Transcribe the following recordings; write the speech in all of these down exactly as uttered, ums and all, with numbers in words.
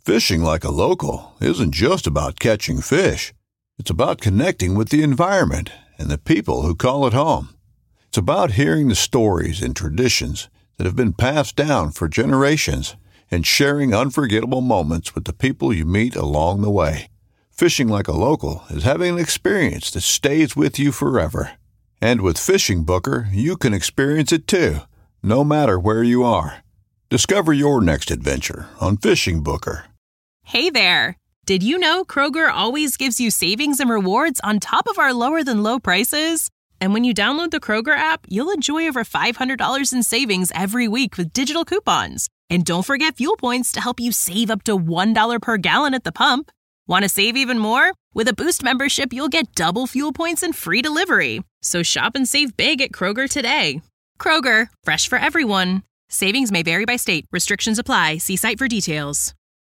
Fishing like a local isn't just about catching fish. It's about connecting with the environment and the people who call it home. It's about hearing the stories and traditions that have been passed down for generations and sharing unforgettable moments with the people you meet along the way. Fishing like a local is having an experience that stays with you forever. And with Fishing Booker, you can experience it too, no matter where you are. Discover your next adventure on Fishing Booker. Hey there! Did you know Kroger always gives you savings and rewards on top of our lower-than-low prices? And when you download the Kroger app, you'll enjoy over five hundred dollars in savings every week with digital coupons. And don't forget fuel points to help you save up to one dollar per gallon at the pump. Want to save even more? With a Boost membership, you'll get double fuel points and free delivery. So shop and save big at Kroger today. Kroger, fresh for everyone. Savings may vary by state. Restrictions apply. See site for details.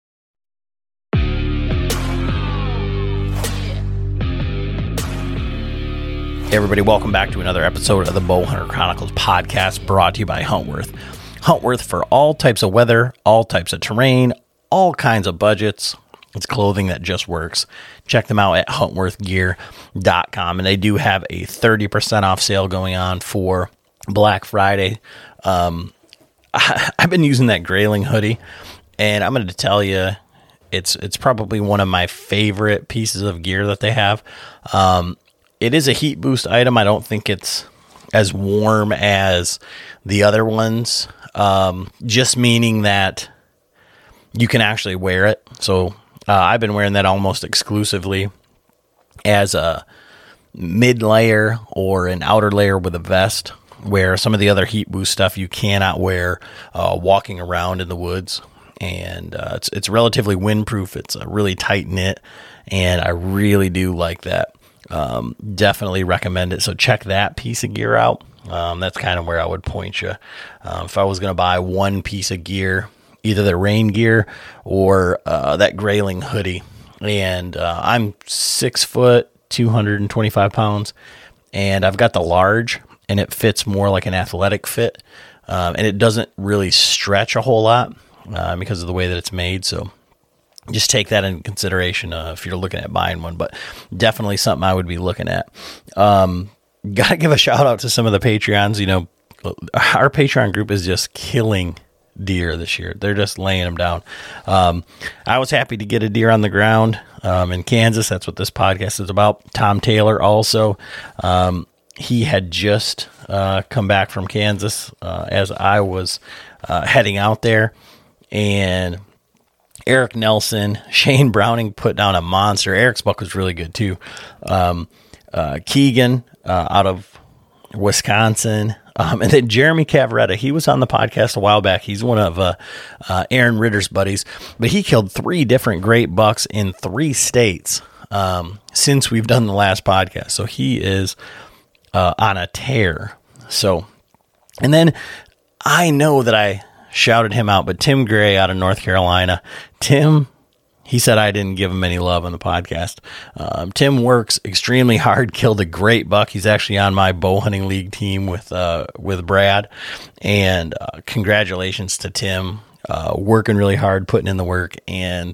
Hey everybody, welcome back to another episode of the Bowhunter Chronicles podcast, brought to you by Huntworth. Huntworth for all types of weather, all types of terrain, all kinds of budgets. It's clothing that just works. Check them out at huntworth gear dot com, and they do have a thirty percent off sale going on for Black Friday. Um, I, I've been using that Grayling hoodie, and I'm going to tell you, it's it's probably one of my favorite pieces of gear that they have. Um, It is a heat boost item. I don't think it's as warm as the other ones, um, just meaning that you can actually wear it. So uh, I've been wearing that almost exclusively as a mid layer or an outer layer with a vest, where some of the other heat boost stuff you cannot wear uh, walking around in the woods. And uh, it's it's relatively windproof. It's a really tight knit, and I really do like that. Um, definitely recommend it. So check that piece of gear out. Um, that's kind of where I would point you. Um, if I was going to buy one piece of gear, either the rain gear or uh, that Grayling hoodie. And uh, I'm six foot, two hundred twenty-five pounds, and I've got the large, and it fits more like an athletic fit. Um, and it doesn't really stretch a whole lot uh, because of the way that it's made. So just take that into consideration uh, if you're looking at buying one, but definitely something I would be looking at. Um, Got to give a shout out to some of the Patreons. You know, our Patreon group is just killing deer this year. They're just laying them down. Um, I was happy to get a deer on the ground um, in Kansas. That's what this podcast is about. Tom Taylor also. Um, he had just uh, come back from Kansas uh, as I was uh, heading out there, and Eric Nelson, Shane Browning put down a monster. Eric's buck was really good too. Um, uh, Keegan uh, out of Wisconsin. Um, and then Jeremy Cavaretta, he was on the podcast a while back. He's one of uh, uh, Aaron Ritter's buddies, but he killed three different great bucks in three states um, since we've done the last podcast. So he is uh, on a tear. So, and then I know that I shouted him out, but Tim Gray out of North Carolina, Tim, he said I didn't give him any love on the podcast. Um, Tim works extremely hard, killed a great buck. He's actually on my bow hunting league team with uh, with Brad, and uh, congratulations to Tim, uh, working really hard, putting in the work, and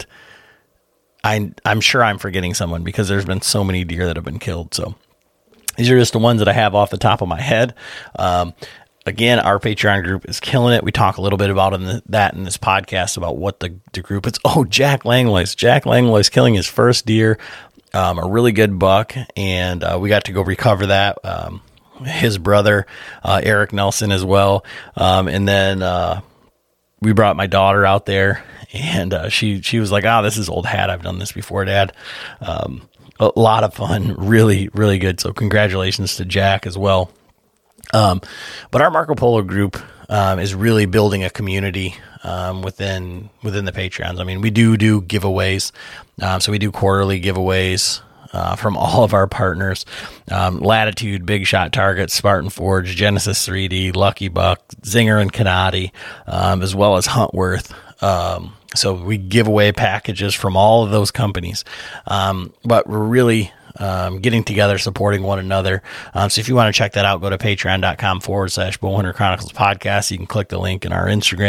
I, I'm sure I'm forgetting someone because there's been so many deer that have been killed. So these are just the ones that I have off the top of my head. Um, Again, our Patreon group is killing it. We talk a little bit about in the, that in this podcast about what the, the group is. Oh, Jack Langlois. Jack Langlois killing his first deer, um, a really good buck, and uh, we got to go recover that. Um, his brother, uh, Eric Nelson, as well. Um, and then uh, we brought my daughter out there, and uh, she she was like, "Oh, this is old hat. I've done this before, Dad." Um, a lot of fun, really, really good. So congratulations to Jack as well. Um, but our Marco Polo group, um, is really building a community, um, within, within the Patreons. I mean, we do do giveaways. Um, so we do quarterly giveaways, uh, from all of our partners, um, Latitude, Big Shot Targets, Spartan Forge, Genesis three D, Lucky Buck, Zinger and Canati, um, as well as Huntworth. Um, so we give away packages from all of those companies. Um, but we're really, Um, getting together, supporting one another. Um, so if you want to check that out, go to patreon.com forward slash Bowhunter Chronicles podcast. You can click the link in our Instagram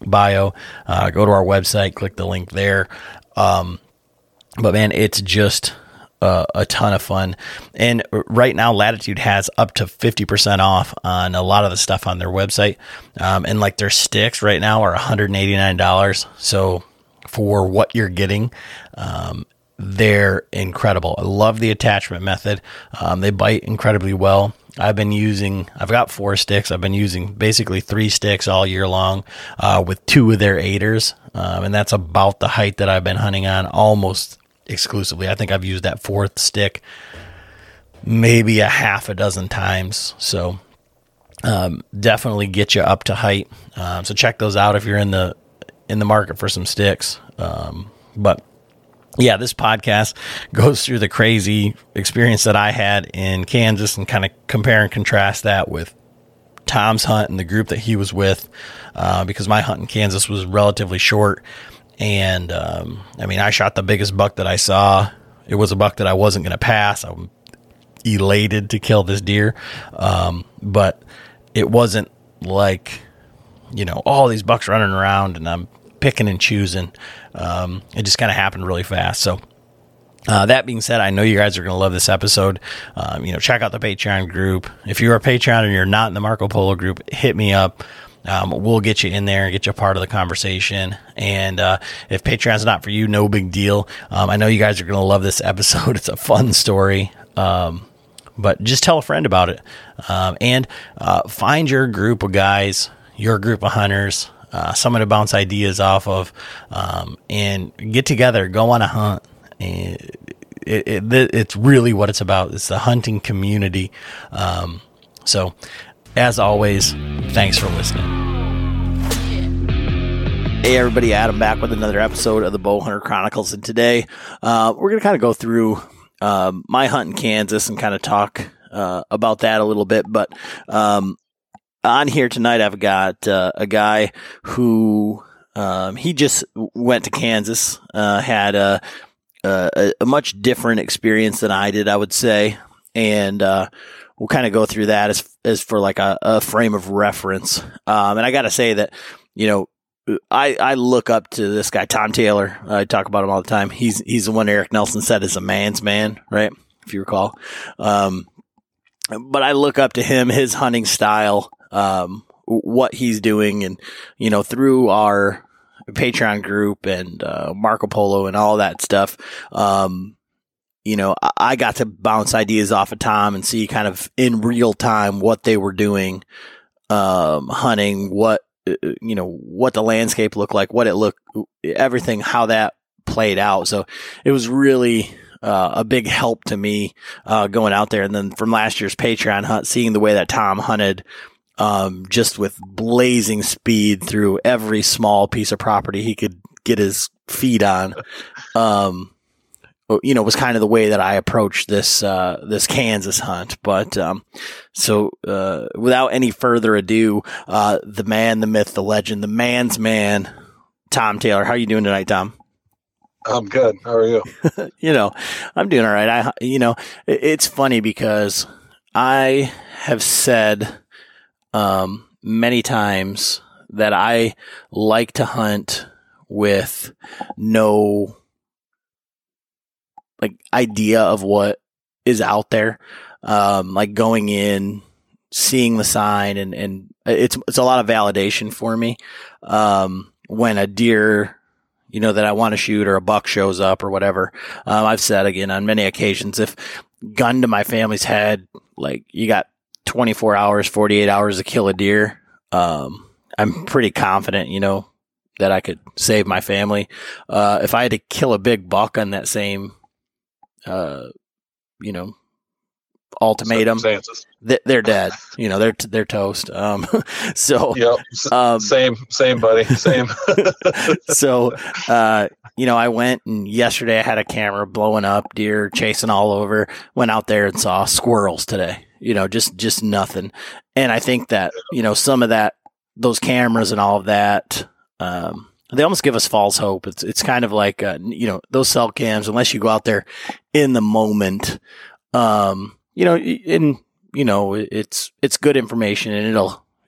bio. Uh, go to our website, click the link there. Um, but man, it's just uh, a ton of fun. And right now, Latitude has up to fifty percent off on a lot of the stuff on their website. Um, and like their sticks right now are one hundred eighty-nine dollars. So for what you're getting, um, they're incredible. I love the attachment method. Um, they bite incredibly well. I've been using, I've got four sticks. I've been using basically three sticks all year long uh, with two of their aiders. Um, and that's about the height that I've been hunting on almost exclusively. I think I've used that fourth stick maybe a half a dozen times. So um, definitely get you up to height. Um, so check those out if you're in the in the market for some sticks. Um, but yeah, this podcast goes through the crazy experience that I had in Kansas and kind of compare and contrast that with Tom's hunt and the group that he was with, uh, because my hunt in Kansas was relatively short. And, um, I mean, I shot the biggest buck that I saw. It was a buck that I wasn't going to pass. I'm elated to kill this deer. Um, but it wasn't like, you know, all these bucks running around and I'm picking and choosing. Um, it just kind of happened really fast. So, uh, that being said, I know you guys are going to love this episode. Um, you know, check out the Patreon group. If you're a Patreon and you're not in the Marco Polo group, hit me up. Um, we'll get you in there and get you a part of the conversation. And, uh, if Patreon's not for you, no big deal. Um, I know you guys are going to love this episode. It's a fun story. Um, but just tell a friend about it. Um, and, uh, find your group of guys, your group of hunters, Uh, someone to bounce ideas off of, um, and get together, go on a hunt. And it, it, it, it's really what it's about. It's the hunting community. Um, so as always, thanks for listening. Hey everybody, Adam back with another episode of the Bowhunter Chronicles. And today, uh, we're going to kind of go through, um, my hunt in Kansas and kind of talk, uh, about that a little bit. But, um, on here tonight, I've got uh, a guy who um, he just went to Kansas, uh, had a, a a much different experience than I did, I would say, and uh, we'll kind of go through that as as for like a, a frame of reference. Um, and I got to say that, you know, I I look up to this guy, Tom Taylor. I talk about him all the time. He's he's the one Eric Nelson said is a man's man, right? If you recall. Um, but I look up to him, his hunting style. Um, what he's doing, and, you know, through our Patreon group and, uh, Marco Polo and all that stuff. Um, you know, I, I got to bounce ideas off of Tom and see kind of in real time what they were doing, um, hunting, what, you know, what the landscape looked like, what it looked, everything, how that played out. So it was really, uh, a big help to me, uh, going out there. And then from last year's Patreon hunt, seeing the way that Tom hunted, Um, just with blazing speed through every small piece of property he could get his feet on, um, you know, was kind of the way that I approached this, uh, this Kansas hunt. But, um, so, uh, without any further ado, uh, the man, the myth, the legend, the man's man, Tom Taylor. How are you doing tonight, Tom? I'm good. How are you? You know, I'm doing all right. I, you know, it's funny because I have said, Um, many times that I like to hunt with no like idea of what is out there. Um, like going in, seeing the sign, and, and it's, it's a lot of validation for me. Um, when a deer, you know, that I want to shoot or a buck shows up or whatever. Um, I've said again on many occasions, if gun to my family's head, like you got twenty-four hours, forty-eight hours to kill a deer. Um, I'm pretty confident, you know, that I could save my family. Uh, if I had to kill a big buck on that same, uh, you know, ultimatum, th- they're dead. You know, they're, they're toast. Um, so, yep. um, same, same buddy, same. So, uh, you know, I went and yesterday I had a camera blowing up, deer chasing all over, went out there and saw squirrels today. You know, just, just nothing. And I think that, you know, some of that, those cameras and all of that, um, they almost give us false hope. It's, it's kind of like, uh, you know, those cell cams, unless you go out there in the moment, um, you know, and, you know, it's, it's good information and it'll,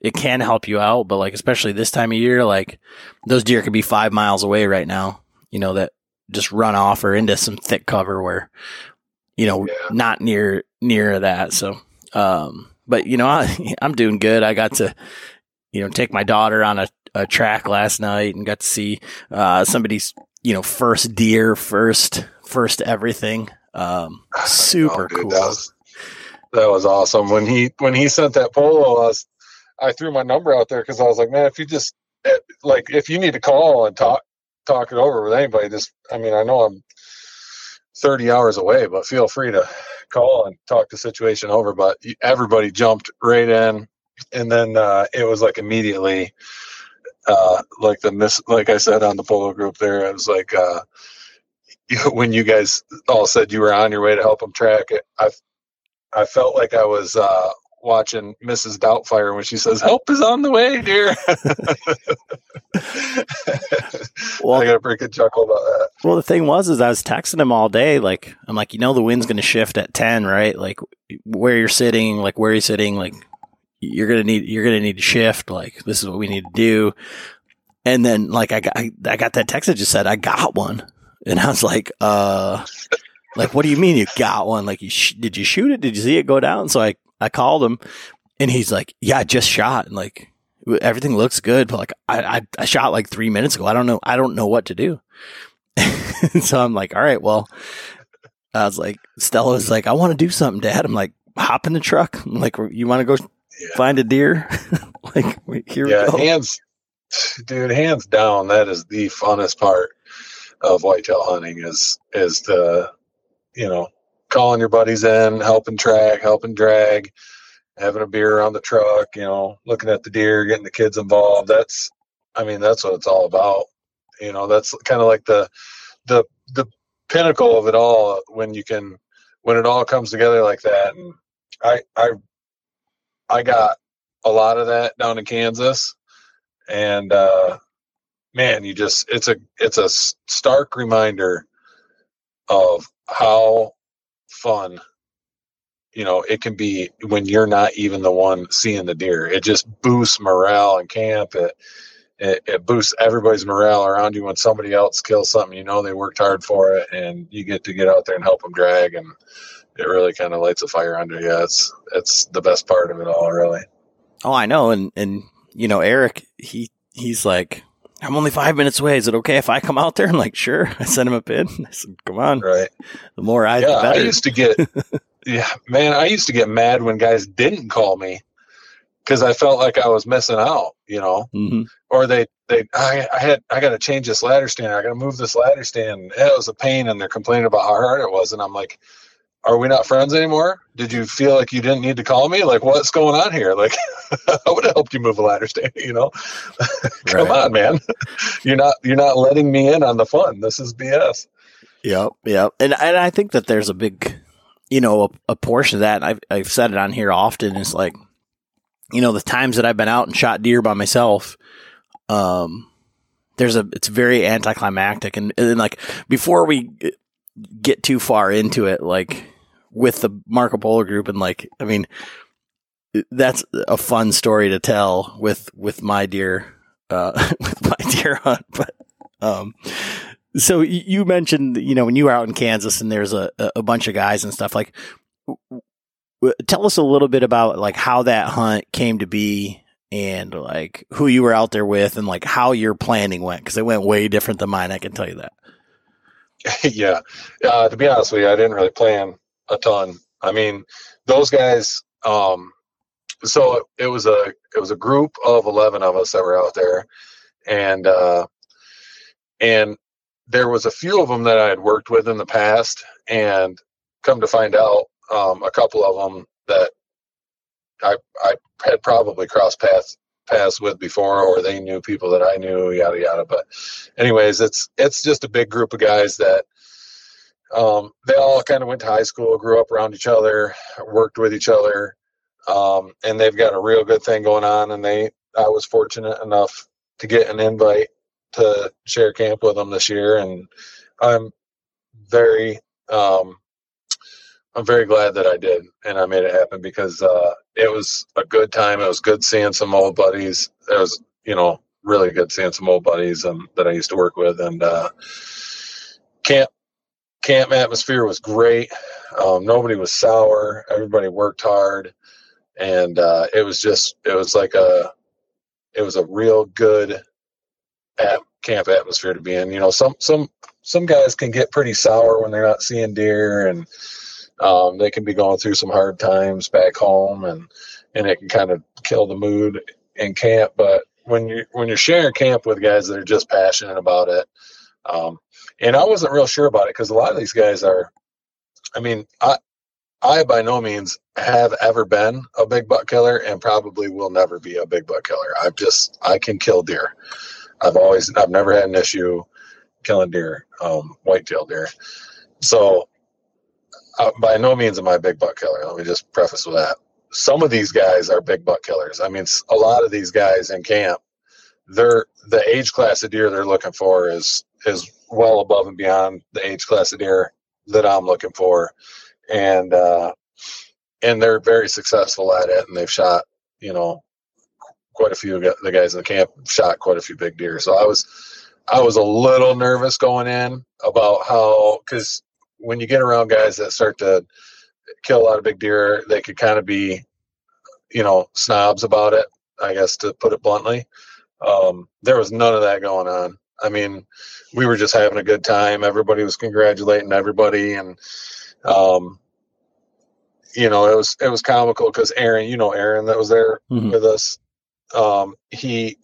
it can help you out, but like, especially this time of year, like those deer could be five miles away right now, you know, that just run off or into some thick cover where, you know, yeah. not near, near that. So, um, but you know, I, I'm doing good. I got to, you know, take my daughter on a, a track last night and got to see, uh, somebody's, you know, first deer, first, first everything. Um, super oh, dude, cool. That was, that was awesome. When he, when he sent that polo, I was, I threw my number out there, cause I was like, man, if you just like, if you need to call and talk, talk it over with anybody, just, I mean, I know I'm thirty hours away, but feel free to call and talk the situation over. But everybody jumped right in. And then, uh, it was like immediately, uh, like the miss, like I said, on the polo group there, it was like, uh, when you guys all said you were on your way to help them track it, I, I felt like I was, uh, watching Missus Doubtfire when she says, help is on the way, dear. Well, I got a pretty good chuckle about that. Well, the thing was, is I was texting him all day. Like, I'm like, you know, the wind's going to shift at ten, right? Like where you're sitting, like where you're sitting, like you're going to need, you're going to need to shift. Like, this is what we need to do. And then like, I got, I, I got that text that just said, I got one. And I was like, uh, like, what do you mean you got one? Like, you sh- did you shoot it? Did you see it go down? So I, I called him and he's like, yeah, I just shot. And like, everything looks good. But like, I, I, I shot like three minutes ago. I don't know. I don't know what to do. So I'm like, all right, well, I was like, Stella was like, I want to do something, Dad. I'm like, hop in the truck. I'm like, you want to go yeah. find a deer? Like, here yeah, we go. Hands, dude, hands down. That is the funnest part of whitetail hunting is, is the, you know, calling your buddies in, helping track, helping drag, having a beer on the truck, you know, looking at the deer, getting the kids involved. That's, I mean, that's what it's all about. You know, that's kind of like the, the, the pinnacle of it all when you can, when it all comes together like that. And I, I, I got a lot of that down in Kansas, and, uh, man, you just, it's a, it's a stark reminder of how fun, you know, it can be when you're not even the one seeing the deer. It just boosts morale in camp. It, it, it boosts everybody's morale around you when somebody else kills something, you know, they worked hard for it, and you get to get out there and help them drag, and it really kind of lights a fire under you. It's, it's the best part of it all, really. Oh, I know. And, and, you know, Eric, he, he's like, I'm only five minutes away. Is it okay if I come out there? I'm like, sure. I sent him a pin. I said, come on. Right. The more eyes, yeah, the better. I used to get, yeah, man, I used to get mad when guys didn't call me because I felt like I was missing out, you know, mm-hmm. or they, they, I, I had, I got to change this ladder stand. I got to move this ladder stand. It was a pain, and they're complaining about how hard it was. And I'm like, are we not friends anymore? Did you feel like you didn't need to call me? Like, what's going on here? Like, I would have helped you move a ladder stand, you know? Come right. on, man. You're not, you're not letting me in on the fun. This is B S. Yep. Yep. And, and I think that there's a big, you know, a, a portion of that, and I've, I've said it on here often, is like, you know, the times that I've been out and shot deer by myself, um, there's a, it's very anticlimactic. And, and like, before we get too far into it, like, with the Marco Polo group, and like, I mean, that's a fun story to tell with, with my deer, uh, with my deer hunt. But, um, so you mentioned, you know, when you were out in Kansas and there's a, a bunch of guys and stuff, like, tell us a little bit about like how that hunt came to be, and like who you were out there with, and like how your planning went. 'Cause it went way different than mine. I can tell you that. Yeah. Uh, to be honest with you, I didn't really plan a ton. I mean, those guys, um, so it, it was a, it was a group of eleven of us that were out there, and, uh, and there was a few of them that I had worked with in the past, and come to find out, um, a couple of them that I, I had probably crossed paths, paths with before, or they knew people that I knew, yada, yada. But anyways, it's, it's just a big group of guys that, um, they all kind of went to high school, grew up around each other, worked with each other. Um, and they've got a real good thing going on. And they, I was fortunate enough to get an invite to share camp with them this year. And I'm very, um, I'm very glad that I did, and I made it happen, because, uh, it was a good time. It was good seeing some old buddies. It was, you know, really good seeing some old buddies um, that I used to work with. And uh, camp camp atmosphere was great. Um, nobody was sour. Everybody worked hard, and uh, it was just it was like a it was a real good at camp atmosphere to be in. You know, some some some guys can get pretty sour when they're not seeing deer, and um, they can be going through some hard times back home, and and it can kind of kill the mood in camp. But when you when you're sharing camp with guys that are just passionate about it, um, and I wasn't real sure about it because a lot of these guys are. I mean, I I by no means have ever been a big buck killer, and probably will never be a big buck killer. I've just I can kill deer. I've always I've never had an issue killing deer, um, whitetail deer. So uh, by no means am I a big buck killer. Let me just preface with that. Some of these guys are big buck killers. I mean, a lot of these guys in camp, they're the age class of deer they're looking for is is well above and beyond the age class of deer that I'm looking for, and uh, and they're very successful at it, and they've shot, you know, quite a few. The guys in the camp shot quite a few big deer. So I was I was a little nervous going in about how, because when you get around guys that start to kill a lot of big deer, they could kind of be, you know, snobs about it, I guess, to put it bluntly. Um, there was none of that going on. I mean, we were just having a good time. Everybody was congratulating everybody. And, um, you know, it was, it was comical because Aaron, you know, Aaron that was there mm-hmm. with us. Um, he,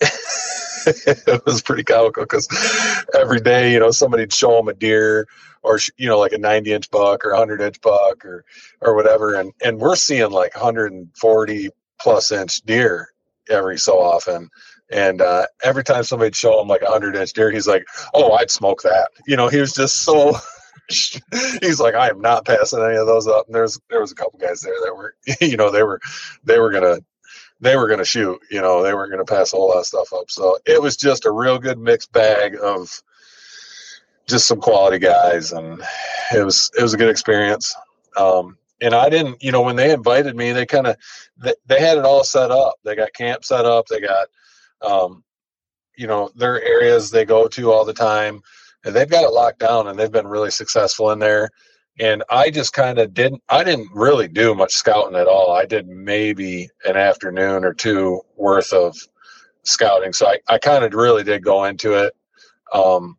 it was pretty comical because every day, you know, somebody'd show him a deer or, you know, like a ninety inch buck or a hundred inch buck or, or whatever. And, and we're seeing like one hundred forty plus inch deer every so often. And uh, every time somebody'd show him like a hundred inch deer, he's like, "Oh, I'd smoke that." You know, he was just so. He's like, "I am not passing any of those up." And there's there was a couple guys there that were, you know, they were they were gonna they were gonna shoot. You know, they weren't gonna pass a whole lot of stuff up. So it was just a real good mixed bag of just some quality guys, and it was it was a good experience. Um, and I didn't, you know, when they invited me, they kind of they, they had it all set up. They got camp set up. They got Um, you know, their areas they go to all the time, and they've got it locked down, and they've been really successful in there. And I just kind of didn't, I didn't really do much scouting at all. I did maybe an afternoon or two worth of scouting. So I, I kind of really did go into it, um,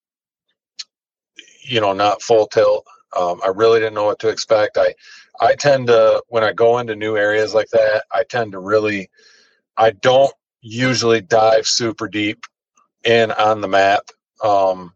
you know, not full tilt. Um, I really didn't know what to expect. I, I tend to, when I go into new areas like that, I tend to really, I don't usually dive super deep in on the map, um,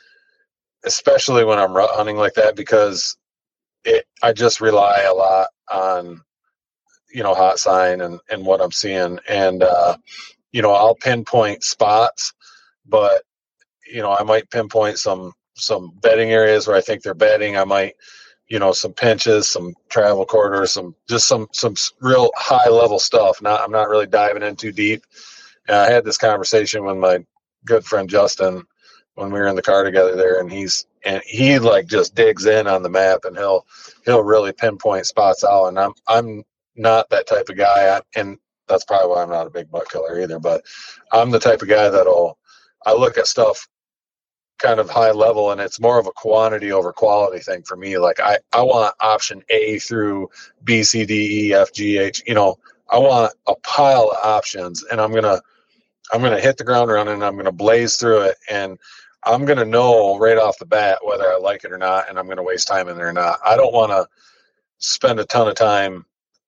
especially when I'm rut hunting like that, because it, I just rely a lot on, you know, hot sign and, and what I'm seeing. And, uh, you know, I'll pinpoint spots, but, you know, I might pinpoint some, some bedding areas where I think they're bedding. I might, you know, some pinches, some travel corridors, some, just some, some real high level stuff. Not, I'm not really diving in too deep. And I had this conversation with my good friend Justin when we were in the car together there, and he's, and he like just digs in on the map, and he'll, he'll really pinpoint spots out. And I'm, I'm not that type of guy. I, and that's probably why I'm not a big buck killer either, but I'm the type of guy that'll, I look at stuff kind of high level, and it's more of a quantity over quality thing for me. Like I, I want option A through B, C, D, E, F, G, H, you know, I want a pile of options, and I'm going to, I'm going to hit the ground running, and I'm going to blaze through it. And I'm going to know right off the bat whether I like it or not. And I'm going to waste time in there or not. I don't want to spend a ton of time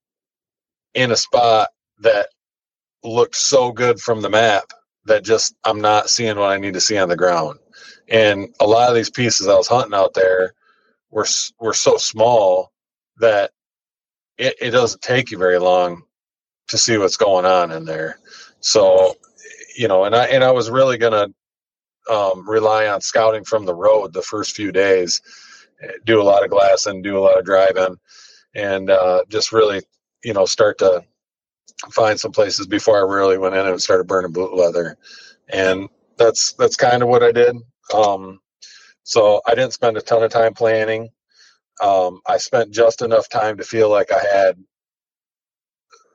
in a spot that looked so good from the map that just, I'm not seeing what I need to see on the ground. And a lot of these pieces I was hunting out there were were so small that it, it doesn't take you very long to see what's going on in there. So, you know, and I and I was really gonna um, rely on scouting from the road the first few days, do a lot of glassing, do a lot of driving, and uh, just really, you know, start to find some places before I really went in and started burning boot leather. And that's that's kind of what I did. Um, so I didn't spend a ton of time planning. Um, I spent just enough time to feel like I had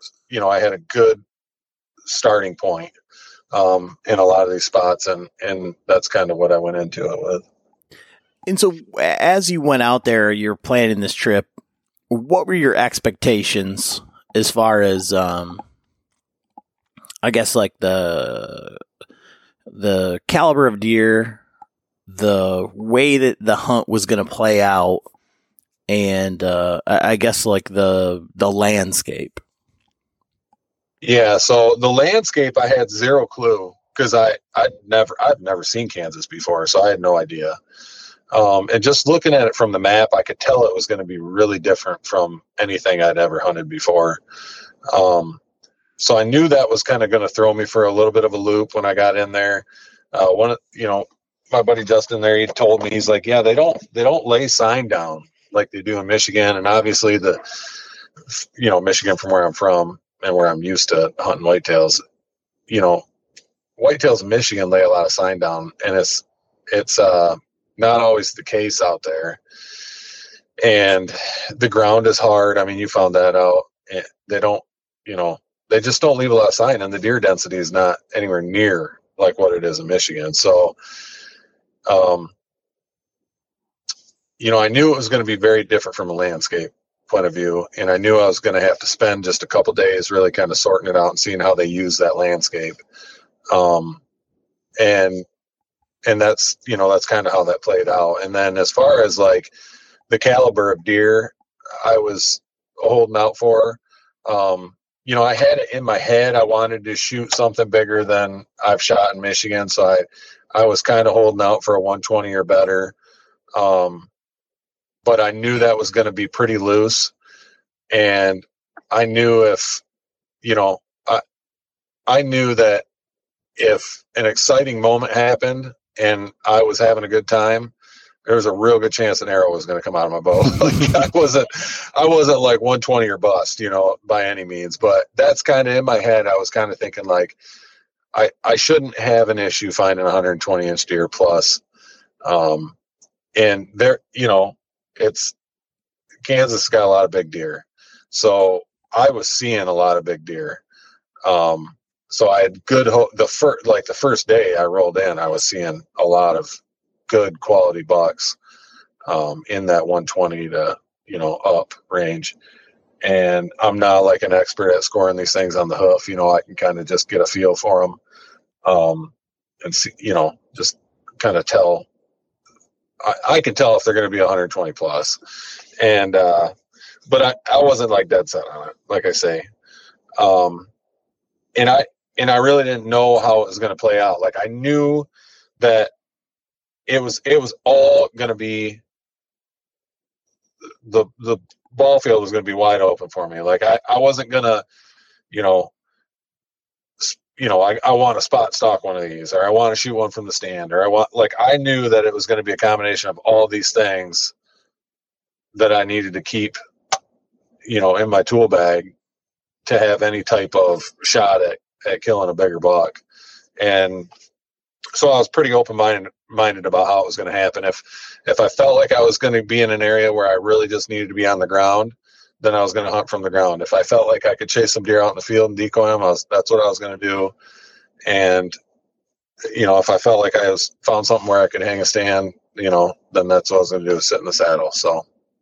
you know, I had a good starting point um, in a lot of these spots, and, and that's kind of what I went into it with. And so as you went out there, you're planning this trip, what were your expectations as far as, um, I guess like the, the caliber of deer, the way that the hunt was going to play out, and, uh, I guess like the, the landscape? Yeah. So the landscape, I had zero clue because I, I'd never, I'd never seen Kansas before. So I had no idea. Um, and just looking at it from the map, I could tell it was going to be really different from anything I'd ever hunted before. Um, so I knew that was kind of going to throw me for a little bit of a loop when I got in there. Uh, one, you know, my buddy Justin there, he told me, he's like, yeah, they don't, they don't lay sign down like they do in Michigan. And obviously the, you know, Michigan from where I'm from and where I'm used to hunting whitetails, you know, whitetails in Michigan lay a lot of sign down, and it's, it's, uh, not always the case out there. And the ground is hard. I mean, you found that out. They don't, you know, they just don't leave a lot of sign, and the deer density is not anywhere near like what it is in Michigan. So, um, you know, I knew it was going to be very different from a landscape point of view. And I knew I was going to have to spend just a couple days really kind of sorting it out and seeing how they use that landscape. Um, and, And that's, you know, that's kind of how that played out. And then as far as like the caliber of deer I was holding out for, um, you know, I had it in my head. I wanted to shoot something bigger than I've shot in Michigan. So I, I was kind of holding out for a one twenty or better. Um, but I knew that was going to be pretty loose. And I knew if, you know, I, I knew that if an exciting moment happened and I was having a good time, there was a real good chance an arrow was going to come out of my bow. Like I wasn't, I wasn't like one twenty or bust, you know, by any means, but that's kind of in my head. I was kind of thinking like, I, I shouldn't have an issue finding a one twenty inch deer plus. Um, and there, you know, it's Kansas has got a lot of big deer. So I was seeing a lot of big deer. Um, so I had good hope. The first, like the first day I rolled in, I was seeing a lot of good quality bucks, um, in that one twenty to, you know, up range. And I'm not like an expert at scoring these things on the hoof. You know, I can kind of just get a feel for them. Um, and see, you know, just kind of tell, I, I can tell if they're going to be one twenty plus. And, uh, but I, I wasn't like dead set on it, like I say. Um, and I, and I really didn't know how it was going to play out. Like I knew that it was, it was all going to be, the, the ball field was going to be wide open for me. Like I, I wasn't going to, you know, you know, I, I want to spot stock one of these, or I want to shoot one from the stand, or I want, like, I knew that it was going to be a combination of all these things that I needed to keep, you know, in my tool bag to have any type of shot at, at killing a bigger buck. And so I was pretty open-minded minded about how it was going to happen. If, if I felt like I was going to be in an area where I really just needed to be on the ground, then I was going to hunt from the ground. If I felt like I could chase some deer out in the field and decoy them, I was, that's what I was going to do. And, you know, if I felt like I was found something where I could hang a stand, you know, then that's what I was going to do, sit in the saddle. So.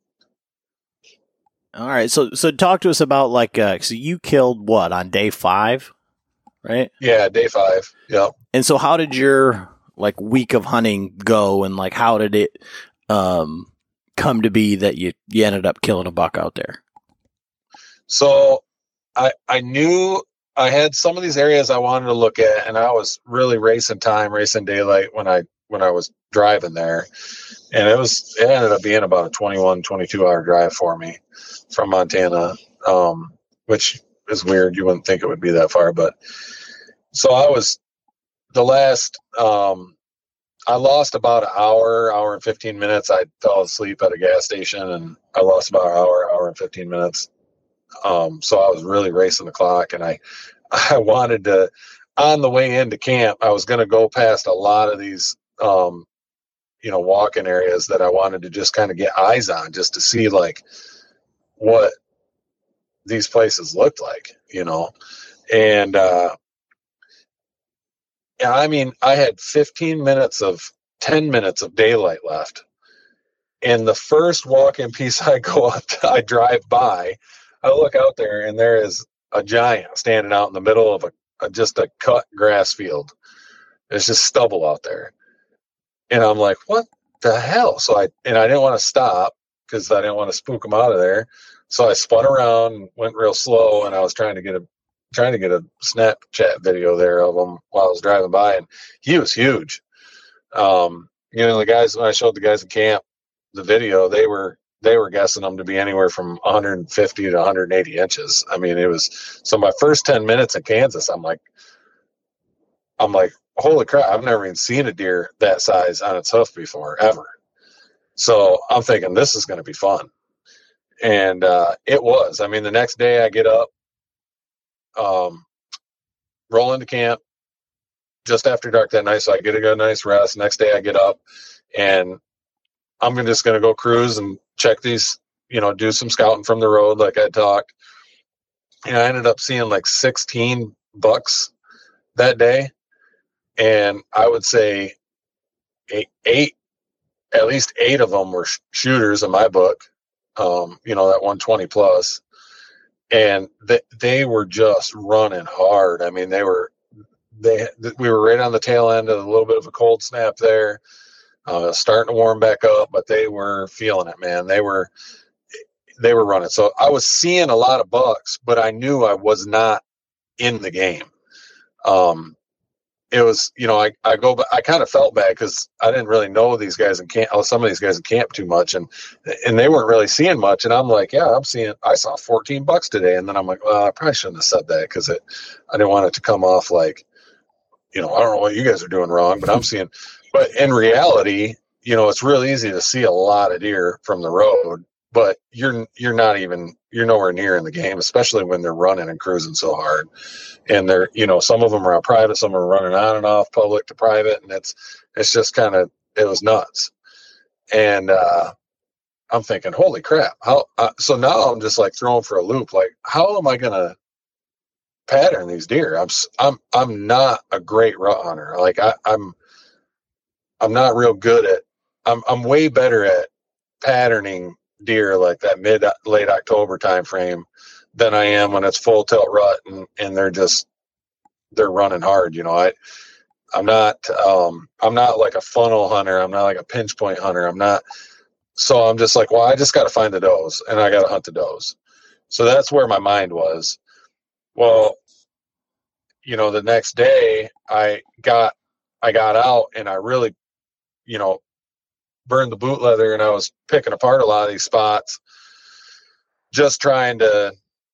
All right. So, so talk to us about like, uh, so you killed what on day five, right? Yeah. Day five. Yep. And so how did your like week of hunting go? And like, how did it, um, come to be that you, you ended up killing a buck out there? So I, I knew I had some of these areas I wanted to look at, and I was really racing time, racing daylight when I, when I was driving there. And it was, it ended up being about a twenty-one, twenty-two hour drive for me from Montana, um, which is weird. You wouldn't think it would be that far, but so I was the last, um, I lost about an hour, hour and fifteen minutes. I fell asleep at a gas station, and I lost about an hour, hour and fifteen minutes. Um, so I was really racing the clock, and I, I wanted to, on the way into camp, I was going to go past a lot of these, um, you know, walking areas that I wanted to just kind of get eyes on, just to see like what, these places looked like, you know. And uh, I mean, I had fifteen minutes of ten minutes of daylight left. And the first walk-in piece I go up to, I drive by, I look out there, and there is a giant standing out in the middle of a, a just a cut grass field. It's just stubble out there. And I'm like, what the hell? So I, and I didn't want to stop because I didn't want to spook him out of there. So I spun around and went real slow, and I was trying to get a, trying to get a Snapchat video there of him while I was driving by, and he was huge. Um, you know, the guys, when I showed the guys in camp the video, they were, they were guessing them to be anywhere from one hundred fifty to one hundred eighty inches. I mean, it was, so my first ten minutes in Kansas, I'm like, I'm like, holy crap, I've never even seen a deer that size on its hoof before, ever. So I'm thinking this is going to be fun. And uh, it was. I mean, the next day I get up, um, roll into camp just after dark that night, so I get a good nice rest. Next day I get up, and I'm just going to go cruise and check these, you know, do some scouting from the road like I talked. And I ended up seeing like sixteen bucks that day. And I would say eight, eight at least eight of them were sh- shooters in my book, um, you know, that one twenty plus. And they, they were just running hard. I mean, they were, they, we were right on the tail end of a little bit of a cold snap there, uh, starting to warm back up, but they were feeling it, man. They were, they were running. So I was seeing a lot of bucks, but I knew I was not in the game. Um, it was, you know, I, I go, I kind of felt bad because I didn't really know these guys in camp, some of these guys in camp too much, and, and they weren't really seeing much. And I'm like, yeah, I'm seeing, I saw fourteen bucks today. And then I'm like, well, I probably shouldn't have said that because it, I didn't want it to come off like, you know, I don't know what you guys are doing wrong, but I'm seeing, but in reality, you know, it's real easy to see a lot of deer from the road, but you're, you're not even, you're nowhere near in the game, especially when they're running and cruising so hard. And they're, you know, some of them are on private, some are running on and off public to private. And it's, it's just kind of, it was nuts. And, uh, I'm thinking, holy crap. How, uh, so now I'm just like throwing for a loop. Like, how am I going to pattern these deer? I'm, I'm, I'm not a great rut hunter. Like I, I'm, I'm not real good at, I'm, I'm way better at patterning deer like that mid, late October time frame than I am when it's full tilt rut and, and they're just, they're running hard. You know, I, I'm not, um, I'm not like a funnel hunter. I'm not like a pinch point hunter. I'm not, so I'm just like, well, I just got to find the does and I got to hunt the does. So that's where my mind was. Well, you know, the next day I got, I got out and I really, you know, burned the boot leather and I was picking apart a lot of these spots, just trying to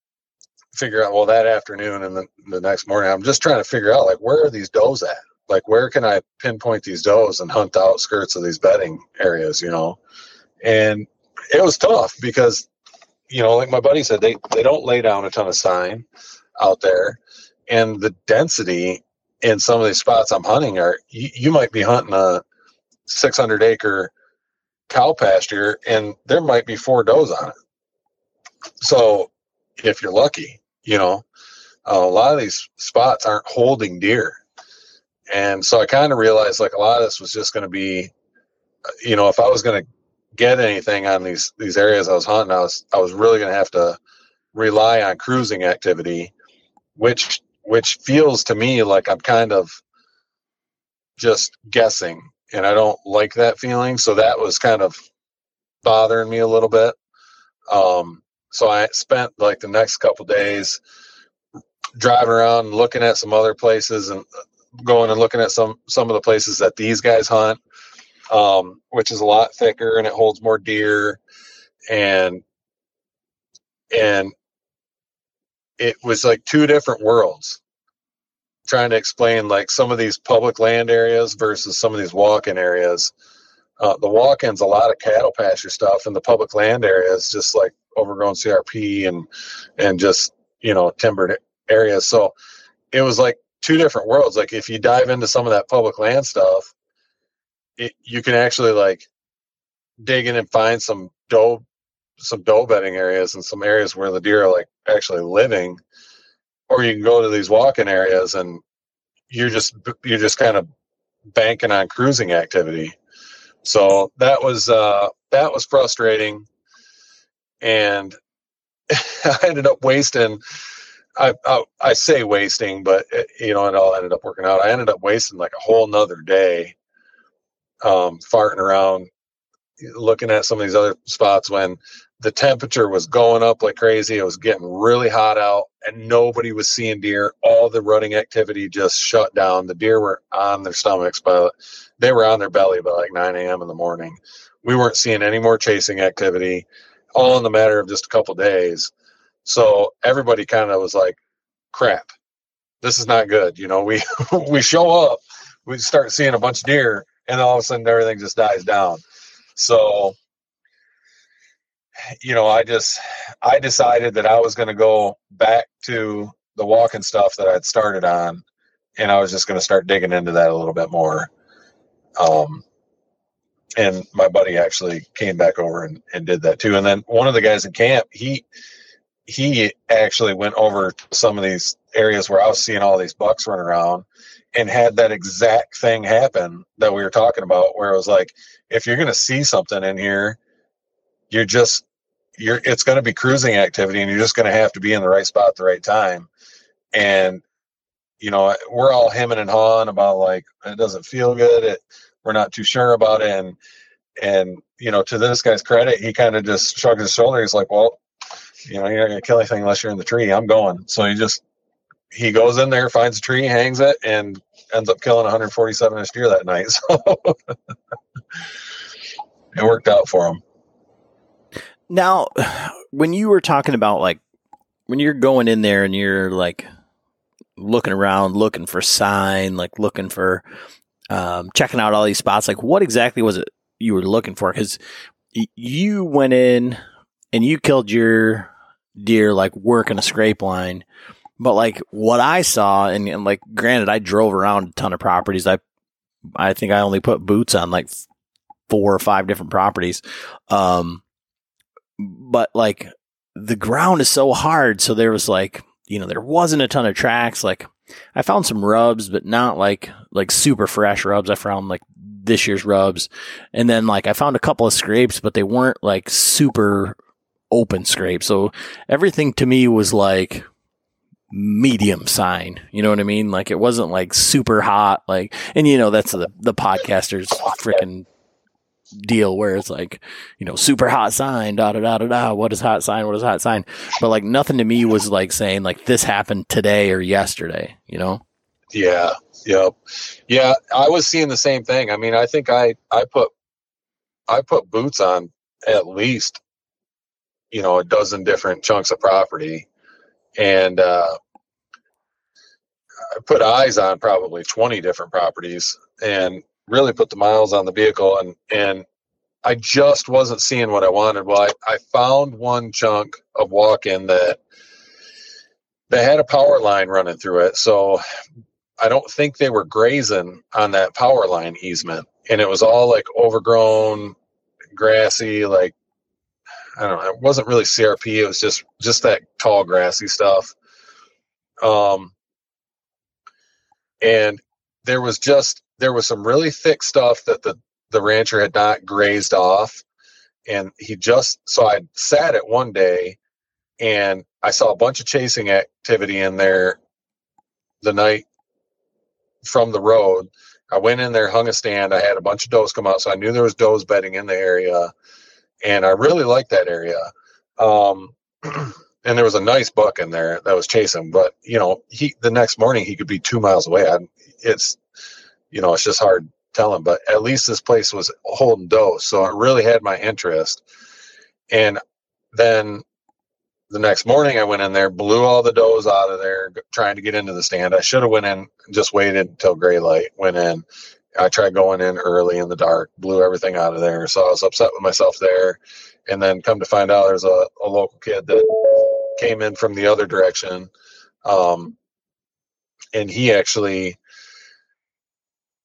figure out, well, that afternoon and the, the next morning, I'm just trying to figure out, like, where are these does at? Like, where can I pinpoint these does and hunt the outskirts of these bedding areas, you know? And it was tough because, you know, like my buddy said, they, they don't lay down a ton of sign out there. And the density in some of these spots I'm hunting are, you, you might be hunting a six hundred acre cow pasture and there might be four does on it. So if you're lucky, you know, uh, a lot of these spots aren't holding deer. And so I kind of realized like a lot of this was just going to be, you know, if I was going to get anything on these, these areas I was hunting, I was, I was really going to have to rely on cruising activity, which, which feels to me like I'm kind of just guessing, and I don't like that feeling. So that was kind of bothering me a little bit. Um, so I spent like the next couple days driving around, looking at some other places and going and looking at some, some of the places that these guys hunt, um, which is a lot thicker and it holds more deer. And, and it was like two different worlds, trying to explain like some of these public land areas versus some of these walk-in areas. Uh, the walk-in's a lot of cattle pasture stuff, and the public land areas just like overgrown C R P and and just, you know, timbered areas. So it was like two different worlds. Like if you dive into some of that public land stuff, it, you can actually like dig in and find some doe some doe bedding areas and some areas where the deer are like actually living, or you can go to these walking areas and you're just you're just kind of banking on cruising activity. So that was uh, that was frustrating, and I ended up wasting. I, I I say wasting, but it, you know, it all ended up working out. I ended up wasting like a whole nother day, um, farting around, looking at some of these other spots when the temperature was going up like crazy. It was getting really hot out, and nobody was seeing deer. All the running activity just shut down. The deer were on their stomachs, but they were on their belly by like nine a.m. in the morning. We weren't seeing any more chasing activity, all in the matter of just a couple days. So everybody kind of was like, crap, this is not good. You know, we, we show up, we start seeing a bunch of deer, and all of a sudden everything just dies down. So, you know, I just, I decided that I was going to go back to the walking stuff that I'd started on, and I was just going to start digging into that a little bit more. Um, and my buddy actually came back over and, and did that too. And then one of the guys in camp, he, he actually went over to some of these areas where I was seeing all these bucks run around, and had that exact thing happen that we were talking about, where it was like, if you're going to see something in here, you're just, you're, it's going to be cruising activity, and you're just going to have to be in the right spot at the right time. And, you know, we're all hemming and hawing about like, it doesn't feel good. It, we're not too sure about it. And, and, you know, to this guy's credit, he kind of just shrugged his shoulders. He's like, well, you know, you're not going to kill anything unless you're in the tree. I'm going. So he just, he goes in there, finds a tree, hangs it, and ends up killing a one forty-seven inch deer that night. So it worked out for him. Now, when you were talking about like, when you're going in there and you're like looking around, looking for sign, like looking for, um, checking out all these spots, like what exactly was it you were looking for? Because y- you went in and you killed your deer, like working a scrape line. But like what I saw, and, and like, granted, I drove around a ton of properties. I, I think I only put boots on like four or five different properties. Um, but like the ground is so hard. So there was like, you know, there wasn't a ton of tracks. Like I found some rubs, but not like, like super fresh rubs. I found like this year's rubs. And then like I found a couple of scrapes, but they weren't like super open scrapes. So everything to me was like medium sign, you know what I mean? Like it wasn't like super hot, like, and you know, that's the, the podcaster's freaking deal where it's like, you know, super hot sign, da, da, da, da, da. What is hot sign? What is hot sign? But like nothing to me was like saying like this happened today or yesterday, you know? Yeah. Yep. Yeah. I was seeing the same thing. I mean, I think I, I put, I put boots on at least, you know, a dozen different chunks of property. And uh, I put eyes on probably twenty different properties, and really put the miles on the vehicle. And, and I just wasn't seeing what I wanted. Well, I, I found one chunk of walk-in that they had a power line running through it. So I don't think they were grazing on that power line easement. And it was all like overgrown, grassy, like, I don't know, it wasn't really C R P. It was just, just that tall, grassy stuff. Um, and there was just, there was some really thick stuff that the, the rancher had not grazed off. And he just, so I sat it one day and I saw a bunch of chasing activity in there the night from the road. I went in there, hung a stand. I had a bunch of does come out. So I knew there was does bedding in the area. And I really liked that area. Um, and there was a nice buck in there that was chasing, but you know, he, the next morning he could be two miles away. I, it's, you know, it's just hard telling, but at least this place was holding doe. So it really had my interest. And then the next morning I went in there, blew all the does out of there, trying to get into the stand. I should have went in, just waited until gray light, went in. I tried going in early in the dark, blew everything out of there. So I was upset with myself there. And then come to find out there's a, a local kid that came in from the other direction. Um, and he actually,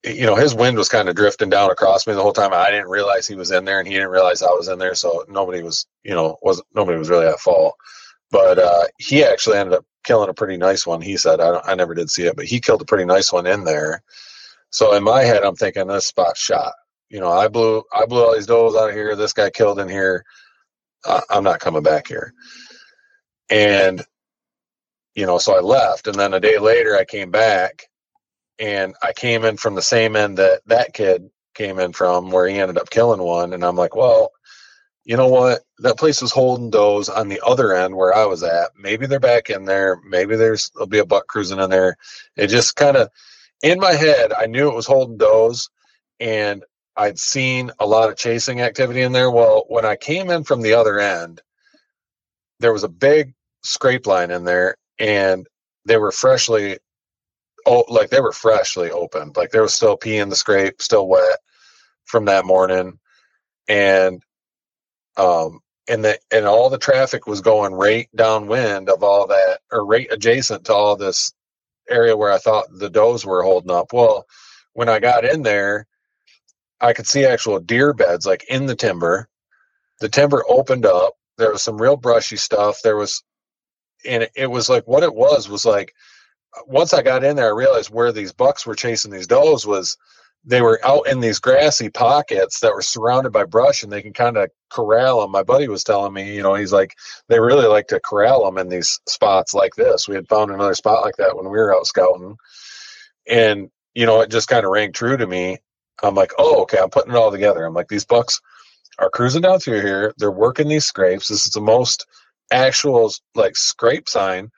you know, his wind was kind of drifting down across me the whole time. I didn't realize he was in there, and he didn't realize I was in there. So nobody was, you know, was nobody was really at fault. But uh, he actually ended up killing a pretty nice one. He said, I, don't, I never did see it, but he killed a pretty nice one in there. So in my head, I'm thinking this spot's shot. You know, I blew, I blew all these does out of here. This guy killed in here. Uh, I'm not coming back here. And, you know, so I left. And then a day later I came back, and I came in from the same end that that kid came in from, where he ended up killing one. And I'm like, well, you know what? That place was holding does on the other end where I was at. Maybe they're back in there. Maybe there's, there'll be a buck cruising in there. It just kind of, in my head, I knew it was holding does, and I'd seen a lot of chasing activity in there. Well, when I came in from the other end, there was a big scrape line in there, and they were freshly, oh, like they were freshly opened. Like there was still pee in the scrape, still wet from that morning. And, um, and the, and all the traffic was going right downwind of all that, or right adjacent to all this area where I thought the does were holding up. Well, when I got in there, I could see actual deer beds like in the timber. The timber opened up. There was some real brushy stuff. There was, and it, it was like, what it was was like, once I got in there, I realized where these bucks were chasing these does was they were out in these grassy pockets that were surrounded by brush, and they can kind of corral them. My buddy was telling me, you know, he's like, they really like to corral them in these spots like this. We had found another spot like that when we were out scouting. And, you know, it just kind of rang true to me. I'm like, oh, okay, I'm putting it all together. I'm like, these bucks are cruising down through here. They're working these scrapes. This is the most actual, like, scrape sign.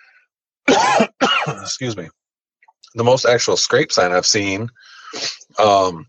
Excuse me. The most actual scrape sign I've seen um,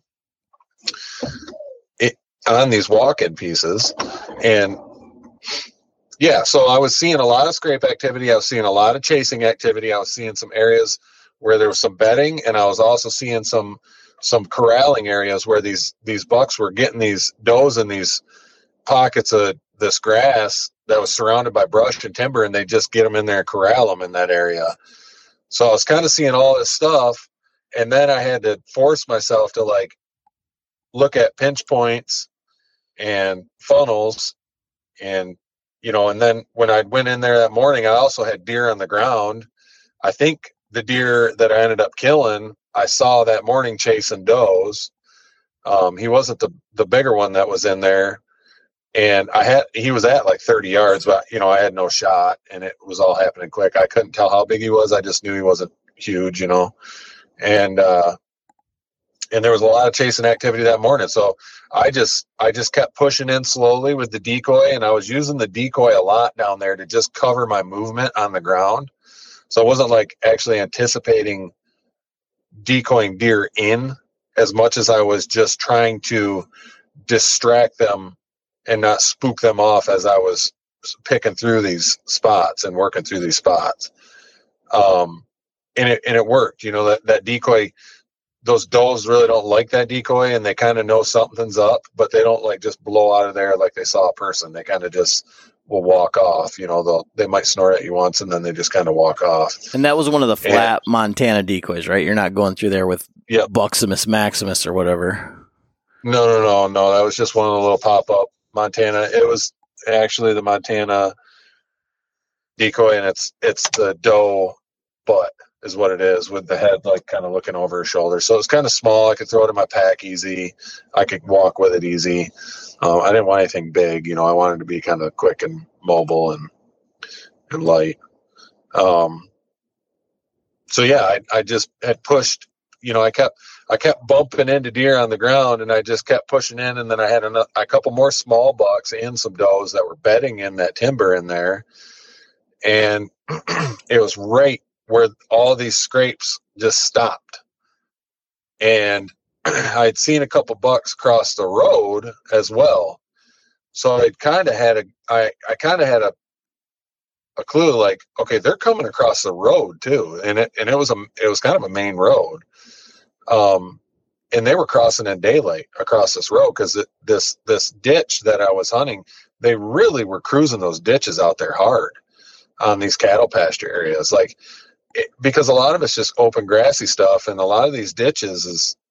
it, on these walk-in pieces. And, yeah, so I was seeing a lot of scrape activity. I was seeing a lot of chasing activity. I was seeing some areas where there was some bedding, and I was also seeing some some corralling areas where these these bucks were getting these does in these pockets of this grass that was surrounded by brush and timber, and they just get them in there and corral them in that area. So I was kind of seeing all this stuff, and then I had to force myself to like look at pinch points and funnels, and you know, and then when I went in there that morning, I also had deer on the ground. I think the deer that I ended up killing, I saw that morning chasing does. Um, he wasn't the, the bigger one that was in there. And I had, he was at like thirty yards, but you know, I had no shot, and it was all happening quick. I couldn't tell how big he was. I just knew he wasn't huge, you know? And, uh, and there was a lot of chasing activity that morning. So I just, I just kept pushing in slowly with the decoy, and I was using the decoy a lot down there to just cover my movement on the ground. So I wasn't like actually anticipating decoying deer in as much as I was just trying to distract them and not spook them off as I was picking through these spots and working through these spots. Um, and it, and it worked, you know, that, that decoy, those does really don't like that decoy, and they kind of know something's up, but they don't like just blow out of there like they saw a person. They kind of just will walk off, you know, they'll, they might snort at you once, and then they just kind of walk off. And that was one of the flat and, Montana decoys, right? You're not going through there with yep. Buximus Maximus or whatever. No, no, no, no. That was just one of the little pop-up Montana. It was actually the Montana decoy, and it's it's the doe butt is what it is, with the head like kind of looking over her shoulder. So it's kind of small. I could throw it in my pack easy. I could walk with it easy. Um, I didn't want anything big, you know. I wanted to be kind of quick and mobile and and light. Um, so yeah, I, I just had pushed. You know, I kept I kept bumping into deer on the ground, and I just kept pushing in. And then I had a, a couple more small bucks and some does that were bedding in that timber in there, and it was right where all these scrapes just stopped. And I'd seen a couple bucks cross the road as well. So I kind of had a, I, I kind of had a, a clue like, okay, they're coming across the road too. And it, and it was a, it was kind of a main road. Um, and they were crossing in daylight across this road. Cause it, this, this ditch that I was hunting, they really were cruising those ditches out there hard on these cattle pasture areas. Like, it, because a lot of it's just open grassy stuff, and a lot of these ditches is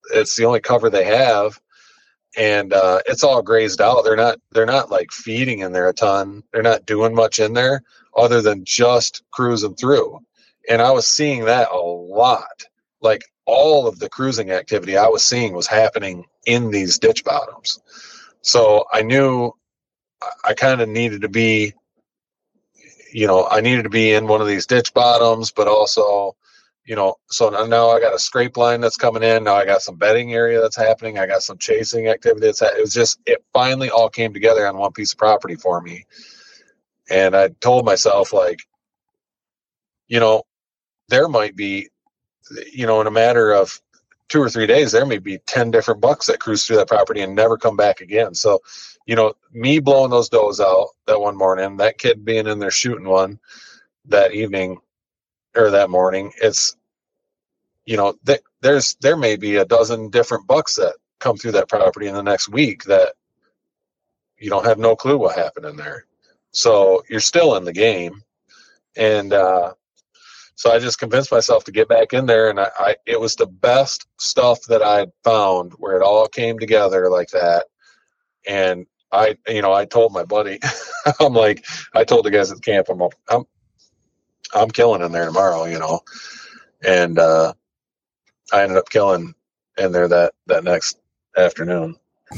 it's the only cover they have. And uh, it's all grazed out. They're not they're not like feeding in there a ton. They're not doing much in there other than just cruising through. And I was seeing that a lot. Like all of the cruising activity I was seeing was happening in these ditch bottoms. So I knew I kind of needed to be, you know, I needed to be in one of these ditch bottoms, but also, you know, so now I got a scrape line that's coming in. Now I got some bedding area that's happening. I got some chasing activity. That's ha- it was just, it finally all came together on one piece of property for me. And I told myself, like, you know, there might be, you know, in a matter of two or three days, there may be ten different bucks that cruise through that property and never come back again. So, you know, me blowing those does out that one morning, that kid being in there shooting one that evening, or that morning, it's, you know, th- there's there may be a dozen different bucks that come through that property in the next week that you don't have no clue what happened in there. So you're still in the game. And uh, so I just convinced myself to get back in there, and I, I it was the best stuff that I'd found where it all came together like that. And I, you know, I told my buddy, I'm like, I told the guys at the camp, I'm, I'm I'm killing in there tomorrow, you know, and uh, I ended up killing in there that, that next afternoon.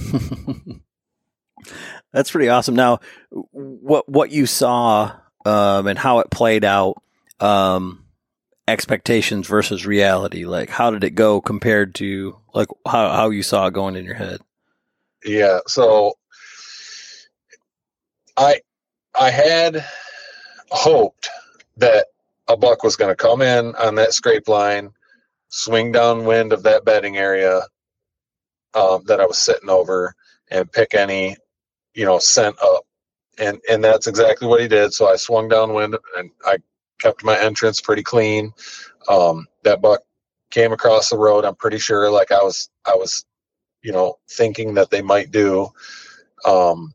That's pretty awesome. Now, what what you saw um, and how it played out, um, expectations versus reality, like how did it go compared to like how, how you saw it going in your head? Yeah, so I I had hoped that a buck was going to come in on that scrape line, swing downwind of that bedding area um, that I was sitting over, and pick any, you know, scent up. And and that's exactly what he did. So I swung downwind, and I kept my entrance pretty clean. Um, that buck came across the road, I'm pretty sure, like I was, I was, you know, thinking that they might do. Um,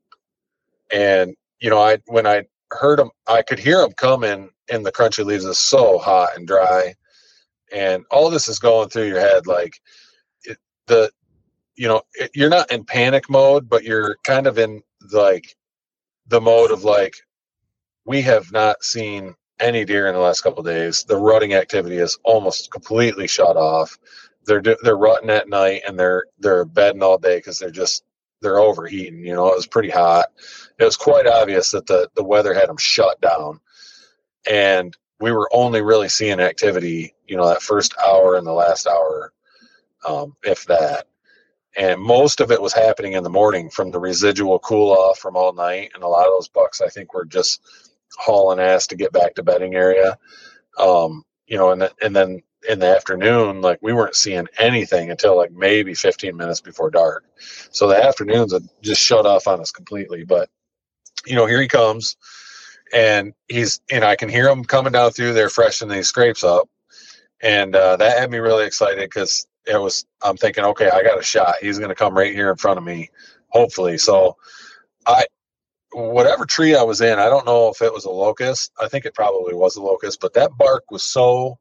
and, you know, I when I heard him, I could hear him coming in the crunchy leaves. Is so hot and dry, and all this is going through your head, like it, the, you know, it, you're not in panic mode, but you're kind of in like the mode of like, we have not seen any deer in the last couple of days. The rutting activity is almost completely shut off. They're they're rutting at night, and they're they're bedding all day because they're just they're overheating. You know, it was pretty hot. It was quite obvious that the the weather had them shut down. And we were only really seeing activity, you know, that first hour and the last hour, um, if that. And most of it was happening in the morning from the residual cool off from all night. And a lot of those bucks, I think, were just hauling ass to get back to bedding area. Um, you know, and, and then in the afternoon, like we weren't seeing anything until like maybe fifteen minutes before dark. So the afternoons had just shut off on us completely. But, you know, here he comes. And he's, and I can hear him coming down through there, freshening these scrapes up. And uh, that had me really excited because it was, I'm thinking, okay, I got a shot. He's going to come right here in front of me, hopefully. So I, whatever tree I was in, I don't know if it was a locust. I think it probably was a locust, but that bark was so,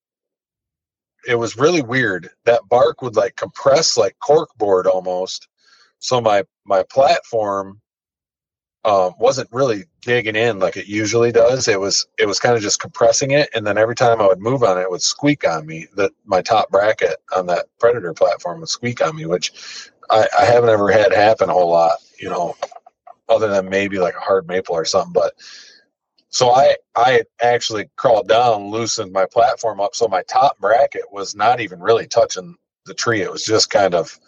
it was really weird. That bark would like compress like corkboard almost. So my, my platform, Um, wasn't really digging in like it usually does. It was it was kind of just compressing it, and then every time I would move on it, it would squeak on me. That my top bracket on that Predator platform would squeak on me, which I, I haven't ever had happen a whole lot, you know, other than maybe like a hard maple or something. But so I I actually crawled down, loosened my platform up, so my top bracket was not even really touching the tree. It was just kind of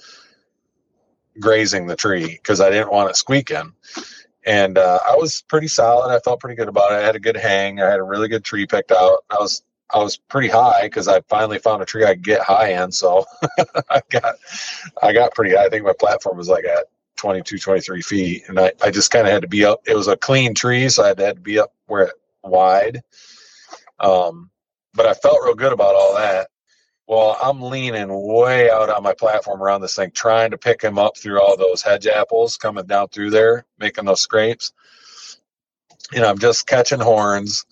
grazing the tree because I didn't want it squeaking. And uh, I was pretty solid. I felt pretty good about it. I had a good hang. I had a really good tree picked out. I was I was pretty high because I finally found a tree I could get high in. So I got I got pretty high. I think my platform was like at twenty-two, twenty-three feet. And I, I just kind of had to be up. It was a clean tree, so I had to, had to be up where it wide. Um, but I felt real good about all that. Well, I'm leaning way out on my platform around this thing, trying to pick him up through all those hedge apples coming down through there, making those scrapes. And I'm just catching horns.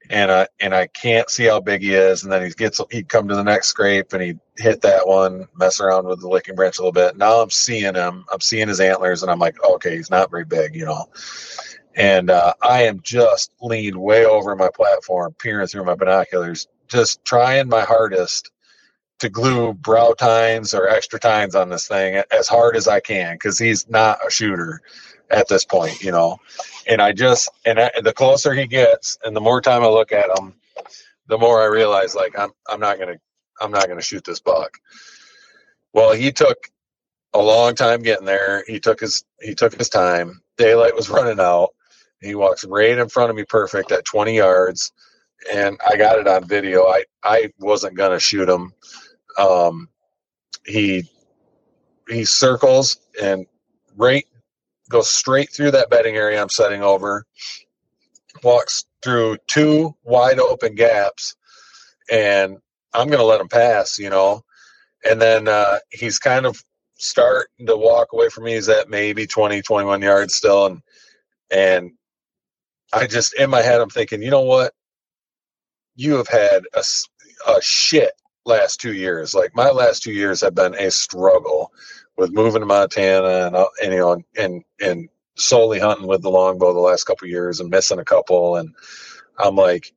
and I and I can't see how big he is. And then he gets he'd come to the next scrape and he'd hit that one, mess around with the licking branch a little bit. Now I'm seeing him, I'm seeing his antlers, and I'm like, okay, he's not very big, you know. And uh, I am just leaned way over my platform, peering through my binoculars, just trying my hardest to glue brow tines or extra tines on this thing as hard as I can, because he's not a shooter at this point, you know. And I just, and I, the closer he gets, and the more time I look at him, the more I realize, like, I'm, I'm not gonna, I'm not gonna shoot this buck. Well, he took a long time getting there. He took his, he took his time. Daylight was running out. He walks right in front of me, perfect at twenty yards, and I got it on video. I, I wasn't gonna shoot him. Um, he, he circles and right. goes straight through that bedding area I'm setting over, walks through two wide open gaps, and I'm going to let him pass, you know. And then uh, he's kind of starting to walk away from me. He's at maybe twenty, twenty-one yards still. And, and I just, in my head, I'm thinking, you know what? You have had a, a shit last two years. Like, my last two years have been a struggle with moving to Montana and, uh, and you know, and, and solely hunting with the longbow the last couple of years and missing a couple. And I'm like,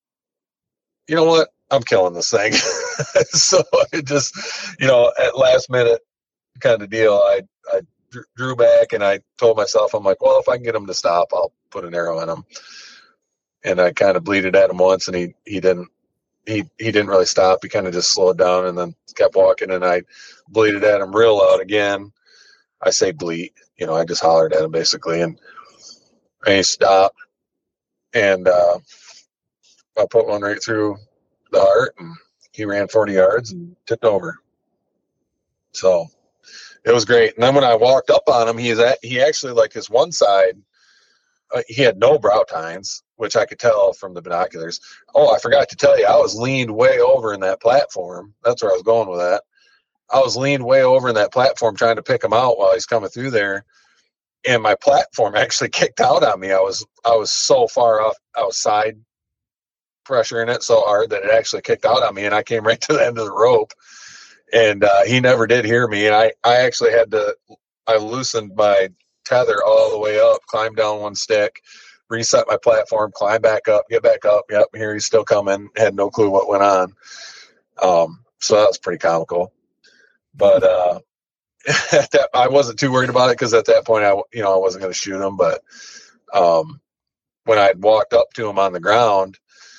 you know what? I'm killing this thing. So it just, you know, at last minute kind of deal, I, I drew back and I told myself, I'm like, well, if I can get him to stop, I'll put an arrow in him. And I kind of bleated at him once, and he, he didn't, he, he didn't really stop. He kind of just slowed down and then kept walking, and I bleated at him real loud again. I say bleat, you know, I just hollered at him basically, and, and he stopped, and uh, I put one right through the heart, and he ran forty yards and tipped over. So it was great. And then when I walked up on him, he is at, he actually, like, his one side, uh, he had no brow tines, which I could tell from the binoculars. Oh, I forgot to tell you, I was leaned way over in that platform. That's where I was going with that. I was leaned way over in that platform trying to pick him out while he's coming through there. And my platform actually kicked out on me. I was, I was so far off, I was side pressuring it so hard that it actually kicked out on me, and I came right to the end of the rope, and uh, he never did hear me. And I, I actually had to, I loosened my tether all the way up, climbed down one stick, reset my platform, climb back up, get back up. Yep, here he's still coming. Had no clue what went on. Um, so that was pretty comical. But uh, that, I wasn't too worried about it, because at that point, I you know I wasn't going to shoot him. But um, when I walked up to him on the ground,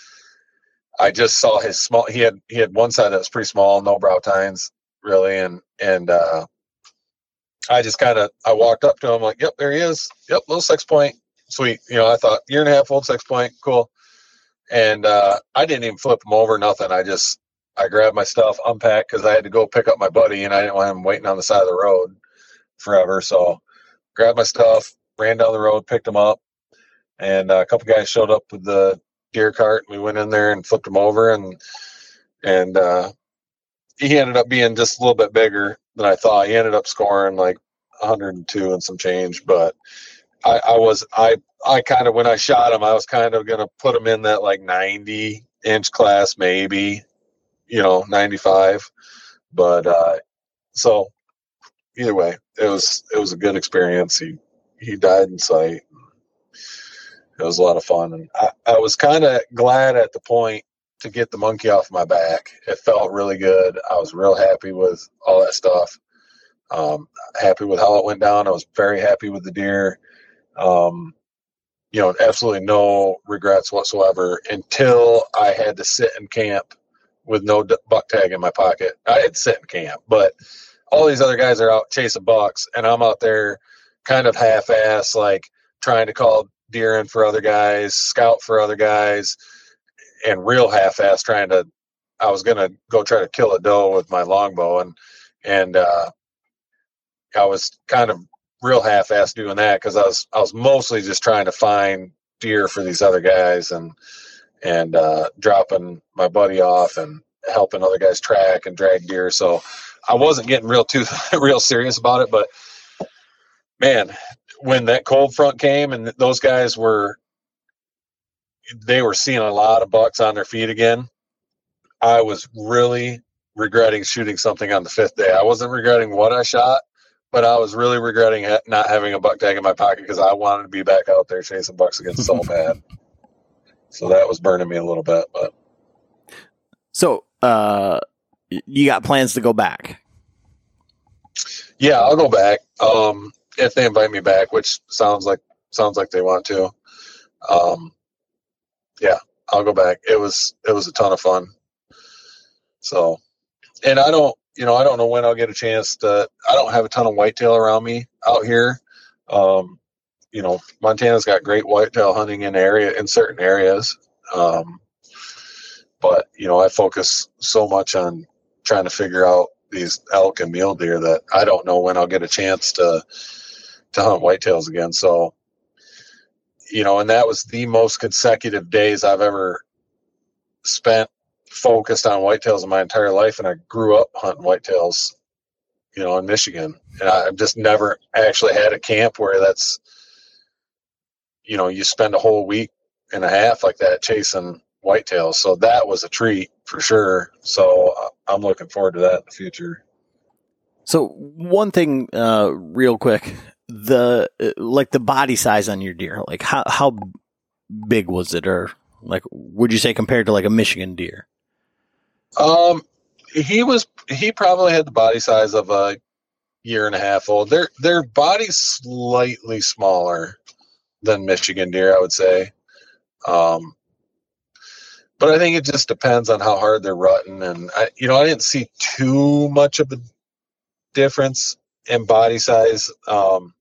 I just saw his small. He had he had one side that was pretty small, no brow tines really, and and uh, I just kind of I walked up to him like, yep, there he is. Yep, little six point, sweet. You know, I thought year and a half old, six point, cool. And uh, I didn't even flip him over, nothing. I just I grabbed my stuff, unpacked, because I had to go pick up my buddy, and I didn't want him waiting on the side of the road forever. So grabbed my stuff, ran down the road, picked him up, and uh, a couple guys showed up with the deer cart, and we went in there and flipped him over, and and uh, he ended up being just a little bit bigger than I thought. He ended up scoring like one hundred two and some change, but I, I was I I kind of when I shot him, I was kind of gonna put him in that like ninety inch class, maybe, you know, ninety-five. But uh, so either way, it was it was a good experience. He he died in sight. It was a lot of fun, and I, I was kind of glad at the point to get the monkey off my back. It felt really good. I was real happy with all that stuff. Um, happy with how it went down. I was very happy with the deer. Um, you know, absolutely no regrets whatsoever until I had to sit in camp with no buck tag in my pocket. I had to sit in camp, but all these other guys are out chasing bucks, and I'm out there kind of half-ass, like trying to call deer in for other guys, scout for other guys, and real half-ass trying to, I was going to go try to kill a doe with my longbow, and, and, uh, I was kind of real half-ass doing that, because I was, I was mostly just trying to find deer for these other guys, and, and, uh, dropping my buddy off and helping other guys track and drag deer. So I wasn't getting real too, real serious about it, but man, when that cold front came and those guys were they were seeing a lot of bucks on their feet again. I was really regretting shooting something on the fifth day. I wasn't regretting what I shot, but I was really regretting ha- not having a buck tag in my pocket because I wanted to be back out there chasing bucks again so bad. So that was burning me a little bit. But So uh, you got plans to go back? Yeah, I'll go back um, if they invite me back, which sounds like sounds like they want to. Um, yeah, I'll go back. It was it was a ton of fun. So, and I don't, you know, I don't know when I'll get a chance to. I don't have a ton of whitetail around me out here. Um, you know, Montana's got great whitetail hunting in area in certain areas, um, but you know, I focus so much on trying to figure out these elk and mule deer that I don't know when I'll get a chance to to hunt whitetails again. So, you know, and that was the most consecutive days I've ever spent focused on whitetails in my entire life, and I grew up hunting whitetails, you know, in Michigan, and I've just never actually had a camp where that's, you know, you spend a whole week and a half like that chasing whitetails. So that was a treat for sure. So I'm looking forward to that in the future. So one thing, uh, real quick, the like the body size on your deer, like how how big was it, or like would you say compared to like a Michigan deer? Um, he was, he probably had the body size of a year and a half old. Their, their body's slightly smaller than Michigan deer, I would say. Um, but I think it just depends on how hard they're rutting. And I, you know, I didn't see too much of a difference in body size. Um,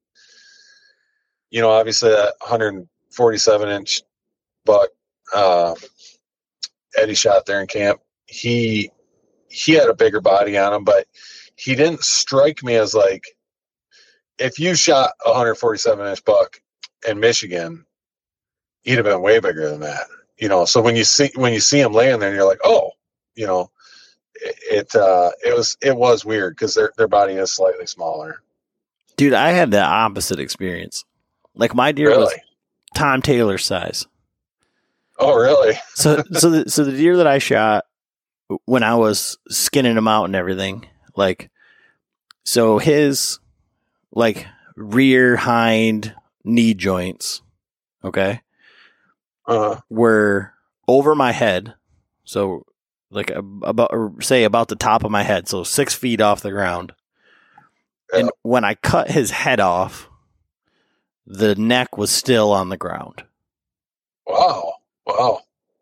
you know, obviously that one forty-seven inch buck, uh, Eddie shot there in camp. He he had a bigger body on him, but he didn't strike me as like, if you shot a one forty-seven inch buck in Michigan, he'd have been way bigger than that. You know, so when you see when you see him laying there, and you're like, oh, you know, it it, uh, it was it was weird because their their body is slightly smaller. Dude, I had the opposite experience. Like my deer Really? was Tom Taylor size. Oh, really? So so the, so the deer that I shot when I was skinning him out and everything, like, so his like rear hind knee joints, okay, Uh, were over my head. So like about, or say about the top of my head. So six feet off the ground. yeah. And when I cut his head off, the neck was still on the ground. Wow. Wow.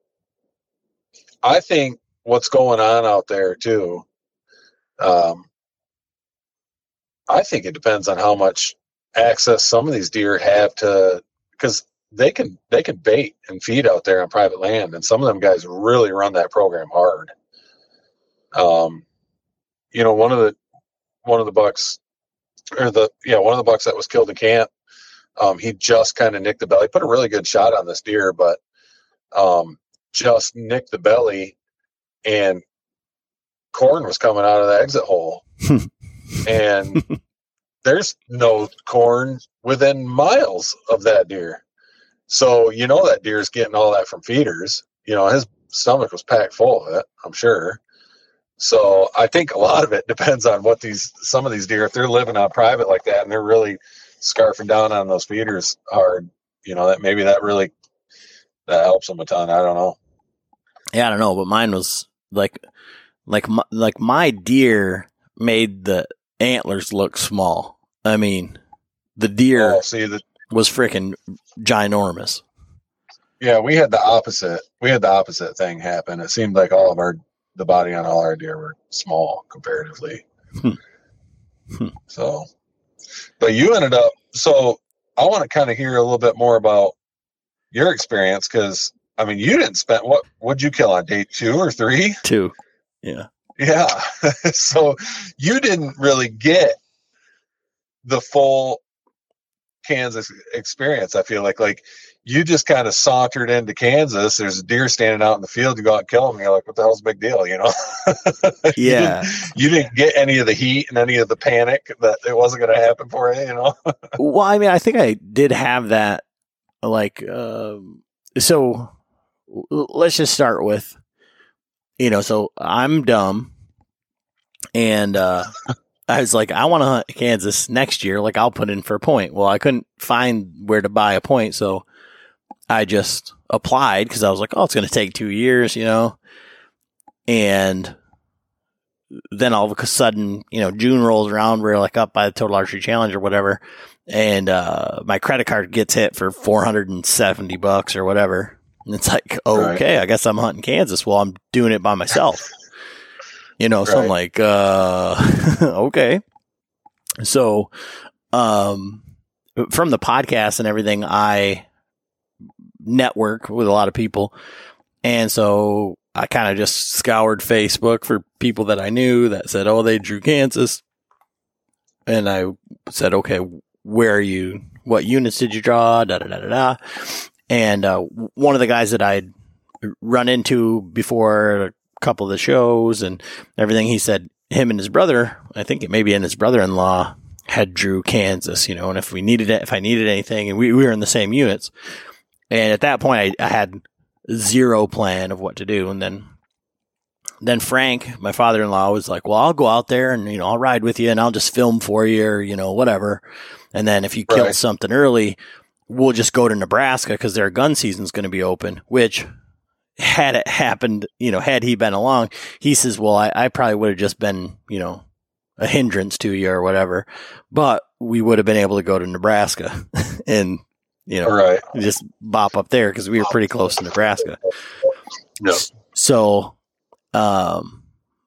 I think what's going on out there too, um, I think it depends on how much access some of these deer have to, because they can they can bait and feed out there on private land, and some of them guys really run that program hard. Um, you know, one of the one of the bucks, or the yeah, one of the bucks that was killed in camp, um, he just kind of nicked the belly, put a really good shot on this deer, but um, just nicked the belly, and corn was coming out of the exit hole, and there's no corn within miles of that deer. So, you know, that deer's getting all that from feeders. You know, his stomach was packed full of it, I'm sure. So I think a lot of it depends on what these, some of these deer, if they're living on private like that and they're really scarfing down on those feeders hard, you know, that maybe that really, that helps them a ton. I don't know. Yeah, I don't know, but mine was like, like, my, like my deer made the antlers look small. I mean, the deer Oh, see, the, was freaking ginormous. yeah, we had the opposite. We had the opposite thing happen. It seemed like all of our, the body on all our deer were small comparatively. Hmm. Hmm. So, but you ended up, so I want to kind of hear a little bit more about your experience. Cause I mean, you didn't spend, what, what'd you kill on day two or three? Two. Yeah. Yeah. So you didn't really get the full Kansas experience. I feel like, like you just kind of sauntered into Kansas. There's a deer standing out in the field. You go out and kill him. And you're like, what the hell's the big deal? You know? Yeah. you, didn't, you didn't get any of the heat and any of the panic that it wasn't going to happen for you, you know? Well, I mean, I think I did have that, like, um, so let's just start with, you know, so I'm dumb. And uh, I was like, I want to hunt Kansas next year. Like, I'll put in for a point. Well, I couldn't find where to buy a point. So I just applied because I was like, oh, it's going to take two years, you know. And then all of a sudden, you know, June rolls around. We're like up by the Total Archery Challenge or whatever. And uh, my credit card gets hit for four hundred seventy bucks or whatever. And it's like, okay, right. I guess I'm hunting Kansas. Well, I'm doing it by myself. You know, so right. I'm like, uh, okay. So, um, from the podcast and everything, I network with a lot of people. And so I kind of just scoured Facebook for people that I knew that said, oh, they drew Kansas. And I said, okay, where are you? What units did you draw? Da, da, da, da, da. And, uh, one of the guys that I'd run into before couple of the shows and everything, he said him and his brother, I think it may be in his brother-in-law, had drew Kansas, you know, and if we needed it, if I needed anything, and we, we were in the same units. And at that point, I, I had zero plan of what to do. And then, then Frank, my father-in-law, was like, well, I'll go out there and, you know, I'll ride with you and I'll just film for you or, you know, whatever. And then if you kill right. something early, we'll just go to Nebraska because their gun season's going to be open, which had it happened, you know, had he been along, he says, well, I, I probably would have just been, you know, a hindrance to you or whatever, but we would have been able to go to Nebraska and, you know, right. just bop up there because we were pretty close to Nebraska. Yep. So, um,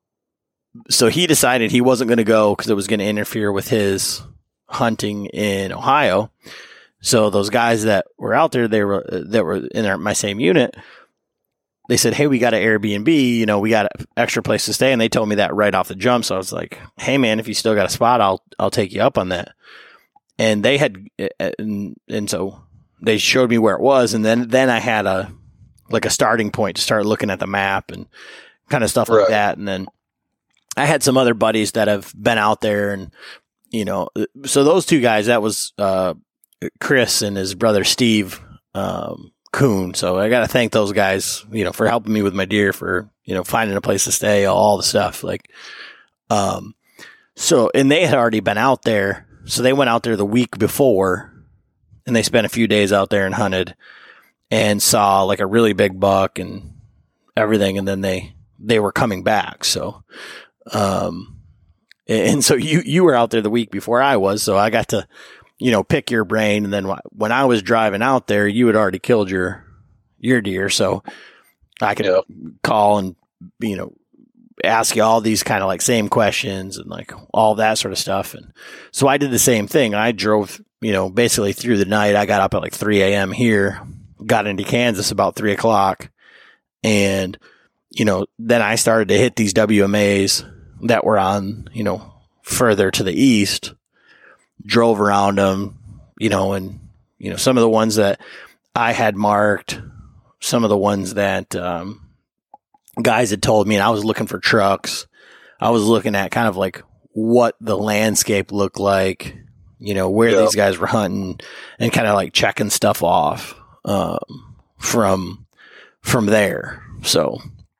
so he decided he wasn't going to go because it was going to interfere with his hunting in Ohio. So those guys that were out there, they were, that were in our, my same unit, they said, hey, we got an Airbnb, you know, we got an extra place to stay. And they told me that right off the jump. So I was like, hey man, if you still got a spot, I'll, I'll take you up on that. And they had, and, and so they showed me where it was. And then, then I had a, like a starting point to start looking at the map and kind of stuff like right. that. And then I had some other buddies that have been out there and, you know, so those two guys, that was, uh, Chris and his brother, Steve, um, Coon. So I got to thank those guys, you know, for helping me with my deer, for, you know, finding a place to stay, all the stuff like, um, so, and they had already been out there. So they went out there the week before and they spent a few days out there and hunted and saw like a really big buck and everything. And then they, they were coming back. So, um, and so you, you were out there the week before I was, so I got to, you know, pick your brain. And then when I was driving out there, you had already killed your, your deer. So I could yep. call and, you know, ask you all these kind of like same questions and like all that sort of stuff. And so I did the same thing. I drove, you know, basically through the night. I got up at like three a.m. here, got into Kansas about three o'clock. And, you know, then I started to hit these W M As that were on, you know, further to the east. Drove around them, you know, and, you know, some of the ones that I had marked, some of the ones that um, guys had told me, and I was looking for trucks. I was looking at kind of like what the landscape looked like, you know, where yep. these guys were hunting and kind of like checking stuff off um, from, from there. So,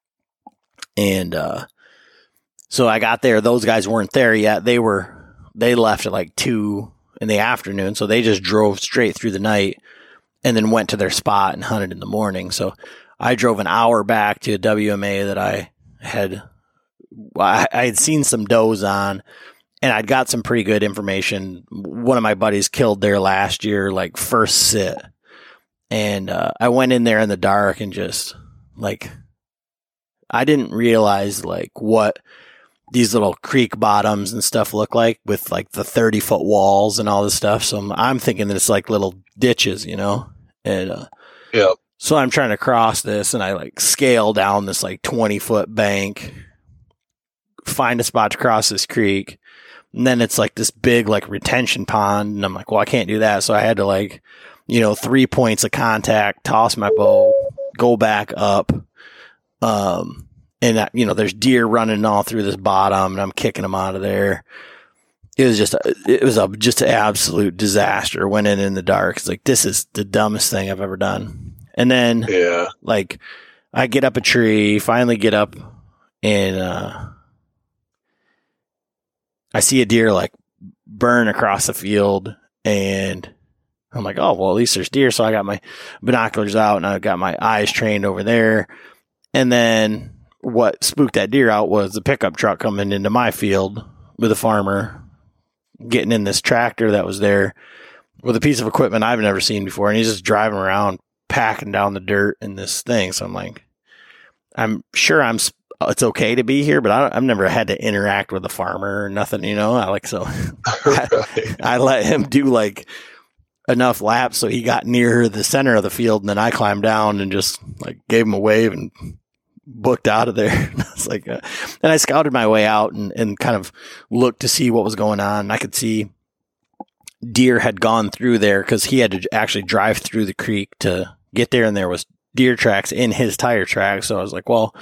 and uh, so I got there. Those guys weren't there yet. They were, They left at like two in the afternoon. So they just drove straight through the night and then went to their spot and hunted in the morning. So I drove an hour back to a W M A that I had, I, I had seen some does on and I'd got some pretty good information. One of my buddies killed there last year, like first sit. And uh, I went in there in the dark and just like, I didn't realize like what these little creek bottoms and stuff look like with like the thirty foot walls and all this stuff. So I'm, I'm thinking that it's like little ditches, you know? And, uh, yeah. So I'm trying to cross this and I like scale down this like twenty foot bank, find a spot to cross this creek. And then it's like this big like retention pond. And I'm like, well, I can't do that. So I had to like, you know, three points of contact, toss my bow, go back up. Um, And, uh, you know, there's deer running all through this bottom and I'm kicking them out of there. It was just, a, it was a, just an absolute disaster. Went in in the dark. It's like, this is the dumbest thing I've ever done. And then, yeah, like, I get up a tree, finally get up, and uh, I see a deer, like, burn across the field, and I'm like, oh, well, at least there's deer. So I got my binoculars out, and I got my eyes trained over there. And then what spooked that deer out was the pickup truck coming into my field with a farmer getting in this tractor that was there with a piece of equipment I've never seen before. And he's just driving around, packing down the dirt in this thing. So I'm like, I'm sure I'm, it's okay to be here, but I I've never had to interact with a farmer or nothing, you know, I like, so I, I let him do like enough laps. So he got near the center of the field, and then I climbed down and just like gave him a wave and booked out of there. It's like, uh, and I scouted my way out and, and kind of looked to see what was going on. I could see deer had gone through there because he had to actually drive through the creek to get there, and there was deer tracks in his tire tracks. So I was like, well,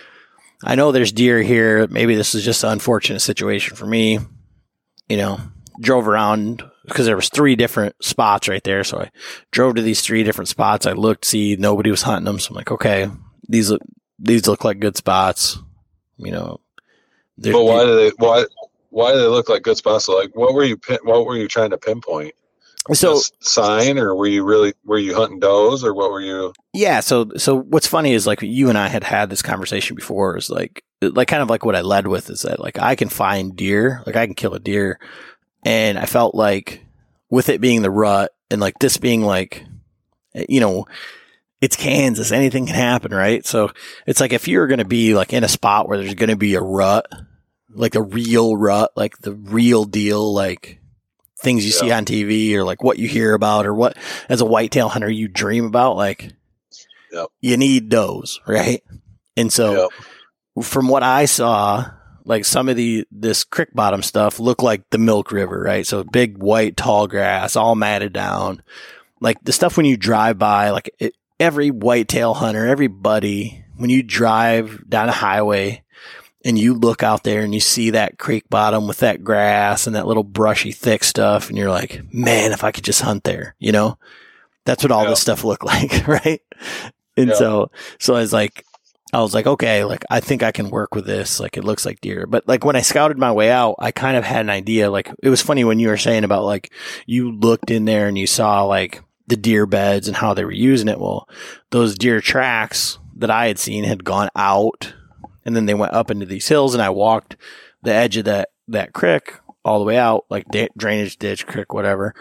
I know there's deer here. Maybe this is just an unfortunate situation for me. You know, drove around because there was three different spots right there. So I drove to these three different spots. I looked, see nobody was hunting them. So I'm like, okay, these look, these look like good spots. You know, but why do they, why, why do they look like good spots? So like, what were you, what were you trying to pinpoint? So Just sign, or were you really, were you hunting does, or what were you? Yeah. So, so what's funny is like you and I had had this conversation before, is like, like kind of like what I led with is that like I can find deer, like I can kill a deer. And I felt like with it being the rut and like this being like, you know, it's Kansas, anything can happen. Right. So it's like, if you're going to be like in a spot where there's going to be a rut, like a real rut, like the real deal, like things you yeah. see on T V or like what you hear about or what as a whitetail hunter you dream about, like yep. you need those. Right. And so yep. from what I saw, like some of the, this creek bottom stuff looked like the Milk River, right? So big white tall grass, all matted down. Like the stuff when you drive by, like it, every whitetail hunter, everybody, when you drive down a highway and you look out there and you see that creek bottom with that grass and that little brushy thick stuff, and you're like, man, if I could just hunt there, you know, that's what all yeah. this stuff looked like. Right. And yeah. so, so I was like, I was like, okay, like, I think I can work with this. Like, it looks like deer. But like when I scouted my way out, I kind of had an idea. Like, it was funny when you were saying about like, you looked in there and you saw like the deer beds and how they were using it. Well, those deer tracks that I had seen had gone out, and then they went up into these hills, and I walked the edge of that, that creek all the way out, like da- drainage ditch, creek, whatever.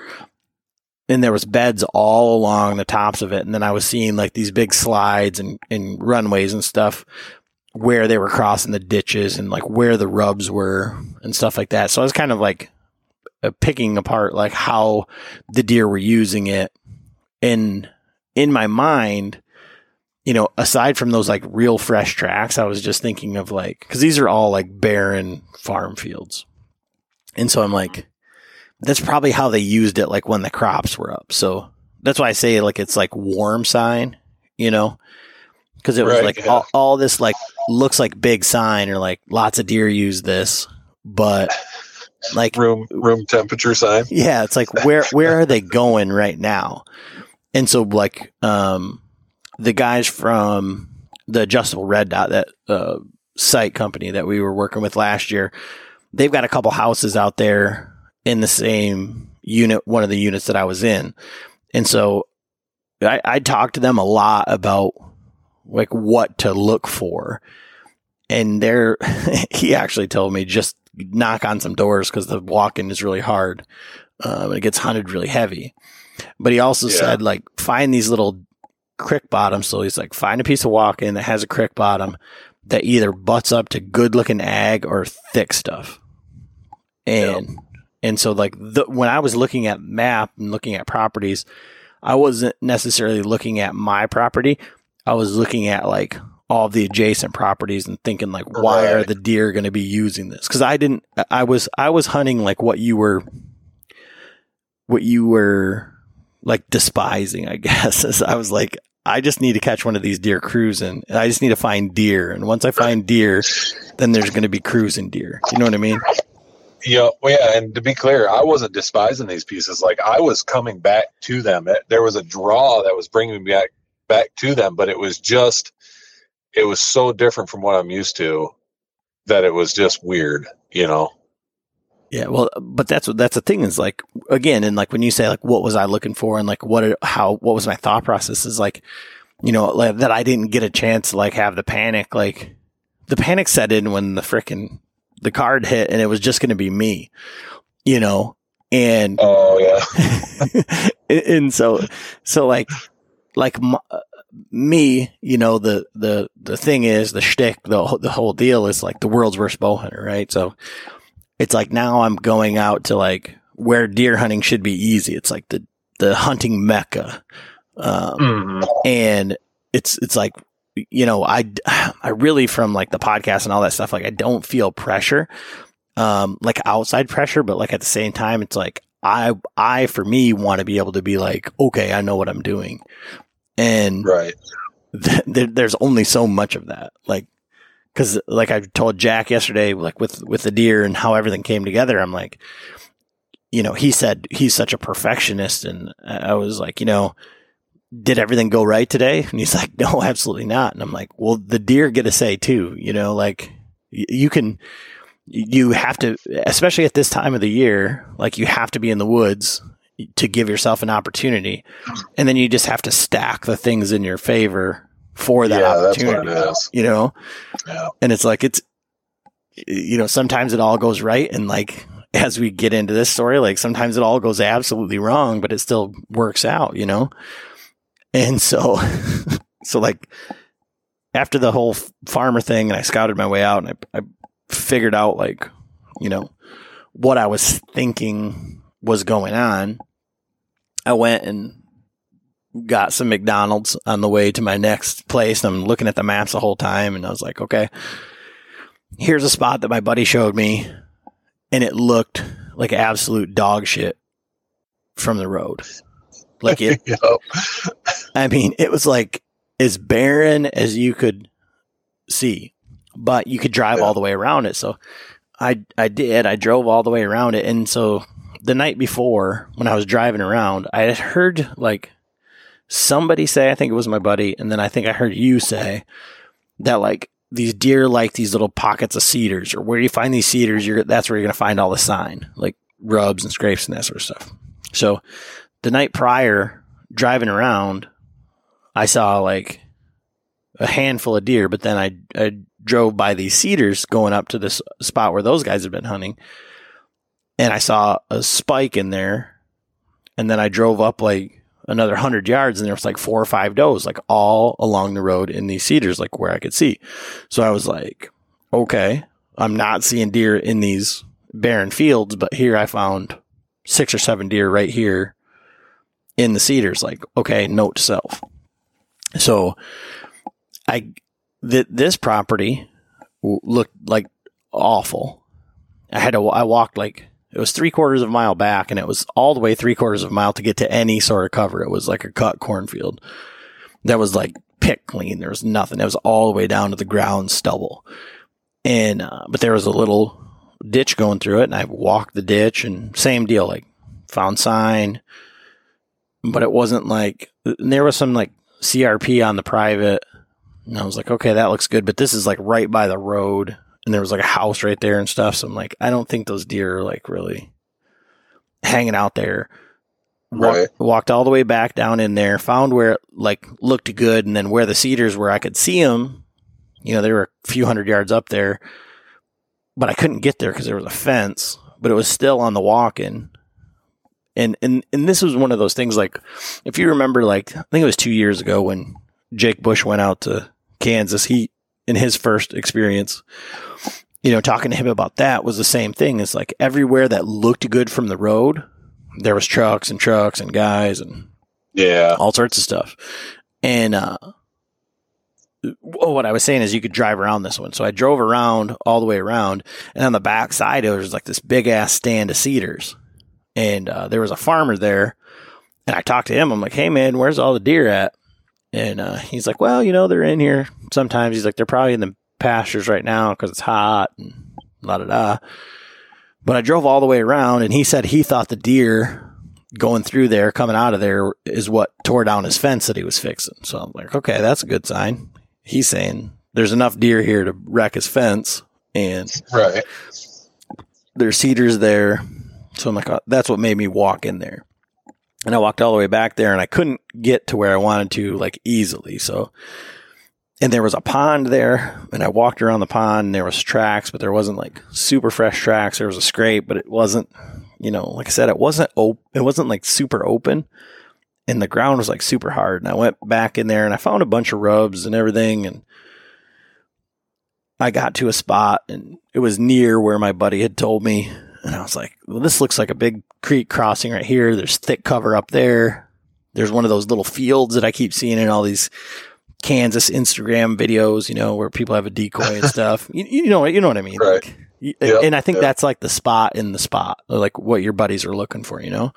And there was beds all along the tops of it. And then I was seeing like these big slides and, and runways and stuff where they were crossing the ditches and like where the rubs were and stuff like that. So I was kind of like uh, picking apart like how the deer were using it. And in my mind, you know, aside from those like real fresh tracks, I was just thinking of like, cause these are all like barren farm fields. And so I'm like, that's probably how they used it, like when the crops were up. So that's why I say like it's like warm sign, you know, because it was right, like yeah. all, all this like looks like big sign or like lots of deer use this, but like room room temperature sign. Yeah, it's like where where are they going right now? And so like um, the guys from the Adjustable Red Dot, that uh, site company that we were working with last year, they've got a couple houses out there in the same unit, one of the units that I was in. And so I, I talked to them a lot about like what to look for. And they're, he actually told me just knock on some doors because the walking is really hard. Um, it gets hunted really heavy. But he also yeah. said like, find these little creek bottoms. So he's like, find a piece of walking that has a creek bottom that either butts up to good looking ag or thick stuff. And yeah. And so like the, when I was looking at map and looking at properties, I wasn't necessarily looking at my property. I was looking at like all the adjacent properties and thinking like, why right. are the deer going to be using this? Cause I didn't, I was, I was hunting like what you were, what you were like despising, I guess. I was like, I just need to catch one of these deer cruising, and I just need to find deer. And once I find deer, then there's going to be cruising deer. You know what I mean? Yeah, well, yeah, and to be clear, I wasn't despising these pieces. Like I was coming back to them. There was a draw that was bringing me back back to them, but it was just, it was so different from what I'm used to that it was just weird, you know? Yeah. Well, but that's what, that's the thing is like, again, and like when you say like, what was I looking for? And like, what, how, what was my thought process is like, you know, like that I didn't get a chance to like have the panic, like the panic set in when the frickin' the card hit and it was just going to be me, you know? And, oh yeah. and so, so like, like my, me, you know, the, the, the thing is the shtick, the, the whole deal is like the world's worst bow hunter, right? So it's like now I'm going out to like where deer hunting should be easy. It's like the, the hunting mecca. Um, mm-hmm. and it's, it's like, you know, I, I really from like the podcast and all that stuff, like I don't feel pressure, um, like outside pressure, but like at the same time, it's like, I, I, for me want to be able to be like, okay, I know what I'm doing. And right. th- th- there's only so much of that. Like, cause like I told Jack yesterday, like with, with the deer and how everything came together, I'm like, you know, he said he's such a perfectionist. And I was like, you know, did everything go right today? And he's like, no, absolutely not. And I'm like, well, the deer get a say too, you know, like y- you can, you have to, especially at this time of the year, like you have to be in the woods to give yourself an opportunity. And then you just have to stack the things in your favor for that yeah, opportunity, that's what it is. you know? Yeah. And it's like, it's, you know, sometimes it all goes right. And like, as we get into this story, like sometimes it all goes absolutely wrong, but it still works out, you know? And so, so like after the whole farmer thing and I scouted my way out and I, I figured out like, you know, what I was thinking was going on, I went and got some McDonald's on the way to my next place. And I'm looking at the maps the whole time. And I was like, okay, here's a spot that my buddy showed me. And it looked like absolute dog shit from the road. Like it, yep. I mean, it was like as barren as you could see, but you could drive yeah. all the way around it. So I, I did, I drove all the way around it. And so the night before when I was driving around, I had heard like somebody say, I think it was my buddy. And then I think I heard you say that like these deer like these little pockets of cedars, or where you find these cedars, you're, that's where you're going to find all the sign, like rubs and scrapes and that sort of stuff. So the night prior, driving around, I saw like a handful of deer, but then I, I drove by these cedars going up to this spot where those guys had been hunting. And I saw a spike in there. And then I drove up like another hundred yards and there was like four or five does, like all along the road in these cedars, like where I could see. So I was like, okay, I'm not seeing deer in these barren fields, but here I found six or seven deer right here in the cedars. Like, okay, note to self. So I, th- this property looked like awful. I had to, I walked like, it was three quarters of a mile back and it was all the way three quarters of a mile to get to any sort of cover. It was like a cut cornfield that was like picked clean. There was nothing. It was all the way down to the ground stubble. And, uh, but there was a little ditch going through it and I walked the ditch and same deal, like found sign, but it wasn't like, there was some like C R P on the private and I was like, okay, that looks good. But this is like right by the road. And there was like a house right there and stuff. So I'm like, I don't think those deer are like really hanging out there. Walk, right. Walked all the way back down in there, found where it like looked good. And then where the cedars were, I could see them, you know, they were a few hundred yards up there, but I couldn't get there because there was a fence, but it was still on the walk-in. And, and, and this was one of those things, like, if you remember, like, I think it was two years ago when Jake Bush went out to Kansas, he, in his first experience, you know, talking to him about that was the same thing. It's like everywhere that looked good from the road, there was trucks and trucks and guys and yeah, all sorts of stuff. And, uh, what I was saying is you could drive around this one. So I drove around all the way around, and on the back side, there was like this big ass stand of cedars. And, uh, there was a farmer there, and I talked to him. I'm like, hey man, where's all the deer at? And, uh, he's like, well, you know, they're in here sometimes. He's like, they're probably in the pastures right now because it's hot and la da da. But I drove all the way around, and he said he thought the deer going through there, coming out of there is what tore down his fence that he was fixing. So I'm like, okay, that's a good sign. He's saying there's enough deer here to wreck his fence, and right. there's cedars there. So I'm like, oh, that's what made me walk in there. And I walked all the way back there, and I couldn't get to where I wanted to, like, easily. So, and there was a pond there, and I walked around the pond, and there was tracks, but there wasn't, like, super fresh tracks. There was a scrape, but it wasn't, you know, like I said, it wasn't op- it wasn't, like, super open, and the ground was, like, super hard. And I went back in there, and I found a bunch of rubs and everything, and I got to a spot, and it was near where my buddy had told me. And I was like, well, this looks like a big creek crossing right here. There's thick cover up there. There's one of those little fields that I keep seeing in all these Kansas Instagram videos, you know, where people have a decoy and stuff. You, you know, you know what I mean? Right. Like, yep, and I think yep. that's like the spot in the spot, like what your buddies are looking for, you know?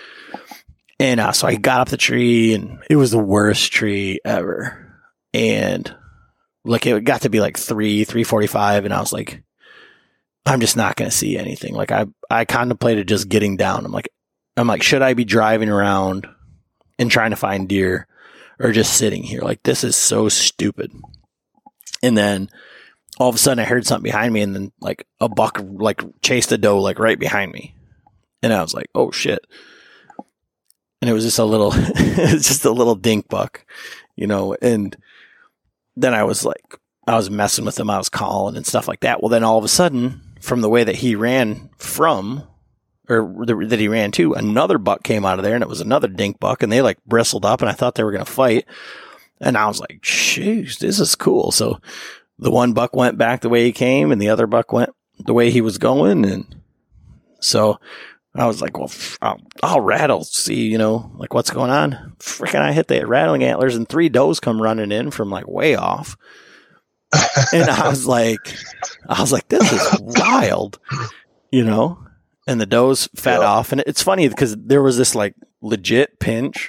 And uh, so I got up the tree, and it was the worst tree ever. And like, it got to be like three, three forty-five. And I was like, I'm just not going to see anything. Like I, I contemplated just getting down. I'm like, I'm like, should I be driving around and trying to find deer, or just sitting here? Like, this is so stupid. And then all of a sudden I heard something behind me, and then like a buck, like chased a doe, like right behind me. And I was like, oh shit. And it was just a little, it was just a little dink buck, you know? And then I was like, I was messing with him. I was calling and stuff like that. Well, then all of a sudden, from the way that he ran from, or the, that he ran to, another buck came out of there, and it was another dink buck, and they like bristled up, and I thought they were going to fight. And I was like, shoot, this is cool. So the one buck went back the way he came, and the other buck went the way he was going. And so I was like, well, I'll, I'll rattle, see, you know, like what's going on. Freaking, I hit the rattling antlers, and three does come running in from like way off. And I was like, I was like, this is wild, you know? And the does fed yeah. off. And it's funny because there was this like legit pinch,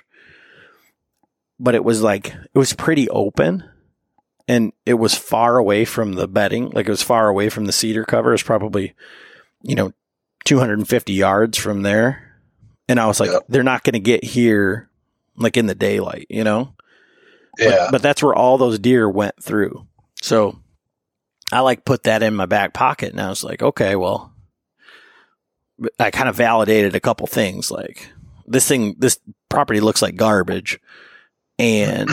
but it was like, it was pretty open, and it was far away from the bedding. Like, it was far away from the cedar cover. It was probably, you know, two hundred fifty yards from there. And I was like, yep. they're not going to get here like in the daylight, you know? Yeah. But, but that's where all those deer went through. So I like put that in my back pocket, and I was like, okay, well, I kind of validated a couple things. Like, this thing, this property looks like garbage, and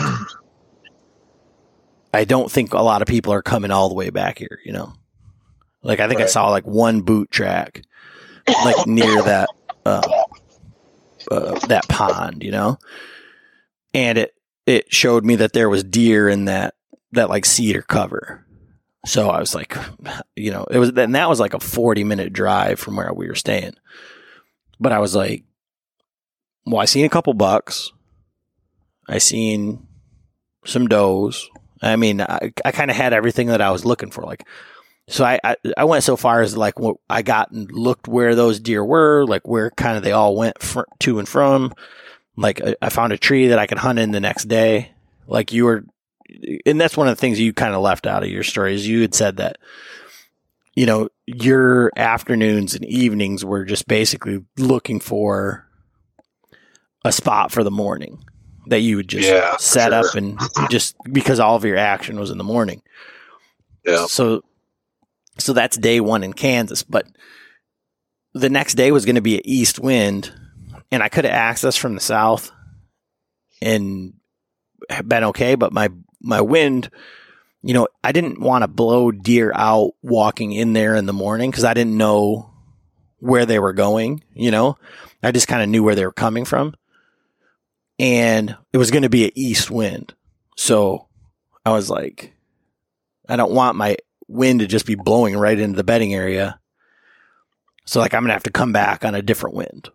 I don't think a lot of people are coming all the way back here, you know? Like, I think right. I saw like one boot track, like near that, uh, uh, that pond, you know? And it, it showed me that there was deer in that, that like cedar cover. So I was like, you know, it was, and that was like a forty minute drive from where we were staying. But I was like, well, I seen a couple bucks. I seen some does. I mean, I, I kind of had everything that I was looking for. Like, so I, I, I went so far as like, I got and looked where those deer were, like where kind of they all went fr- to and from. Like, I, I found a tree that I could hunt in the next day. Like, you were, and that's one of the things you kind of left out of your story, is you had said that, you know, your afternoons and evenings were just basically looking for a spot for the morning that you would just yeah, set sure. up, and just because all of your action was in the morning. Yeah. So, so that's day one in Kansas, but the next day was going to be an east wind, and I could have accessed from the south and been okay, but my, my wind, you know, I didn't want to blow deer out walking in there in the morning, because I didn't know where they were going, you know? I just kind of knew where they were coming from. And it was going to be an east wind. So I was like, I don't want my wind to just be blowing right into the bedding area. So like, I'm going to have to come back on a different wind.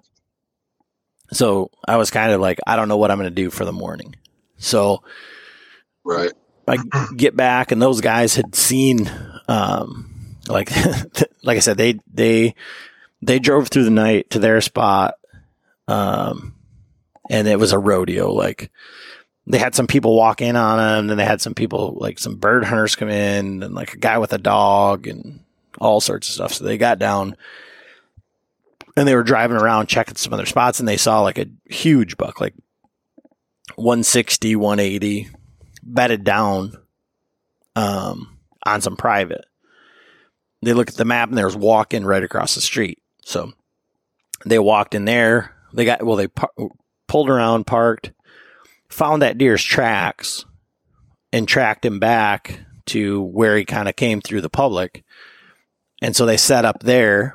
So I was kind of like, I don't know what I'm going to do for the morning. So right. I get back, and those guys had seen, um, like, like I said, they, they, they drove through the night to their spot. Um, and it was a rodeo. Like, they had some people walk in on them, and then they had some people, like some bird hunters come in, and like a guy with a dog and all sorts of stuff. So they got down, and they were driving around checking some other spots, and they saw like a huge buck, like one sixty, one eighty, bedded down um, on some private. They look at the map, and there's walking right across the street. So they walked in there. They got well. They par- pulled around, parked, found that deer's tracks, and tracked him back to where he kind of came through the public. And so they set up there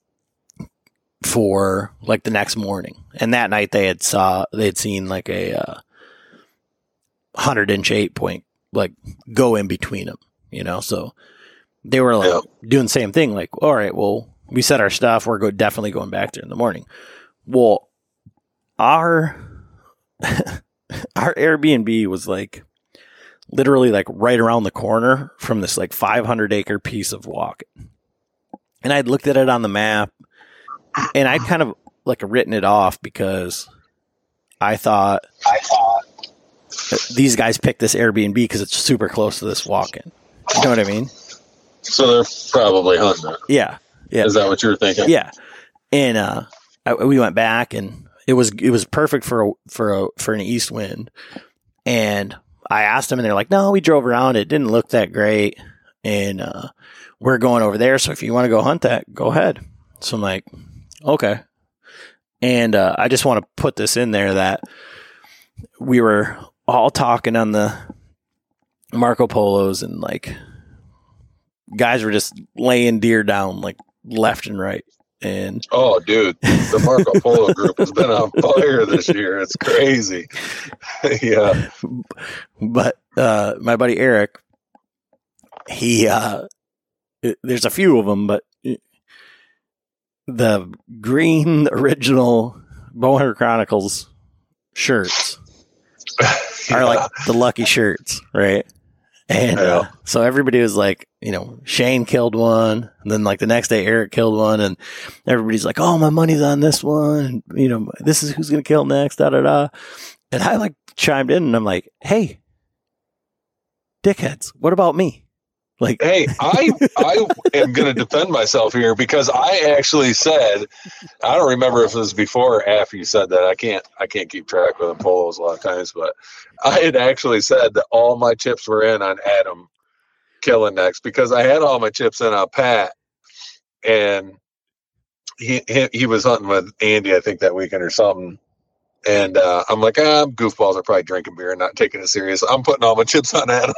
for like the next morning. And that night they had saw they had seen like a uh, hundred inch eight point like go in between them, you know. So they were like yeah. doing the same thing. Like, all right, well, we set our stuff. We're go- definitely going back there in the morning. Well, our our Airbnb was like literally like right around the corner from this like five hundred acre piece of walking. And I'd looked at it on the map, and I'd kind of like written it off because I thought, I thought these guys picked this Airbnb because it's super close to this walk-in. You know what I mean? So they're probably hunting it. Yeah. Yeah. Is that what you were thinking? Yeah. And uh, I, we went back, and it was it was perfect for a, for a, for an east wind. And I asked them, and they're like, "No, we drove around. It didn't look that great, and uh, we're going over there. So if you want to go hunt that, go ahead." So I'm like, "Okay." And uh, I just want to put this in there that we were all talking on the Marco Polos, and like guys were just laying deer down like left and right. And oh, dude, the Marco Polo group has been on fire this year. It's crazy. Yeah. But uh, my buddy Eric, he, uh, there's a few of them, but the green original Bowhunter Chronicles shirts yeah. are like the lucky shirts, right? And yeah. uh, so everybody was like, you know, Shane killed one, and then like the next day Eric killed one, and everybody's like, "Oh, my money's on this one, and, you know, this is who's gonna kill next." Da da da. And I like chimed in, and I'm like, "Hey, dickheads, what about me?" Like, hey, I I am gonna defend myself here because I actually said, I don't remember if it was before or after you said that. I can't I can't keep track with the polos a lot of times, but I had actually said that all my chips were in on Adam killing next because I had all my chips in on Pat, and he he, he was hunting with Andy, I think, that weekend or something. And uh, I'm like, ah, goofballs are probably drinking beer and not taking it serious. I'm putting all my chips on Adam.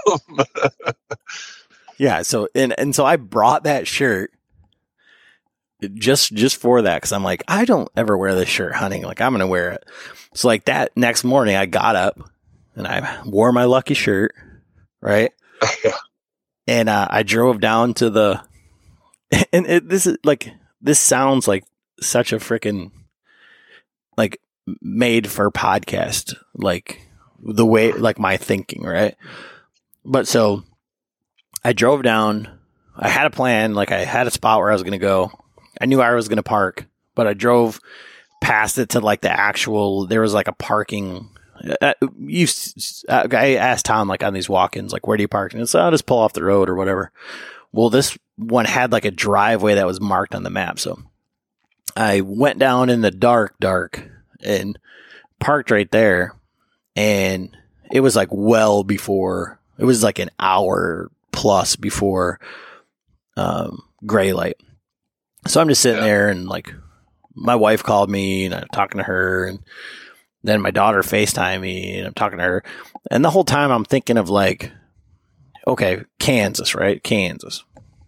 Yeah, so and and so I brought that shirt just just for that, because I'm like, I don't ever wear this shirt hunting. Like, I'm gonna wear it. So like that next morning, I got up and I wore my lucky shirt, right? Yeah. And uh, I drove down to the, and it, this is like this sounds like such a freaking like made for podcast, like the way like my thinking, right? But so. I drove down. I had a plan. Like, I had a spot where I was going to go. I knew I was going to park, but I drove past it to like the actual, there was like a parking. Uh, you, uh, I asked Tom, like, on these walk-ins, like, where do you park? And he said, I'll just pull off the road or whatever. Well, this one had like a driveway that was marked on the map. So I went down in the dark, dark and parked right there. And it was like well before, it was like an hour plus before um, gray light. So I'm just sitting yeah. there, and like my wife called me, and I'm talking to her, and then my daughter FaceTimed me, and I'm talking to her. And the whole time I'm thinking of like, okay, Kansas, right? Kansas.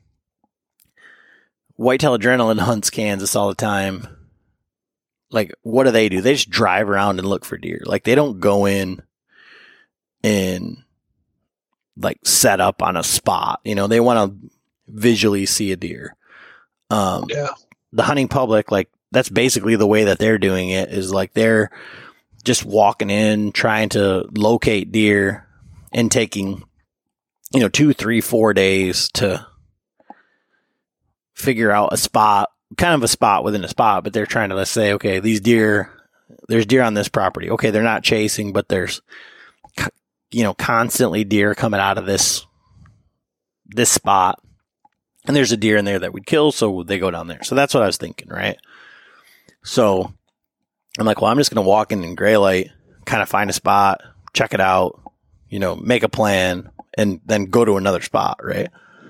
Whitetail Adrenaline hunts Kansas all the time. Like, what do they do? They just drive around and look for deer. Like, they don't go in and like set up on a spot, you know, they want to visually see a deer. Um, yeah. The hunting public, like that's basically the way that they're doing it, is like they're just walking in, trying to locate deer and taking, you know, two, three, four days to figure out a spot, kind of a spot within a spot, but they're trying to, let's say, okay, these deer, there's deer on this property. Okay. They're not chasing, but there's, you know, constantly deer coming out of this, this spot, and there's a deer in there that we'd kill. So they go down there. So that's what I was thinking. Right. So I'm like, well, I'm just going to walk in in gray light, kind of find a spot, check it out, you know, make a plan, and then go to another spot, right?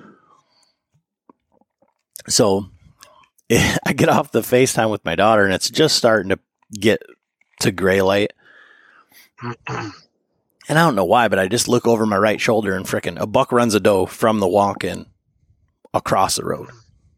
So I get off the FaceTime with my daughter, and it's just starting to get to gray light. And I don't know why, but I just look over my right shoulder, and frickin' a buck runs a doe from the walk-in across the road.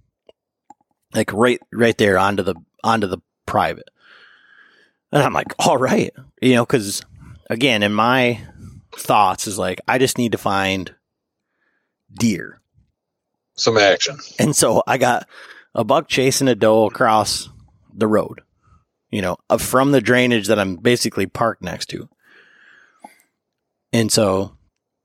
Like right right there onto the onto the private. And I'm like, all right. You know, because, again, in my thoughts is like, I just need to find deer. Some action. And so I got a buck chasing a doe across the road, you know, from the drainage that I'm basically parked next to. And so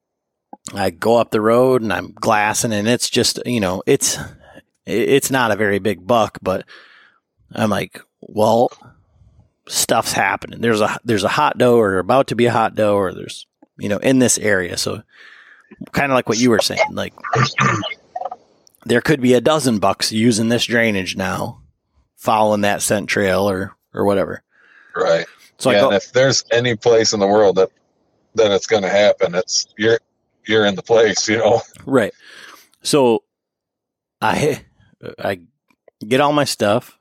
I go up the road and I'm glassing, and it's just, you know, it's it's not a very big buck, but I'm like, well, stuff's happening. There's a there's a hot doe, or about to be a hot doe, or there's, you know, in this area. So kind of like what you were saying, like there could be a dozen bucks using this drainage now, following that scent trail or or whatever. Right. So yeah, I go, and if there's any place in the world that then it's going to happen, it's you're you're in the place, you know. Right. So I I get all my stuff.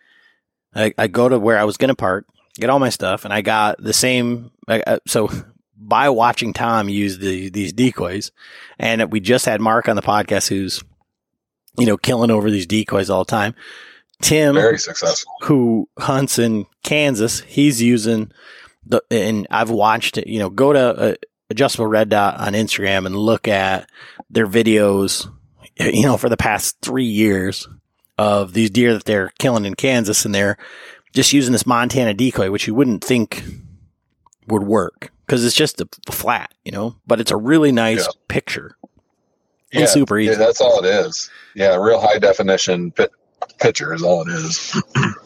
I, I go to where I was going to park, get all my stuff, and I got the same. I, so by watching Tom use the these decoys, and we just had Mark on the podcast, who's, you know, killing over these decoys all the time. Tim, very successful, who hunts in Kansas, he's using the, and I've watched it, you know, go to uh, Adjustable Red Dot on Instagram and look at their videos, you know, for the past three years of these deer that they're killing in Kansas, and they're just using this Montana decoy, which you wouldn't think would work because it's just a flat, you know, but it's a really nice yeah. picture. Yeah, and super easy. Yeah, that's all it is. Yeah, real high definition pit, picture is all it is.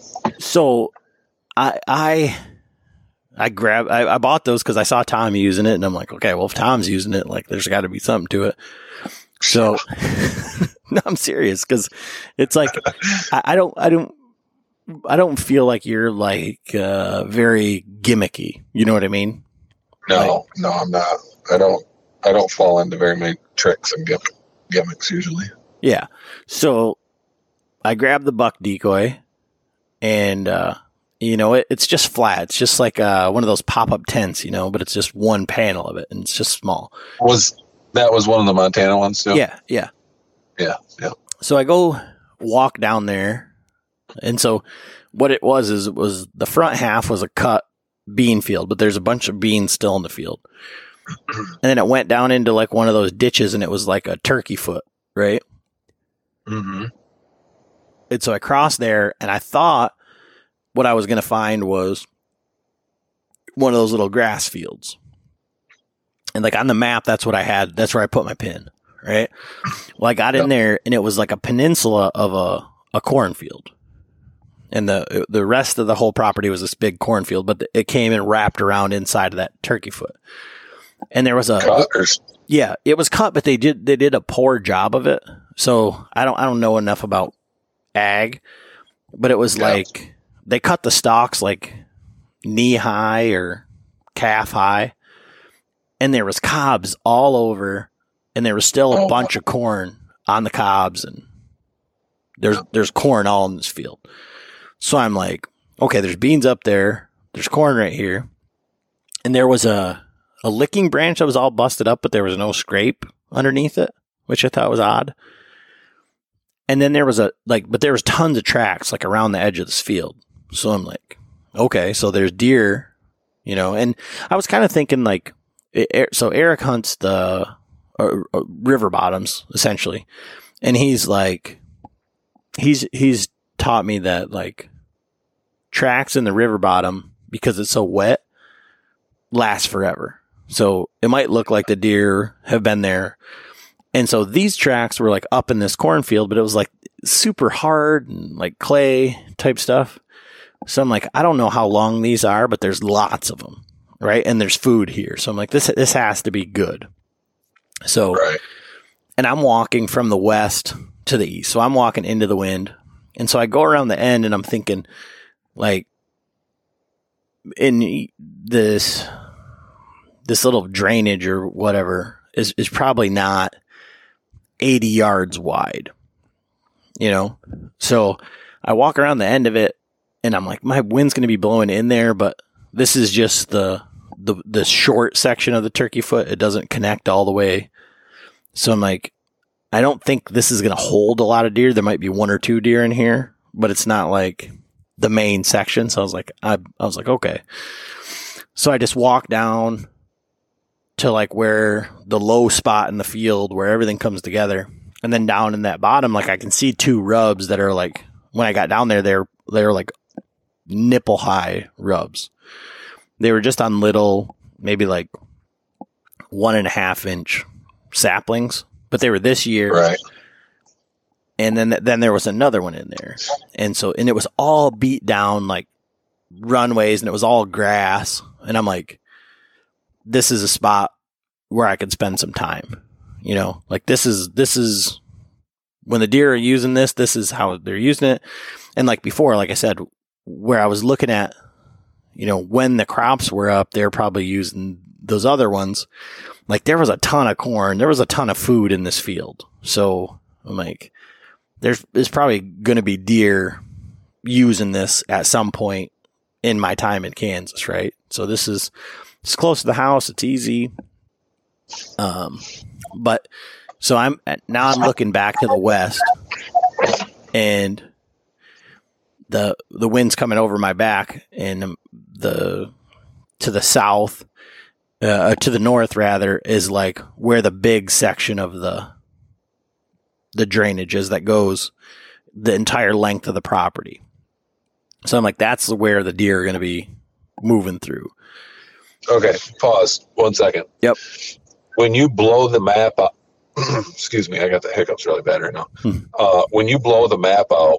So I I I grabbed I, I bought those because I saw Tom using it, and I'm like, okay, well, if Tom's using it, like there's got to be something to it. So no, I'm serious, because it's like I, I don't I don't I don't feel like you're like uh, very gimmicky. You know what I mean? No, like, no, I'm not. I don't. I don't fall into very many tricks and gimmick, gimmicks usually. Yeah. So I grabbed the buck decoy, and uh, you know it, it's just flat. It's just like uh, one of those pop up tents, you know, but it's just one panel of it, and it's just small. Was that was one of the Montana ones too? Yeah, yeah, yeah, yeah. So I go walk down there, and so what it was is it was the front half was a cut bean field, but there's a bunch of beans still in the field. And then it went down into like one of those ditches, and it was like a turkey foot, right? Mm-hmm. And so I crossed there, and I thought what I was going to find was one of those little grass fields. And like on the map, that's what I had. That's where I put my pin, right? Well, I got in there, and it was like a peninsula of a, a cornfield. And the the rest of the whole property was this big cornfield, but it came and wrapped around inside of that turkey foot. And there was a Cutters. yeah, it was cut, but they did they did a poor job of it. So I don't I don't know enough about ag, but it was yeah. like they cut the stalks like knee high or calf high, and there was cobs all over, and there was still a oh, bunch wow. of corn on the cobs, and there's yeah. there's corn all in this field. So I'm like, okay, there's beans up there, there's corn right here, and there was a A licking branch that was all busted up, but there was no scrape underneath it, which I thought was odd. And then there was a, like, but there was tons of tracks, like, around the edge of this field. So I'm like, okay, so there's deer, you know, and I was kind of thinking, like, so Eric hunts the uh, river bottoms, essentially. And he's like, he's, he's taught me that, like, tracks in the river bottom, because it's so wet, last forever. So it might look like the deer have been there. And so these tracks were like up in this cornfield, but it was like super hard and like clay type stuff. So I'm like, I don't know how long these are, but there's lots of them, right? And there's food here. So I'm like, this this has to be good. So, right. And I'm walking from the west to the east. So I'm walking into the wind. And so I go around the end, and I'm thinking, like in this this little drainage or whatever is, is probably not eighty yards wide, you know? So I walk around the end of it and I'm like, my wind's going to be blowing in there, but this is just the, the, the short section of the turkey foot. It doesn't connect all the way. So I'm like, I don't think this is going to hold a lot of deer. There might be one or two deer in here, but it's not like the main section. So I was like, I, I was like, okay. So I just walk down to like where the low spot in the field where everything comes together. And then down in that bottom, like I can see two rubs that are like, when I got down there, they're, they're like nipple high rubs. They were just on little, maybe like one and a half inch saplings, but they were this year. Right. And then, then there was another one in there. And so, and it was all beat down like runways and it was all grass. And I'm like, this is a spot where I could spend some time, you know, like this is, this is when the deer are using this, this is how they're using it. And like before, like I said, where I was looking at, you know, when the crops were up, they're probably using those other ones. Like there was a ton of corn. There was a ton of food in this field. So I'm like, there's, there's probably going to be deer using this at some point in my time in Kansas. Right. So this is, it's close to the house. It's easy. Um, but so I'm now I'm looking back to the west and the, the wind's coming over my back and the, to the south, uh, to the north rather is like where the big section of the, the drainage is that goes the entire length of the property. So I'm like, that's where the deer are going to be moving through. Okay, pause one second. Yep. When you blow the map out, excuse me, I got the hiccups really bad right now. Hmm. Uh, when you blow the map out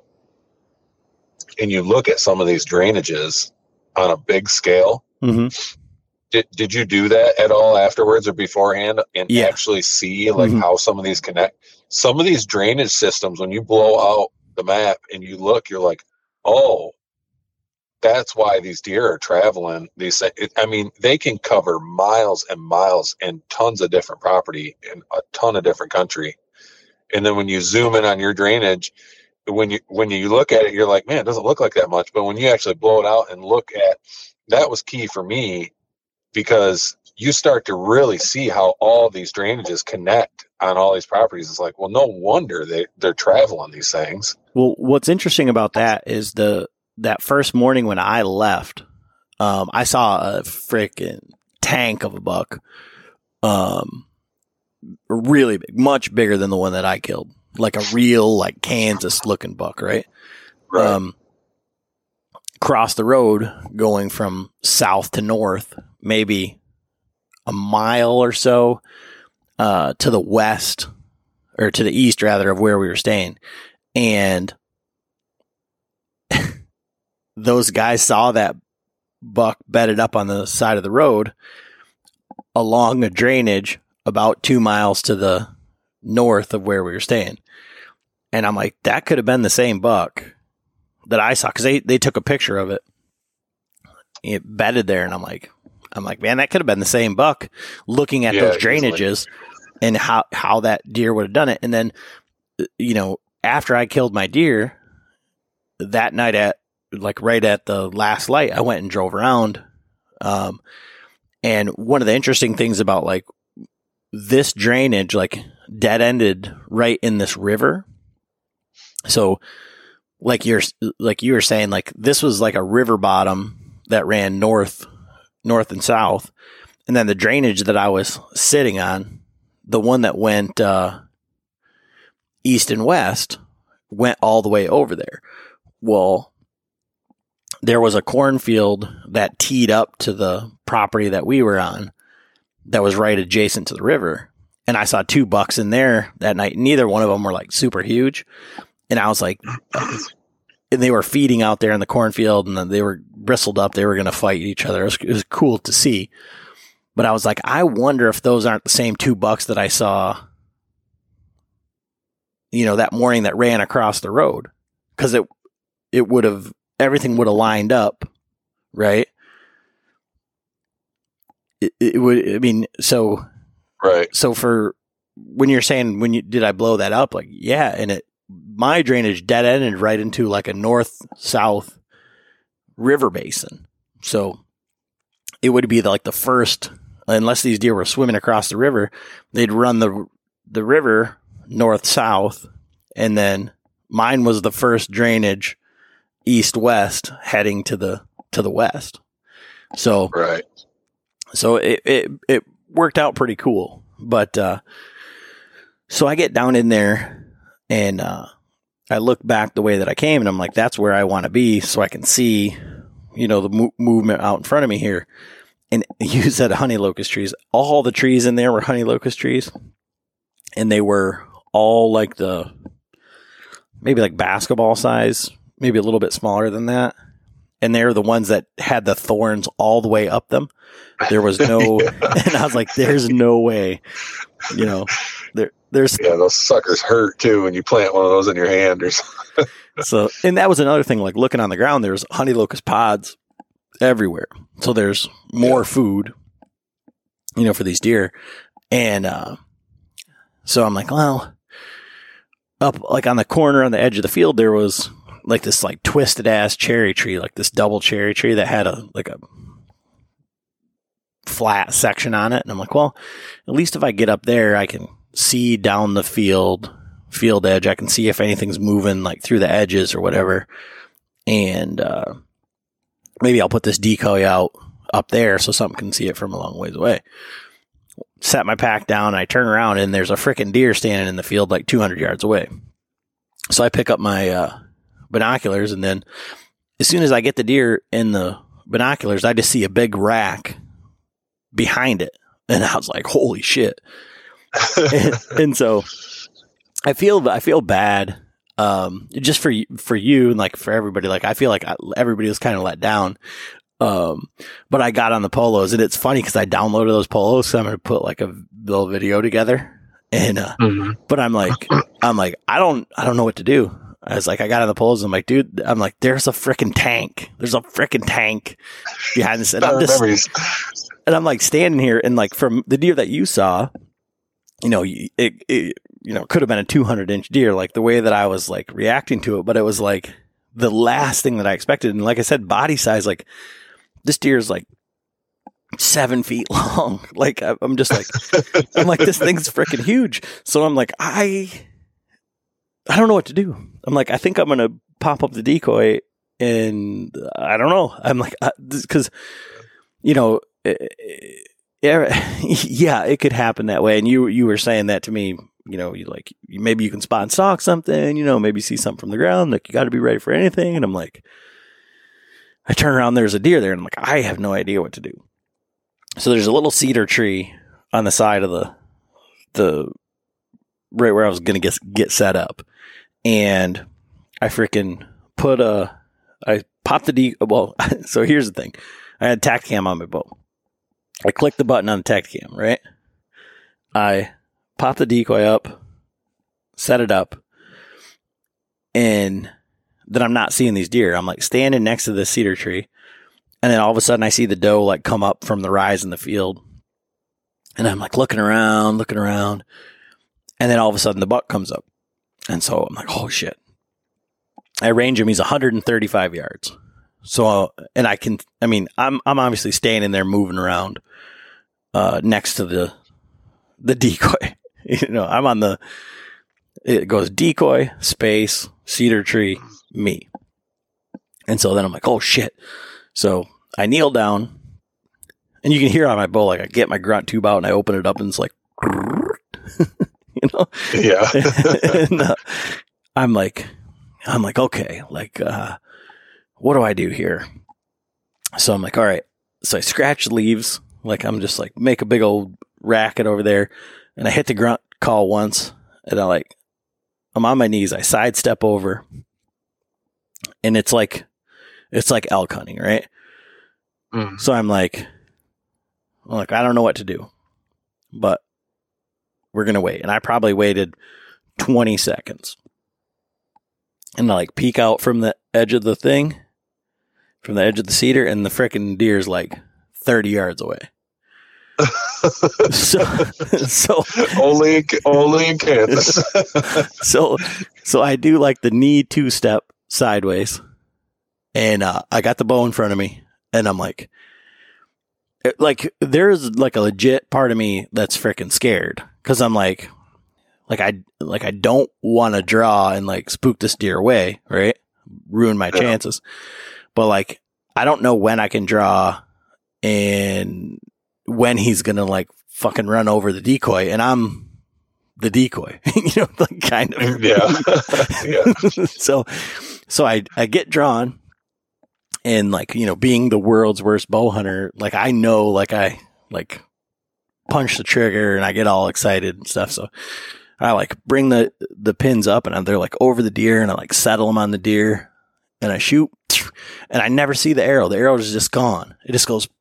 and you look at some of these drainages on a big scale, Mm-hmm. did did you do that at all afterwards or beforehand and Yeah. actually see like Mhm. how some of these connect? Some of these drainage systems, when you blow out the map and you look, you're like, oh, that's why these deer are traveling. These, I mean, they can cover miles and miles and tons of different property in a ton of different country. And then when you zoom in on your drainage, when you when you look at it, you're like, man, it doesn't look like that much. But when you actually blow it out and look at, that was key for me because you start to really see how all these drainages connect on all these properties. It's like, well, no wonder they they're traveling these things. Well, what's interesting about that is the that first morning when I left, um, I saw a freaking tank of a buck, um, really big, much bigger than the one that I killed, like a real like Kansas looking buck, right? Right. Um, cross the road going from south to north, maybe a mile or so, uh, to the west or to the east rather of where we were staying. And those guys saw that buck bedded up on the side of the road along a drainage about two miles to the north of where we were staying. And I'm like, that could have been the same buck that I saw. Cause they, they took a picture of it. It bedded there. And I'm like, I'm like, man, that could have been the same buck looking at Yeah, those easily. drainages and how, how that deer would have done it. And then, you know, after I killed my deer that night at, like right at the last light, I went and drove around. Um, and one of the interesting things about like this drainage, like dead ended right in this river. So like you're, like you were saying, like this was like a river bottom that ran north, north and south. And then the drainage that I was sitting on, the one that went, uh, east and west went all the way over there. Well, there was a cornfield that teed up to the property that we were on that was right adjacent to the river. And I saw two bucks in there that night. Neither one of them were like super huge. And I was like, and they were feeding out there in the cornfield and they were bristled up. They were going to fight each other. It was, it was cool to see. But I was like, I wonder if those aren't the same two bucks that I saw, you know, that morning that ran across the road. Cause it, it would have everything would have lined up, right? It, it would, I mean, so, right. So for when you're saying, when you, did I blow that up? Like, yeah. And it, my drainage dead ended right into like a north-south river basin. So it would be like the first, unless these deer were swimming across the river, they'd run the, the river north-south. And then mine was the first drainage east-west heading to the, to the west. So, right. So it, it, it worked out pretty cool. But, uh, so I get down in there and, uh, I look back the way that I came and I'm like, that's where I want to be so I can see, you know, the mo- movement out in front of me here. And you said honey locust trees. All the trees in there were honey locust trees. And they were all like the, maybe like basketball size, maybe a little bit smaller than that. And they're the ones that had the thorns all the way up them. There was no, yeah. And I was like, there's no way, you know, there, there's. Yeah, those suckers hurt too when you plant one of those in your hand or something. So, and that was another thing, like looking on the ground, there's honey locust pods everywhere. So there's more yeah. food, you know, for these deer. And, uh, so I'm like, well, up like on the corner on the edge of the field, there was like this like twisted ass cherry tree, like this double cherry tree that had a, like a flat section on it. And I'm like, well, at least if I get up there, I can see down the field, field edge. I can see if anything's moving like through the edges or whatever. And, uh, maybe I'll put this decoy out up there so something can see it from a long ways away. Set my pack down. And I turn around and there's a freaking deer standing in the field like two hundred yards away. So I pick up my, uh, binoculars, and then as soon as I get the deer in the binoculars, I just see a big rack behind it, and I was like, "Holy shit!" and, and so I feel I feel bad, um, just for for you and like for everybody. Like I feel like I, everybody was kind of let down. Um, but I got on the polos, and it's funny because I downloaded those polos, so I'm going to put like a little video together, and uh, mm-hmm. but I'm like, I'm like, I don't, I don't know what to do. I was like, I got on the poles. And I'm like, dude, I'm like, there's a freaking tank. There's a freaking tank behind this. And I'm, just, and I'm like standing here, and like from the deer that you saw, you know, it, it you know, could have been a two hundred inch deer, like the way that I was like reacting to it. But it was like the last thing that I expected. And like I said, body size, like this deer is like seven feet long. Like I'm just like, I'm like, this thing's freaking huge. So I'm like, I, I don't know what to do. I'm like, I think I'm going to pop up the decoy, and I don't know. I'm like, because, you know, yeah, it could happen that way. And you, you were saying that to me, you know, you like, maybe you can spot and stalk something, you know, maybe see something from the ground. Like, you got to be ready for anything. And I'm like, I turn around, there's a deer there, and I'm like, I have no idea what to do. So there's a little cedar tree on the side of the, the, right where I was going to get, get set up. And I freaking put a, I popped the D, well, so here's the thing. I had Tactacam on my bow. I clicked the button on the Tactacam, right? I popped the decoy up, set it up, and then I'm not seeing these deer. I'm like standing next to the cedar tree, and then all of a sudden I see the doe like come up from the rise in the field. And I'm like looking around, looking around, and then all of a sudden the buck comes up. And so I'm like, oh shit. I range him. He's one hundred thirty-five yards. So, uh, and I can, I mean, I'm, I'm obviously standing there moving around, uh, next to the, the decoy, you know, I'm on the, it goes decoy, space, cedar tree, me. And so then I'm like, oh shit. So I kneel down, and you can hear on my bow, like I get my grunt tube out and I open it up, and it's like, you know? Yeah. and, uh, I'm like, I'm like, okay, like, uh, what do I do here? So I'm like, all right. So I scratch leaves. Like, I'm just like, make a big old racket over there. And I hit the grunt call once, and I like, I'm on my knees. I sidestep over, and it's like, it's like elk hunting, right? Mm. So I'm like, I'm like, I don't know what to do, but we're going to wait. And I probably waited twenty seconds. And I like peek out from the edge of the thing, from the edge of the cedar, and the frickin' deer's like thirty yards away. so, so only in, only in Kansas. so, so I do like the knee two step sideways, and uh, I got the bow in front of me, and I'm like, like there's like a legit part of me that's freaking scared because I'm like, like I like I don't want to draw and like spook this deer away, right? Ruin my yeah. chances, but like I don't know when I can draw and when he's gonna like fucking run over the decoy, and I'm the decoy, you know, like kind of. Yeah. yeah. so, so I, I get drawn, and like, you know, being the world's worst bow hunter, like I know, like I like punch the trigger and I get all excited and stuff. So I like bring the, the pins up and they're like over the deer, and I like settle them on the deer and I shoot, and I never see the arrow. The arrow is just gone. It just goes,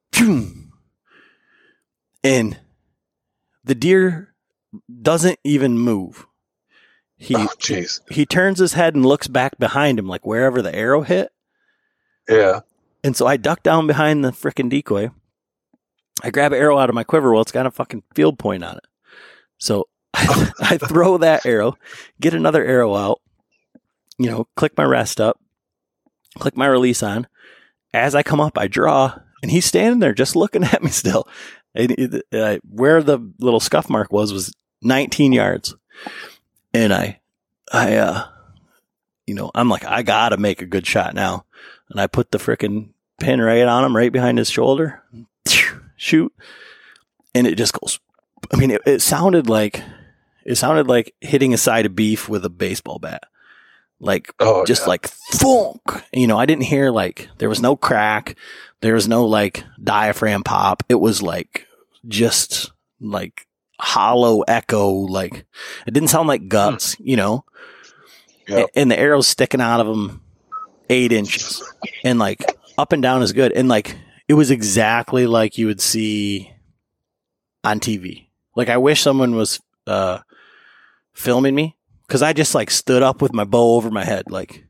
and the deer doesn't even move. He, oh, jeez. He turns his head and looks back behind him, like wherever the arrow hit. Yeah. And so I duck down behind the frickin' decoy. I grab an arrow out of my quiver. Well, it's got a fucking field point on it. So I, I throw that arrow, get another arrow out, you know, click my rest up, click my release on. As I come up, I draw, and he's standing there just looking at me still. And it, uh, where the little scuff mark was, was nineteen yards. And I, I, uh, you know, I'm like, I gotta make a good shot now. And I put the frickin' pin right on him, right behind his shoulder, shoot. And it just goes, I mean, it, it sounded like, it sounded like hitting a side of beef with a baseball bat. Like, oh, just yeah. like thunk. You know, I didn't hear like, there was no crack. There was no like diaphragm pop. It was like just like hollow echo. Like it didn't sound like guts, you know, yep. and the arrow's sticking out of them eight inches, and like up and down is good. And like, it was exactly like you would see on T V. Like I wish someone was, uh, filming me. Cause I just like stood up with my bow over my head, like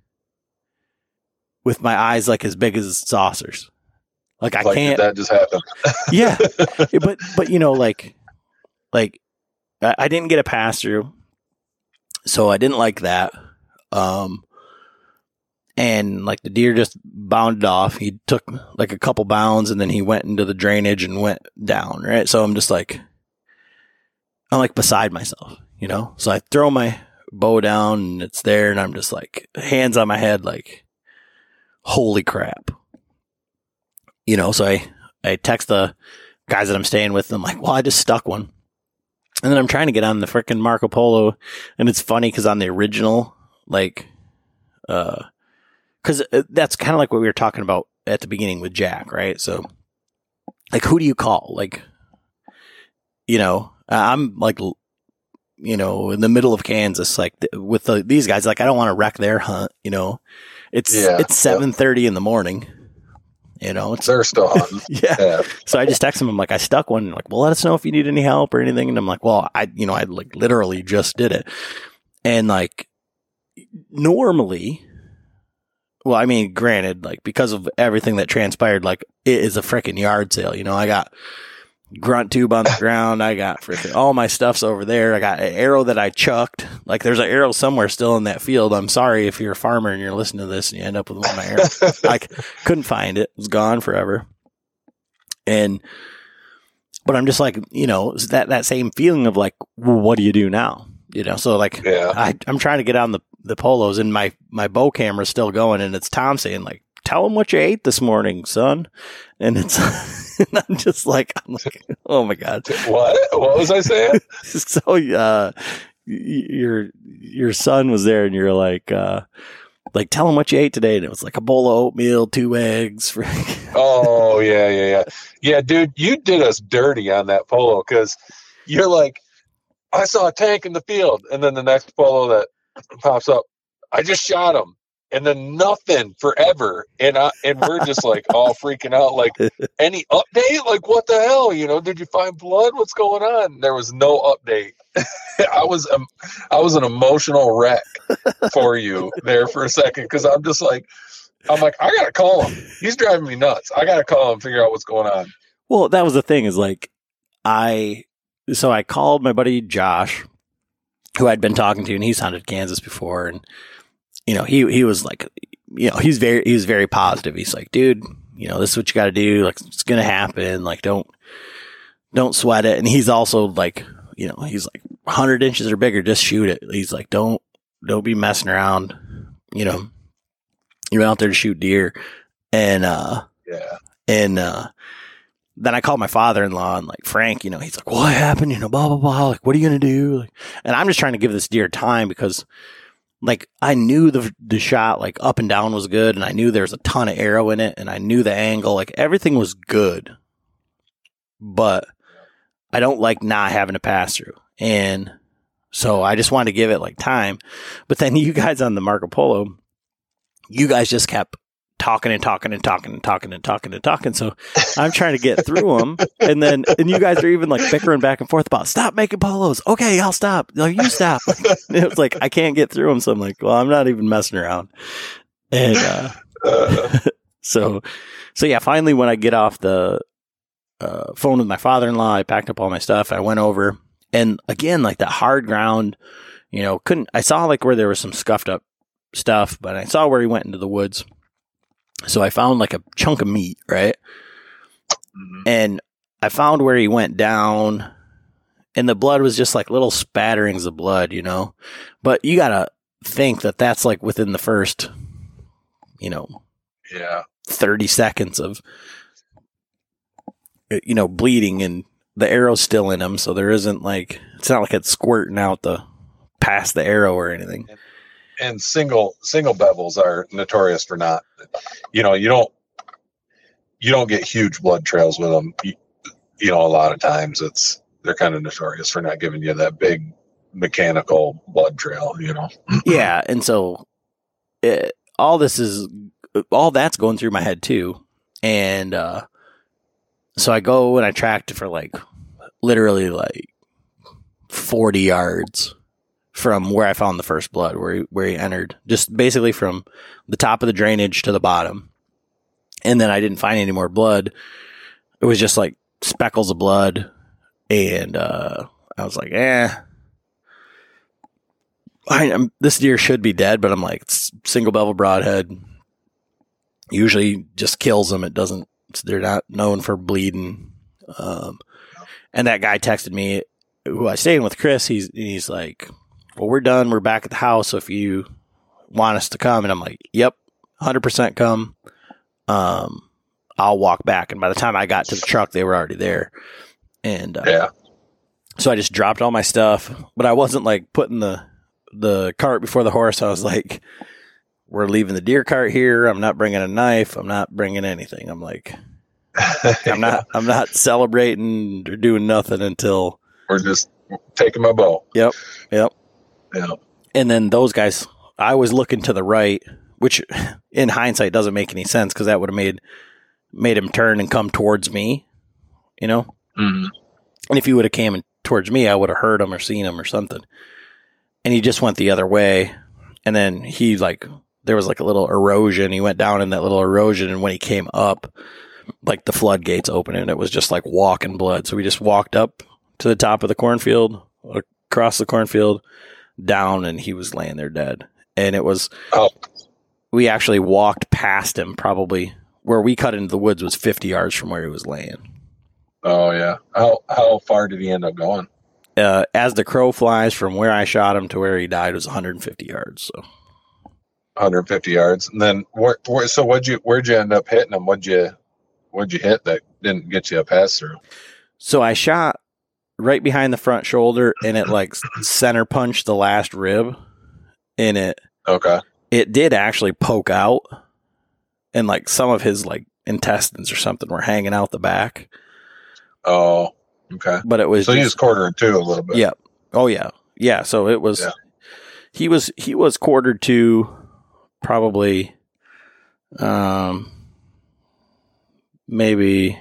with my eyes like as big as saucers. Like I like, can't. Did that just happened. Yeah, but but you know, like like I, I didn't get a pass through, so I didn't like that. Um, and like the deer just bounded off. He took like a couple bounds, and then he went into the drainage and went down. Right, so I'm just like I'm like beside myself, you know. So I throw my bow down, and it's there, and I'm just like hands on my head, like holy crap. You know, so I, I text the guys that I'm staying with. I'm like, well, I just stuck one. And then I'm trying to get on the frickin' Marco Polo. And it's funny because on the original, like, uh, because that's kind of like what we were talking about at the beginning with Jack, right? So, like, who do you call? Like, you know, I'm like, you know, in the middle of Kansas, like with the, these guys, like, I don't want to wreck their hunt, you know, it's, yeah, it's seven thirty yeah. in the morning. You know, it's, they're still hunting. yeah. yeah. So I just text him. I'm like, I stuck one. Like, well, let us know if you need any help or anything. And I'm like, well, I, you know, I like literally just did it. And like, normally, well, I mean, granted, like because of everything that transpired, like it is a freaking yard sale. You know, I got grunt tube on the ground. I got freaking all my stuff's over there. I got an arrow that I chucked. Like there's an arrow somewhere still in that field. I'm sorry if you're a farmer and you're listening to this and you end up with one of my arrows. I couldn't find it. It was gone forever. And, but I'm just like, you know, it's that, that same feeling of like, well, what do you do now? You know, so like, yeah. I, I'm trying to get on the, the polos, and my, my bow camera's still going, and it's Tom saying like, tell him what you ate this morning, son. And it's, and I'm just like, I'm like, oh my God. What? What was I saying? So, uh, your, your son was there, and you're like, uh, like, tell him what you ate today. And it was like a bowl of oatmeal, two eggs. Oh, yeah, yeah, yeah. Yeah, dude, you did us dirty on that polo, because you're like, I saw a tank in the field. And then the next polo that pops up, I just shot him. And then nothing forever. And I, and we're just like all freaking out. Like, any update? Like, what the hell? You know, did you find blood? What's going on? There was no update. I was, um, I was an emotional wreck for you there for a second. Cause I'm just like, I'm like, I gotta call him. He's driving me nuts. I gotta call him and figure out what's going on. Well, that was the thing is like, I, so I called my buddy Josh, who I'd been talking to, and he's hunted Kansas before. And, you know, he, he was like, you know, he's very, he was very positive. He's like, dude, you know, this is what you got to do. Like, it's going to happen. Like, don't, don't sweat it. And he's also like, you know, he's like one hundred inches or bigger, just shoot it. He's like, don't, don't be messing around. You know, you're out there to shoot deer. And, uh, yeah. And, uh, then I called my father-in-law and like Frank, you know, he's like, what happened? You know, blah, blah, blah. Like, what are you going to do? Like, and I'm just trying to give this deer time because like I knew the, the shot like up and down was good. And I knew there was a ton of arrow in it and I knew the angle, like everything was good, but I don't like not having to pass through. And so I just wanted to give it like time. But then you guys on the Marco Polo, you guys just kept talking and talking and talking and talking and talking and talking. So I'm trying to get through them. And then, and you guys are even like bickering back and forth about stop making polos. Okay, I'll stop. Like, you stop. It was like, I can't get through them. So I'm like, well, I'm not even messing around. And, uh, uh. so, so yeah, finally when I get off the uh, phone with my father-in-law, I packed up all my stuff. I went over and again, like that hard ground, you know, couldn't, I saw like where there was some scuffed up stuff, but I saw where he went into the woods. So I found like a chunk of meat, right? Mm-hmm. And I found where he went down and the blood was just like little spatterings of blood, you know? But you got to think that that's like within the first, you know, yeah, thirty seconds of, you know, bleeding and the arrow's still in him. So there isn't like, it's not like it's squirting out the past the arrow or anything. And single single bevels are notorious for not, you know, you don't you don't get huge blood trails with them. You, you know, a lot of times it's they're kind of notorious for not giving you that big mechanical blood trail. You know. Yeah, and so it, all this is all that's going through my head too, and uh, so I go and I tracked it for like literally like forty yards. From where I found the first blood, where he, where he entered, just basically from the top of the drainage to the bottom. And then I didn't find any more blood. It was just like speckles of blood. And uh, I was like, eh, I, I'm, this deer should be dead, but I'm like, it's single bevel broadhead. Usually just kills them. It doesn't, they're not known for bleeding. Um, and that guy texted me, who I stayed with, Chris. He's, he's like, well, we're done. We're back at the house. So if you want us to come, and I'm like, yep, one hundred percent come. Um, I'll walk back. And by the time I got to the truck, they were already there. And uh, yeah, so I just dropped all my stuff, but I wasn't like putting the, the cart before the horse. I was like, we're leaving the deer cart here. I'm not bringing a knife. I'm not bringing anything. I'm like, I'm not, I'm not celebrating or doing nothing until we're just taking my bow. Yep. Yep. Yeah. And then those guys, I was looking to the right, which in hindsight doesn't make any sense because that would have made made him turn and come towards me, you know? Mm-hmm. And if he would have came towards me, I would have heard him or seen him or something. And he just went the other way. And then he like, there was like a little erosion. He went down in that little erosion. And when he came up, like the floodgates opened and it was just like walking blood. So we just walked up to the top of the cornfield, across the cornfield, down, and he was laying there dead. And it was, oh. we actually walked past him, probably where we cut into the woods was fifty yards from where he was laying. Oh yeah. How, how far did he end up going? Uh, as the crow flies from where I shot him to where he died was one hundred fifty yards. So one hundred fifty yards. And then where, where so what'd you, where'd you end up hitting him? What'd you, what'd you hit that didn't get you a pass through? So I shot right behind the front shoulder and it like center punched the last rib in it. Okay. It did actually poke out and like some of his like intestines or something were hanging out the back. Oh, okay. But it was, so just, he was quartering two a little bit. Yeah. Oh yeah. Yeah. So it was, yeah. he was, he was quartered to probably, um, maybe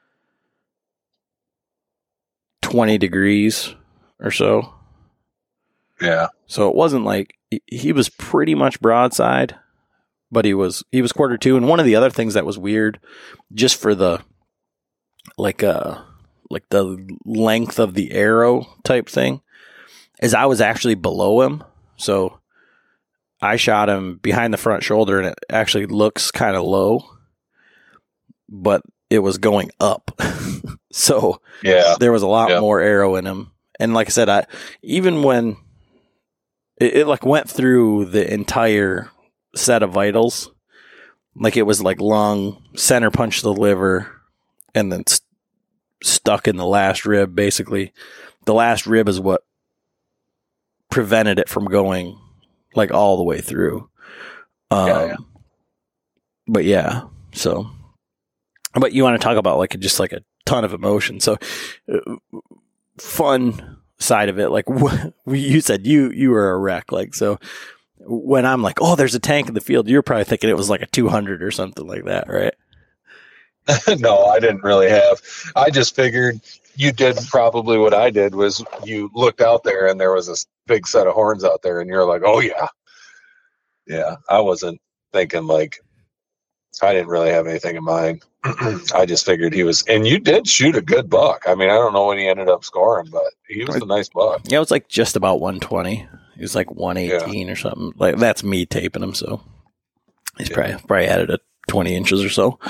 twenty degrees or so. Yeah. So it wasn't like he was pretty much broadside, but he was he was quarter two. And one of the other things that was weird, just for the like uh like the length of the arrow type thing, is I was actually below him. So I shot him behind the front shoulder, and it actually looks kind of low, but it was going up. So yeah, there was a lot yeah. more arrow in him. And like I said, I even when it, it like went through the entire set of vitals, like it was like lung, center punch to the liver, and then st- stuck in the last rib. Basically, the last rib is what prevented it from going like all the way through. Um, yeah, yeah. But yeah, so, but you want to talk about like just like a ton of emotion. So uh, fun side of it, like wh- you said, you, you were a wreck. Like, so when I'm like, oh, there's a tank in the field, you're probably thinking it was like a two hundred or something like that, right? No, I didn't really have. I just figured you did probably what I did, was you looked out there and there was this big set of horns out there, and you're like, oh yeah. Yeah. I wasn't thinking like, I didn't really have anything in mind. I just figured he was, and you did shoot a good buck. I mean, I don't know what he ended up scoring, but he was a nice buck. Yeah, it was like just about one twenty. He was like one eighteen yeah. or something. Like that's me taping him. So he's yeah. probably, probably added a twenty inches or so.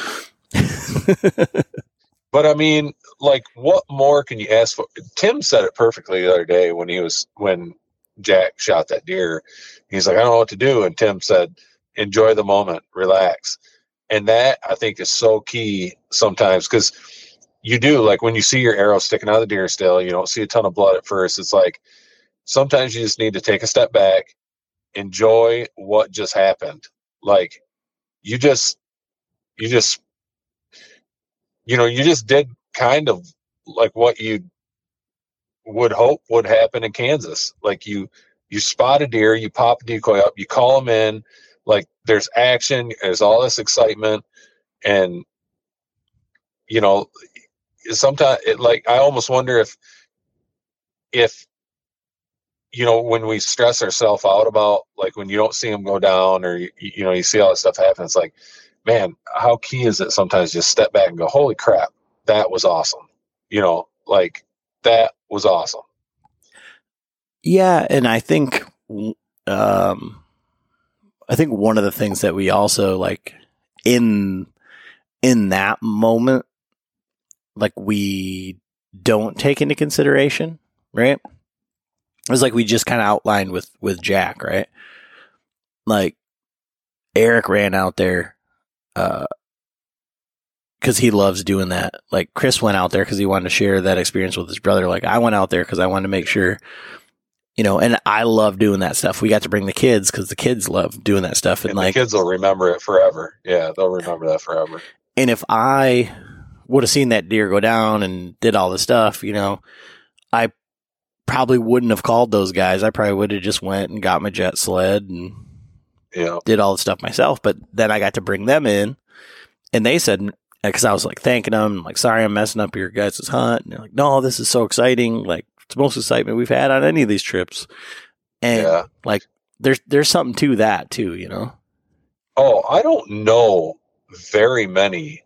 But I mean, like, what more can you ask for? Tim said it perfectly the other day when he was, when Jack shot that deer. He's like, I don't know what to do. And Tim said, enjoy the moment, relax. And that, I think, is so key sometimes, because you do, like, when you see your arrow sticking out of the deer still, you don't see a ton of blood at first. It's like, sometimes you just need to take a step back, enjoy what just happened. Like, you just, you just, you know, you just did kind of like what you would hope would happen in Kansas. Like, you, you spot a deer, you pop a decoy up, you call them in, like there's action, there's all this excitement. And, you know, sometimes it, like, I almost wonder if, if, you know, when we stress ourselves out about, like, when you don't see them go down, or, you, you know, you see all that stuff happen, it's like, man, how key is it sometimes just step back and go, holy crap, that was awesome. You know, like, that was awesome. Yeah. And I think, um, I think one of the things that we also like in, in that moment, like we don't take into consideration, right? It was like we just kind of outlined with, with Jack, right? Like Eric ran out there, uh, cause he loves doing that. Like Chris went out there cause he wanted to share that experience with his brother. Like I went out there cause I wanted to make sure, you know, and I love doing that stuff. We got to bring the kids cause the kids love doing that stuff. And, and like the kids will remember it forever. Yeah. They'll remember that forever. And if I would have seen that deer go down and did all the stuff, you know, I probably wouldn't have called those guys. I probably would have just went and got my jet sled and yeah. did all the stuff myself. But then I got to bring them in, and they said, because I was like thanking them, like, sorry, I'm messing up your guys' hunt. And they're like, no, this is so exciting. Like, it's the most excitement we've had on any of these trips. And yeah. like, there's, there's something to that too, you know? Oh, I don't know very many,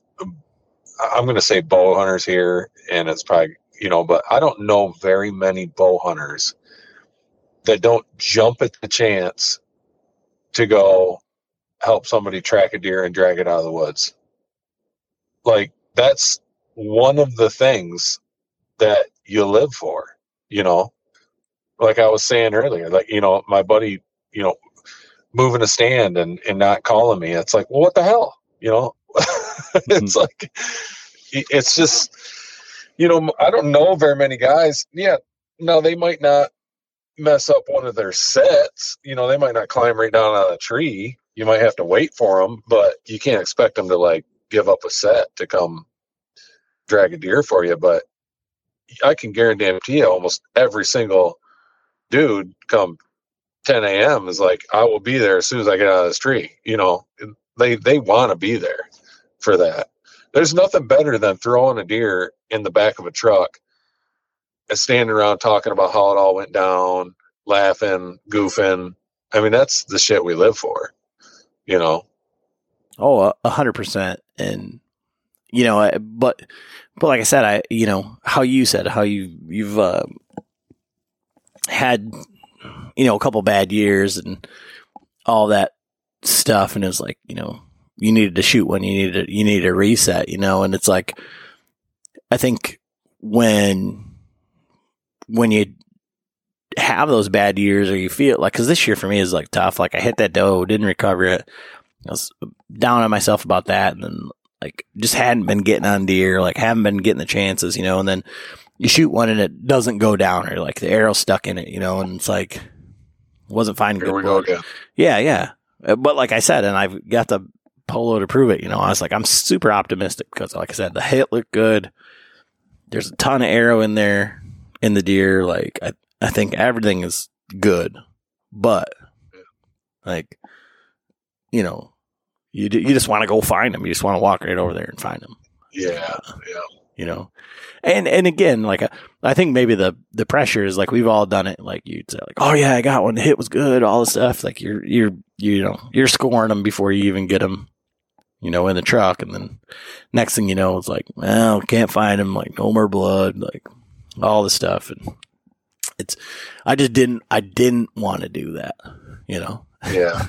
I'm going to say bow hunters here, and it's probably, you know, but I don't know very many bow hunters that don't jump at the chance to go help somebody track a deer and drag it out of the woods. Like, that's one of the things that you live for, you know, like I was saying earlier, like, you know, my buddy, you know, moving a stand and, and not calling me. It's like, well, what the hell, you know? It's like, it's just, you know, I don't know very many guys. Yeah. No, they might not mess up one of their sets. You know, they might not climb right down on a tree. You might have to wait for them, but you can't expect them to like give up a set to come drag a deer for you. But I can guarantee you almost every single dude come ten a.m. is like, I will be there as soon as I get out of this tree. You know, they, they want to be there for that. There's nothing better than throwing a deer in the back of a truck and standing around talking about how it all went down, laughing, goofing. I mean, that's the shit we live for, you know? Oh, a hundred percent. And, you know, I, but, but like I said, I, you know, how you said, how you, you've, uh, had, you know, a couple bad years and all that stuff. And it was like, you know, you needed to shoot one, you needed to, you needed to reset, you know, and it's like, I think when, when you have those bad years or you feel like, cause this year for me is like tough. Like I hit that doe, didn't recover it. I was down on myself about that. And then like just hadn't been getting on deer, like haven't been getting the chances, you know, and then you shoot one and it doesn't go down or like the arrow's stuck in it, you know, and it's like, wasn't finding Here good we go blood. again. Yeah. Yeah. But like I said, and I've got the polo to prove it, you know, I was like, I'm super optimistic because like I said, the hit looked good. There's a ton of arrow in there in the deer. Like I, I think everything is good, but like, you know, you you just want to go find them. You just want to walk right over there and find them. Yeah. Yeah. You know, and, and again, like, I think maybe the, the pressure is like, we've all done it. Like you'd say like, oh yeah, I got one. The hit was good. All this stuff. Like you're, you're, you know, you're scoring them before you even get them, you know, in the truck. And then next thing you know, it's like, well, can't find them. Like no more blood, like all this stuff. And it's, I just didn't, I didn't want to do that, you know? Yeah.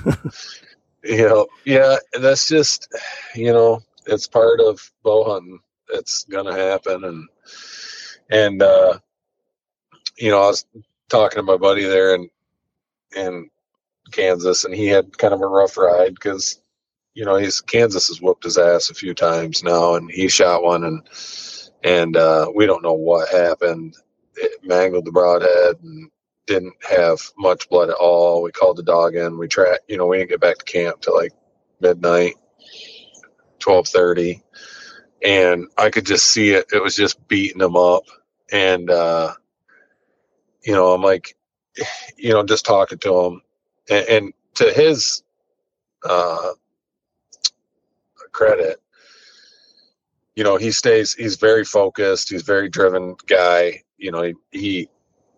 you know, yeah, that's just, you know, it's part of bow hunting. It's going to happen. And, and, uh, you know, I was talking to my buddy there in, in Kansas, and he had kind of a rough ride because, you know, he's Kansas has whooped his ass a few times now, and he shot one, and, and, uh, we don't know what happened. It mangled the broadhead and didn't have much blood at all. We called the dog in. We tracked, you know, we didn't get back to camp till like midnight, twelve thirty. And I could just see it. It was just beating him up. And, uh, you know, I'm like, you know, just talking to him. And, and to his uh, credit, you know, he stays, he's very focused. He's a very driven guy. You know, he, he,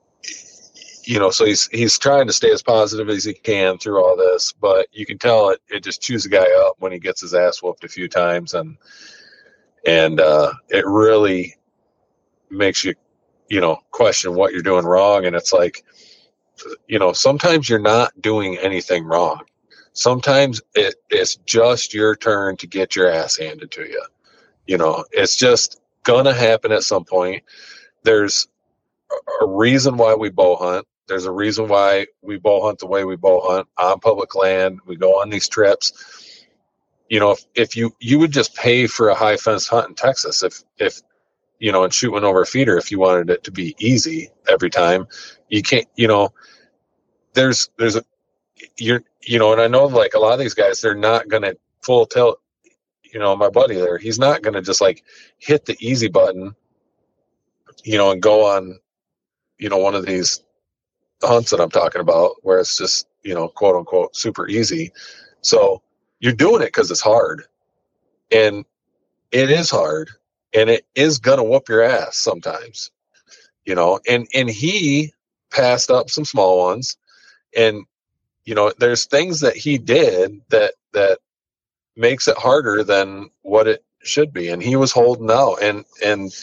you know, so he's, he's trying to stay as positive as he can through all this. But you can tell it, it just chews the guy up when he gets his ass whooped a few times. And, And uh, it really makes you, you know, question what you're doing wrong. And it's like, you know, sometimes you're not doing anything wrong. Sometimes it, it's just your turn to get your ass handed to you. You know, it's just going to happen at some point. There's a reason why we bow hunt. There's a reason why we bow hunt the way we bow hunt on public land. We go on these trips. You know, if, if you, you would just pay for a high fence hunt in Texas, if, if, you know, and shoot one over a feeder, if you wanted it to be easy every time, you can't, you know, there's, there's a, you're, you know, and I know like a lot of these guys, they're not going to full tilt, you know, my buddy there, he's not going to just like hit the easy button, you know, and go on, you know, one of these hunts that I'm talking about where it's just, you know, quote unquote, super easy. So, you're doing it because it's hard, and it is hard, and it is gonna whoop your ass sometimes, you know. And and he passed up some small ones, and you know, there's things that he did that that makes it harder than what it should be, and he was holding out, and and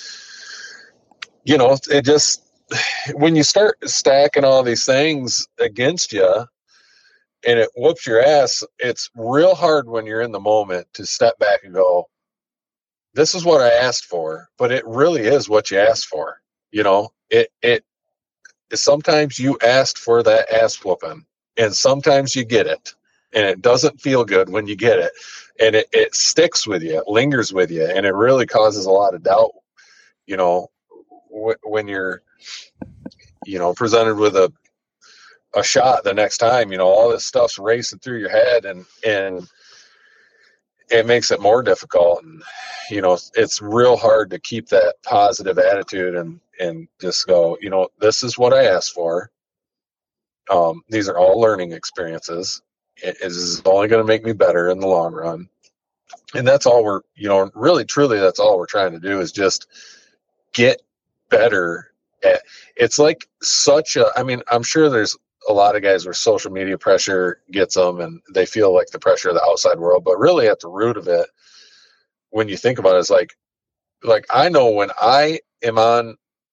you know, it just when you start stacking all these things against you. And it whoops your ass, it's real hard when you're in the moment to step back and go, this is what I asked for, but it really is what you asked for. You know, it, it, sometimes you asked for that ass whooping, and sometimes you get it, and it doesn't feel good when you get it, and it, it sticks with you, it lingers with you, and it really causes a lot of doubt, you know, w- when you're, you know, presented with a, a shot the next time, you know, all this stuff's racing through your head, and, and it makes it more difficult. And, you know, it's real hard to keep that positive attitude and, and just go, you know, this is what I asked for. Um, these are all learning experiences. It is only going to make me better in the long run. And that's all we're, you know, really, truly, that's all we're trying to do is just get better at, it's like such a, I mean, I'm sure there's a lot of guys where social media pressure gets them and they feel like the pressure of the outside world. But really at the root of it, when you think about it, it's like, like I know when I am on,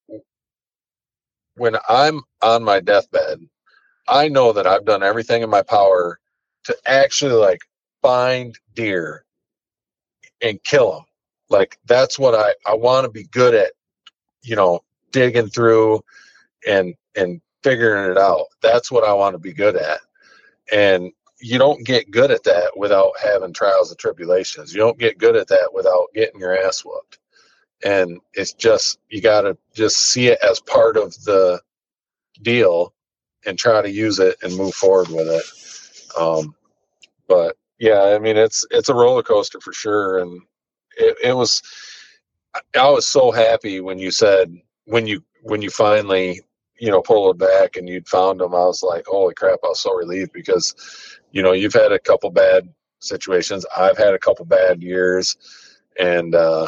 when I'm on my deathbed, I know that I've done everything in my power to actually like find deer and kill them. Like that's what I, I want to be good at, you know, digging through and, and figuring it out. That's what I want to be good at. And you don't get good at that without having trials and tribulations. You don't get good at that without getting your ass whooped. And it's just, you got to just see it as part of the deal and try to use it and move forward with it. Um, but yeah, I mean, it's, it's a roller coaster for sure. And it, it was, I was so happy when you said, when you, when you finally, you know, pulled it back and you'd found them, I was like, holy crap, I was so relieved because, you know, you've had a couple bad situations. I've had a couple bad years and, uh,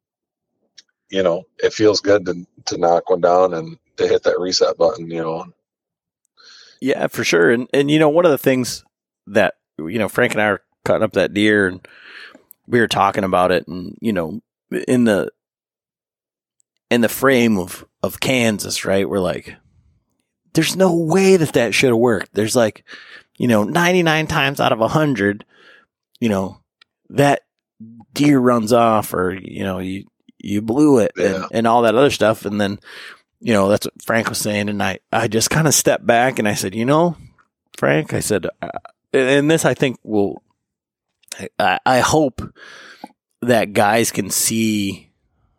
you know, it feels good to, to knock one down and to hit that reset button, you know. Yeah, for sure. And, and, you know, one of the things that, you know, Frank and I are cutting up that deer and we were talking about it and, you know, in the, in the frame of, of Kansas, right? We're like, there's no way that that should have worked. There's like, you know, ninety-nine times out of a hundred, you know, that deer runs off or, you know, you, you blew it Yeah. and, and all that other stuff. And then, you know, that's what Frank was saying. And I, I just kind of stepped back and I said, you know, Frank, I said, uh, and this I think will, I, I hope that guys can see,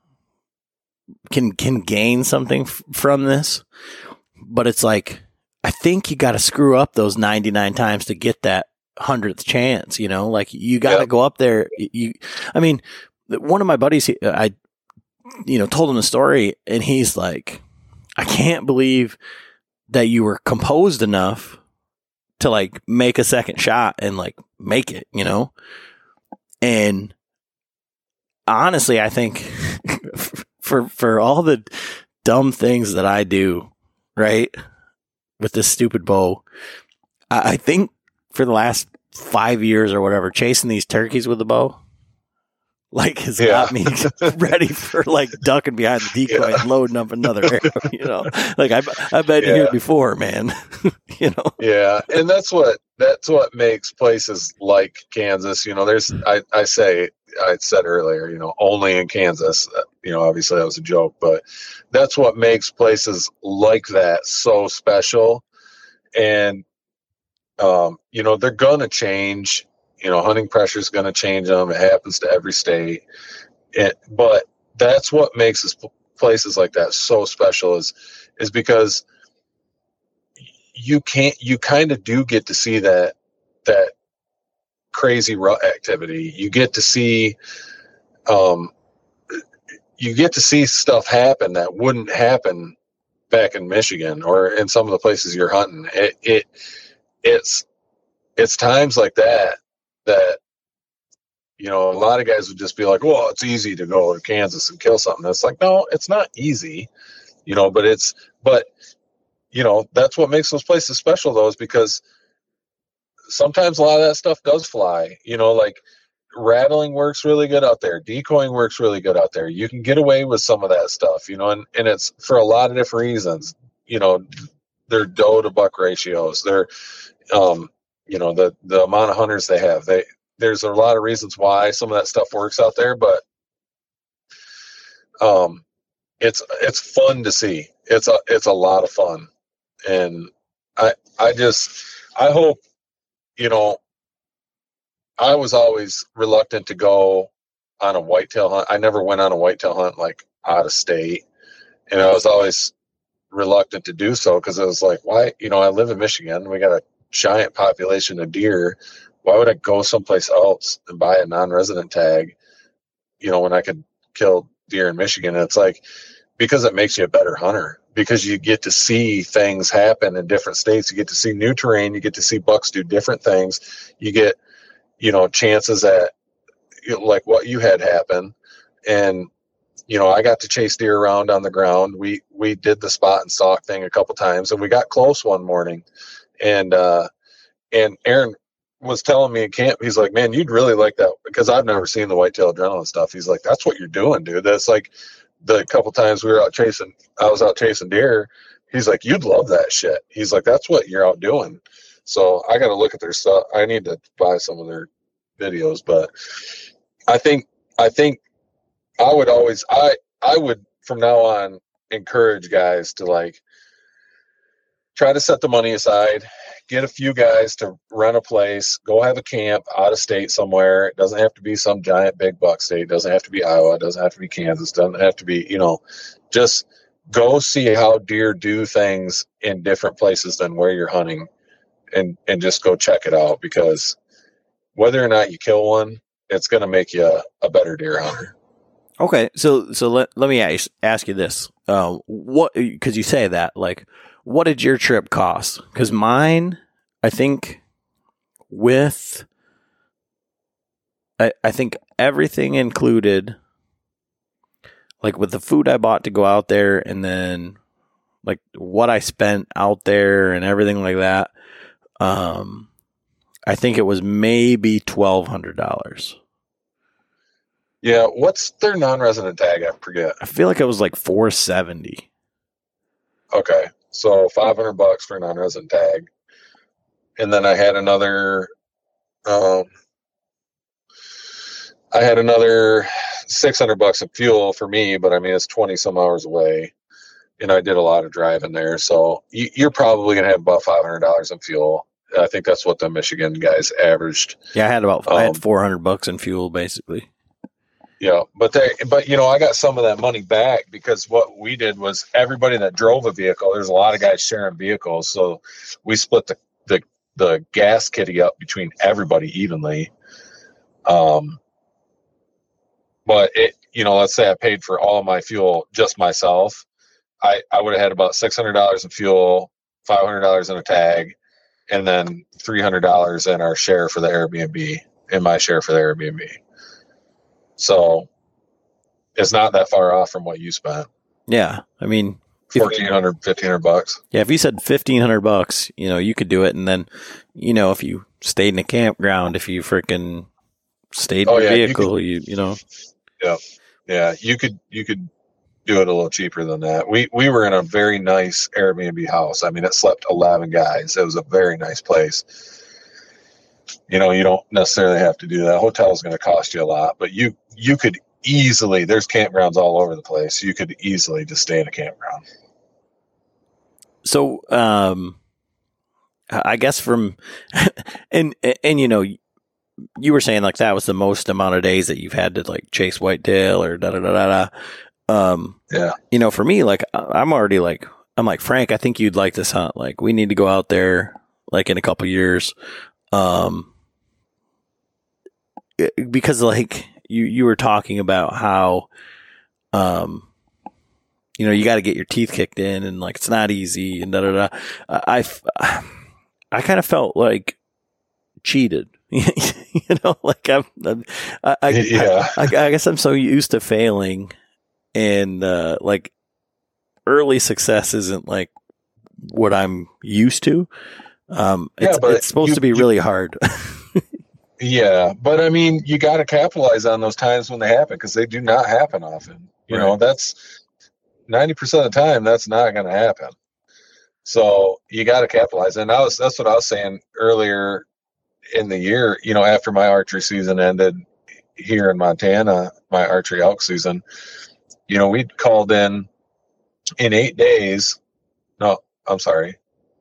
can, can gain something f- from this, but it's like, I think you got to screw up those ninety-nine times to get that hundredth chance, you know, like you got to Yep. go up there. You, I mean, one of my buddies, he, I, you know, told him the story and he's like, I can't believe that you were composed enough to like make a second shot and like make it, you know? And honestly, I think for, for all the dumb things that I do, right, with this stupid bow, I, I think for the last five years or whatever, chasing these turkeys with the bow, like has Yeah. got me ready for like ducking behind the decoy Yeah. and loading up another arrow, you know, like I've, I've been Yeah. here before, man, you know? Yeah. And that's what, that's what makes places like Kansas, you know, there's, I, I say, I said earlier, you know, only in Kansas, uh, you know, obviously that was a joke, but that's what makes places like that so special. And, um, you know, they're going to change, you know, hunting pressure is going to change them. It happens to every state. It, but that's what makes this places like that so special is, is because you can't, you kind of do get to see that, that crazy rut activity. You get to see, um, you get to see stuff happen that wouldn't happen back in Michigan or in some of the places you're hunting. It, it, it's, it's times like that, that, you know, a lot of guys would just be like, well, it's easy to go to Kansas and kill something. It's like, no, it's not easy, you know, but it's, but, you know, that's what makes those places special though, is because sometimes a lot of that stuff does fly, you know, like rattling works really good out there. Decoying works really good out there. You can get away with some of that stuff, you know, and, and it's for a lot of different reasons, you know, their doe to buck ratios, their, um, you know, the, the amount of hunters they have, they, there's a lot of reasons why some of that stuff works out there, but, um, it's, it's fun to see. It's a, it's a lot of fun. And I, I just, I hope, you know, I was always reluctant to go on a whitetail hunt. I never went on a whitetail hunt like out of state. And I was always reluctant to do so because I was like, why, you know, I live in Michigan. We got a giant population of deer. Why would I go someplace else and buy a non-resident tag, you know, when I could kill deer in Michigan? And it's like, because it makes you a better hunter, because you get to see things happen in different states. You get to see new terrain. You get to see bucks do different things. You get, you know, chances at, you know, like what you had happen. And, you know, I got to chase deer around on the ground. We, we did the spot and stalk thing a couple times, and we got close one morning, and uh, and Aaron was telling me in camp, he's like, man, you'd really like that, because I've never seen the whitetail adrenaline stuff. He's like, that's what you're doing, dude. That's like the couple times we were out chasing, I was out chasing deer. He's like, you'd love that shit. He's like, that's what you're out doing. So I got to look at their stuff. I need to buy some of their videos, but I think, I think I would always, I, I would from now on encourage guys to like try to set the money aside, get a few guys to rent a place, go have a camp out of state somewhere. It doesn't have to be some giant big buck state. It doesn't have to be Iowa. It doesn't have to be Kansas. It doesn't have to be, you know, just go see how deer do things in different places than where you're hunting, and, and just go check it out, because whether or not you kill one, it's going to make you a, a better deer hunter. Okay. So, so let, let me ask, ask you this. Uh, what, cause you say that, like, what did your trip cost? Cause mine, I think with, I, I think everything included, like with the food I bought to go out there, and then like what I spent out there and everything like that. Um, I think it was maybe twelve hundred dollars. Yeah. What's their non-resident tag? I forget. I feel like it was like four seventy. Okay. So five hundred bucks for a non-resident tag. And then I had another, um, I had another six hundred bucks of fuel for me, but I mean, it's twenty some hours away, and I did a lot of driving there. So you, you're probably going to have about five hundred dollars in fuel. I think that's what the Michigan guys averaged. Yeah. I had about, um, I had four hundred bucks in fuel basically. Yeah. But they, but you know, I got some of that money back, because what we did was everybody that drove a vehicle, there's a lot of guys sharing vehicles. So we split the, the, the gas kitty up between everybody evenly. Um, But it, you know, let's say I paid for all of my fuel just myself, I, I would have had about six hundred dollars in fuel, five hundred dollars in a tag, and then three hundred dollars in our share for the Airbnb, and my share for the Airbnb. So it's not that far off from what you spent. Yeah. I mean, fourteen hundred, fifteen hundred bucks. Yeah. If you said fifteen hundred bucks, you know, you could do it. And then, you know, if you stayed in a campground, if you freaking stayed in Oh, your yeah, you vehicle, could- you, you know, Yeah. Yeah. You could, you could do it a little cheaper than that. We, we were in a very nice Airbnb house. I mean, it slept eleven guys. It was a very nice place. You know, you don't necessarily have to do that. Hotel is going to cost you a lot, but you, you could easily, there's campgrounds all over the place. You could easily just stay in a campground. So, um, I guess from, and, and, you know, you were saying like that was the most amount of days that you've had to like chase whitetail or da da da da da. Um, yeah. You know, for me, like I'm already like, I'm like, Frank, I think you'd like this hunt. Like we need to go out there like in a couple years. Um, because like you, you were talking about how, um, you know, you got to get your teeth kicked in and like, it's not easy and da da da. I, I, I kind of felt like cheated, you know, like I'm, I, I, yeah. I, I guess I'm so used to failing, and, uh, like early success isn't like what I'm used to. Um, it's, yeah, it's supposed you, to be you, really hard. Yeah, but I mean, you got to capitalize on those times when they happen, because they do not happen often. You Right. know, that's ninety percent of the time that's not going to happen. So you got to capitalize. And I was, that's what I was saying earlier in the year, you know, after my archery season ended here in Montana, my archery elk season, you know, we called in in eight days. No, I'm sorry.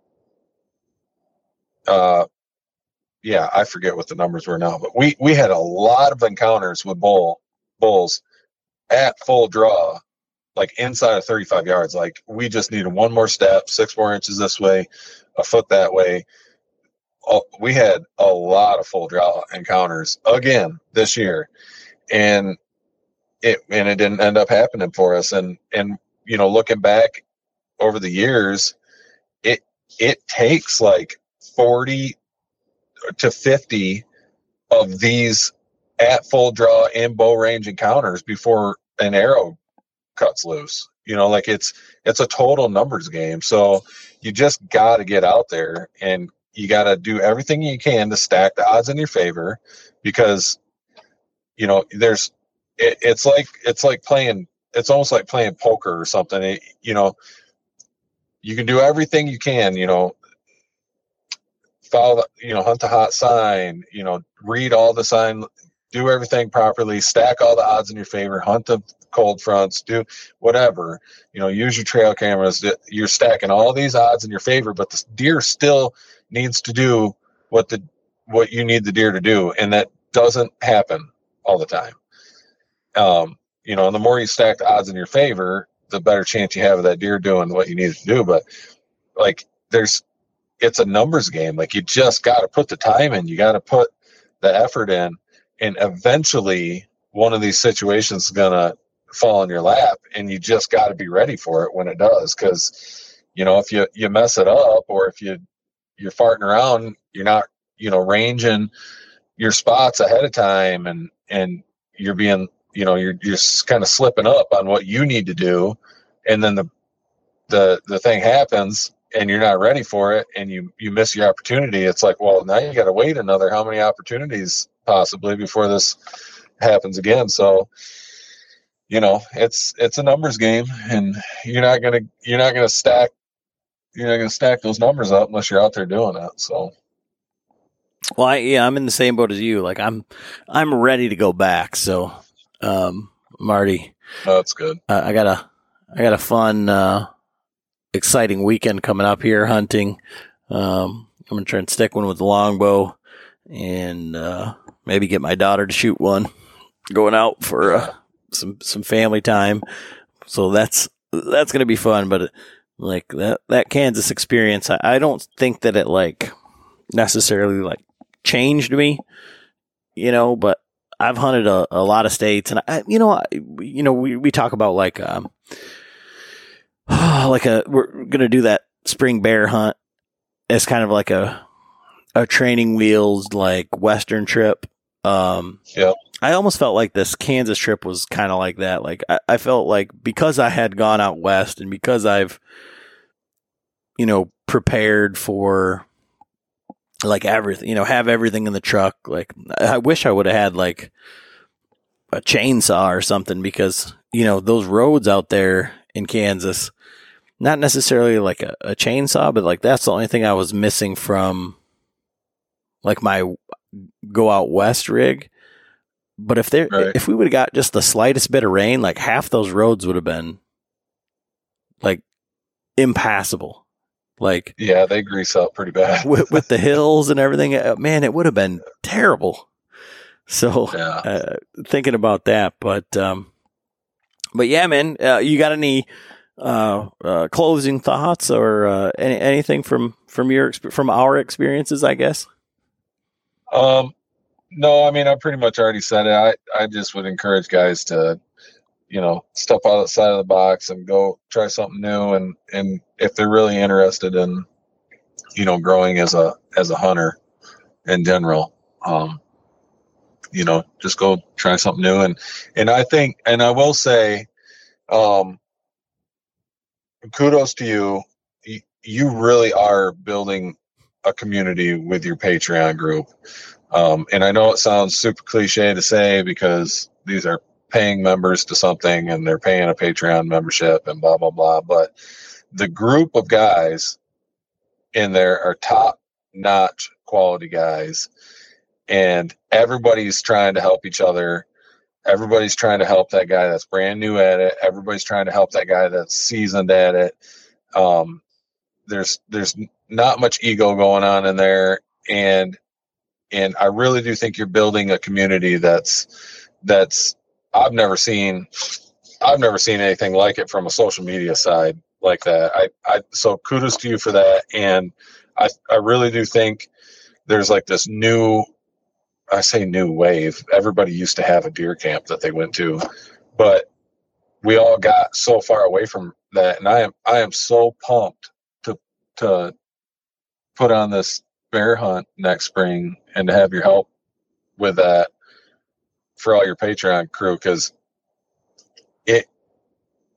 Uh, yeah, I forget what the numbers were now, but we, we had a lot of encounters with bull bulls at full draw, like inside of thirty-five yards. Like we just needed one more step, six more inches this way, a foot that way. Oh, we had a lot of full draw encounters again this year, and it, and it didn't end up happening for us. And, and, you know, looking back over the years, it, it takes like forty to fifty of these at full draw in bow range encounters before an arrow cuts loose. You know, like it's it's a total numbers game. So you just got to get out there and you got to do everything you can to stack the odds in your favor, because you know there's it, it's like it's like playing it's almost like playing poker or something. It, you know, you can do everything you can. You know, follow, you know, hunt the hot sign. You know, read all the sign, do everything properly, stack all the odds in your favor, hunt the cold fronts, do whatever, you know, use your trail cameras. You're stacking all these odds in your favor, but the deer still needs to do what the what you need the deer to do, and that doesn't happen all the time. Um, you know, and the more you stack the odds in your favor, the better chance you have of that deer doing what you need it to do. But like, there's it's a numbers game. Like, you just got to put the time in, you got to put the effort in, and eventually one of these situations is gonna fall in your lap, and you just got to be ready for it when it does. Because you know, if you you mess it up, or if you you're farting around, you're not, you know, ranging your spots ahead of time, and and you're being, you know, you're you're kind of slipping up on what you need to do, and then the the the thing happens and you're not ready for it, and you you miss your opportunity. It's like, well, now you got to wait another how many opportunities possibly before this happens again. So you know, it's it's a numbers game, and you're not gonna you're not gonna stack you're not gonna stack those numbers up unless you're out there doing it. So, well, I, yeah, I'm in the same boat as you. Like, I'm I'm ready to go back. So, um, Marty, oh, that's good. Uh, I got a I got a fun, uh, exciting weekend coming up here hunting. Um, I'm gonna try and stick one with the longbow, and uh, maybe get my daughter to shoot one. Going out for uh, some some family time, so that's that's gonna be fun. But like that that Kansas experience, I, I don't think that it like necessarily like changed me, you know. But I've hunted a, a lot of states, and I, you know, I, you know, we we talk about like um like a we're gonna do that spring bear hunt as kind of like a a training wheels like Western trip. Um, yeah. I almost felt like this Kansas trip was kind of like that. Like I, I felt like because I had gone out west, and because I've, you know, prepared for like everything, you know, have everything in the truck. Like I wish I would have had like a chainsaw or something, because, you know, those roads out there in Kansas, not necessarily like a, a chainsaw, but like that's the only thing I was missing from like my go out west rig. But if there, right. if we would have got just the slightest bit of rain, like half those roads would have been like impassable. Like, yeah, they grease up pretty bad with, with the hills and everything. Man, it would have been terrible. So yeah. uh, thinking about that, but, um, but yeah, man, uh, you got any, uh, uh, closing thoughts or, uh, any, anything from, from your, from our experiences, I guess? Um, No, I mean, I pretty much already said it. I, I just would encourage guys to, you know, step outside of the box and go try something new. And, and if they're really interested in, you know, growing as a, as a hunter in general, um, you know, just go try something new. And, and I think, and I will say, um, kudos to you. You, you really are building a community with your Patreon group. Um, and I know it sounds super cliche to say, because these are paying members to something and they're paying a Patreon membership and blah, blah, blah. But the group of guys in there are top notch quality guys, and everybody's trying to help each other. Everybody's trying to help that guy that's brand new at it. Everybody's trying to help that guy that's seasoned at it. Um, there's, there's not much ego going on in there. And, And I really do think you're building a community that's, that's, I've never seen, I've never seen anything like it from a social media side like that. I, I, so kudos to you for that. And I, I really do think there's like this new, I say new wave. Everybody used to have a deer camp that they went to, but we all got so far away from that. And I am, I am so pumped to, to put on this bear hunt next spring and to have your help with that for all your Patreon crew. Cause it,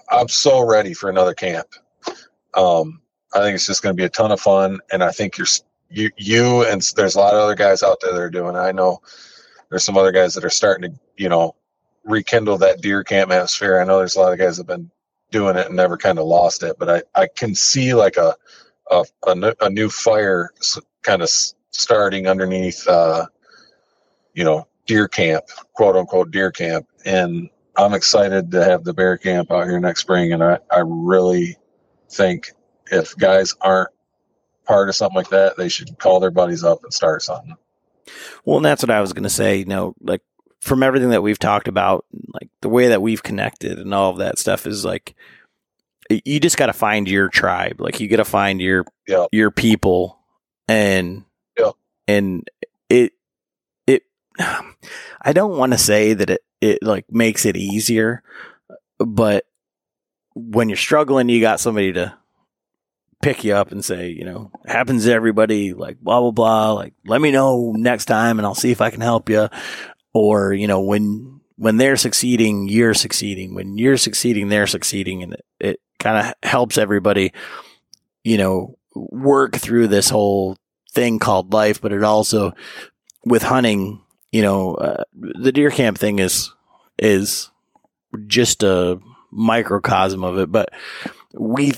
I'm so ready for another camp. Um, I think it's just going to be a ton of fun, and I think you're you you and there's a lot of other guys out there that are doing it. I know there's some other guys that are starting to, you know, rekindle that deer camp atmosphere. I know there's a lot of guys that have been doing it and never kind of lost it, but I, I can see like a, a, a, a new fire kind of starting underneath, uh, you know, deer camp, quote unquote deer camp. And I'm excited to have the bear camp out here next spring. And I, I really think if guys aren't part of something like that, they should call their buddies up and start something. Well, and that's what I was going to say, you know, like from everything that we've talked about, like the way that we've connected and all of that stuff is like, you just got to find your tribe. Like you got to find your, yep. your people and, yep. and it, it, I don't want to say that it, it like makes it easier, but when you're struggling, you got somebody to pick you up and say, you know, happens to everybody, like blah, blah, blah. Like, let me know next time and I'll see if I can help you. Or, you know, when, when they're succeeding, you're succeeding. When you're succeeding, they're succeeding. And it, it kind of helps everybody, you know, work through this whole thing called life. But it also, with hunting, you know, uh, the deer camp thing is, is just a microcosm of it. But we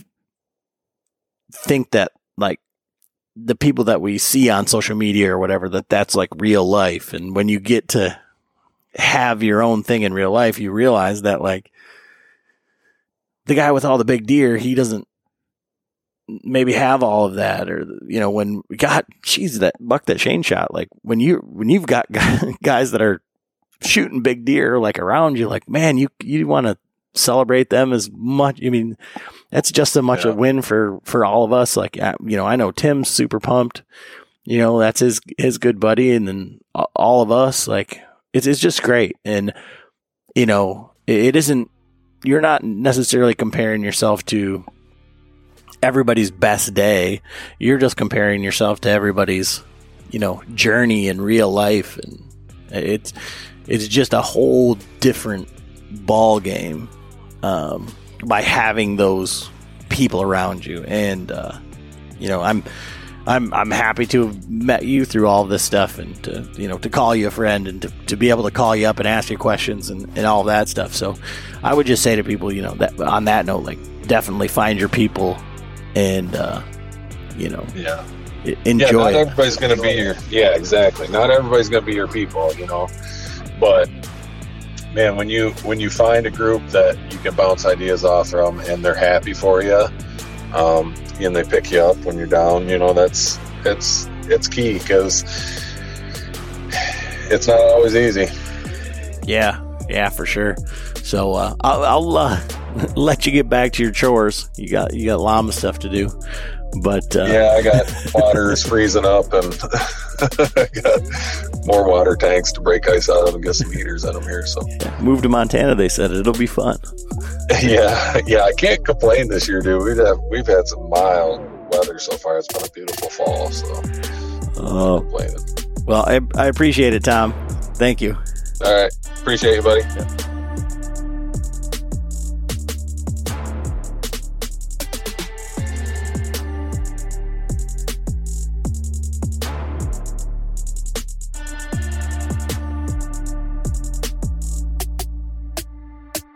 think that like the people that we see on social media or whatever, that that's like real life. And when you get to have your own thing in real life, you realize that like the guy with all the big deer, he doesn't maybe have all of that. Or, you know, when we got, geez, that buck that Shane shot, like when you, when you've got guys that are shooting big deer like around you, like, man, you, you want to celebrate them as much. I mean, that's just as much yeah. a win for, for all of us. Like, you know, I know Tim's super pumped, you know, that's his, his good buddy. And then all of us, like, it's, it's just great. And, you know, it, it isn't, you're not necessarily comparing yourself to everybody's best day. You're just comparing yourself to everybody's, you know, journey in real life. And it's, it's just a whole different ball game. Um, by having those people around you. And, uh, you know, I'm, I'm, I'm happy to have met you through all of this stuff and to, you know, to call you a friend and to, to be able to call you up and ask you questions and, and all that stuff. So I would just say to people, you know, that on that note, like definitely find your people and, uh, you know, yeah, enjoy yeah, not it. everybody's going to be your, yeah, exactly. Not everybody's going to be your people, you know, but man, when you when you find a group that you can bounce ideas off from and they're happy for you, um, and they pick you up when you're down, you know, that's it's it's key because it's not always easy. Yeah, yeah, for sure. So uh, I'll, I'll uh, let you get back to your chores. You got you got llama stuff to do, but uh... yeah, I got water is freezing up and I got more water tanks to break ice out of and get some heaters in them here. So yeah, move to Montana. They said it'll be fun. Yeah, yeah, I can't complain this year, dude. We've had we've had some mild weather so far. It's been a beautiful fall, so uh, I'm complaining. Well, I I appreciate it, Tom. Thank you. All right, appreciate you, buddy. Yeah.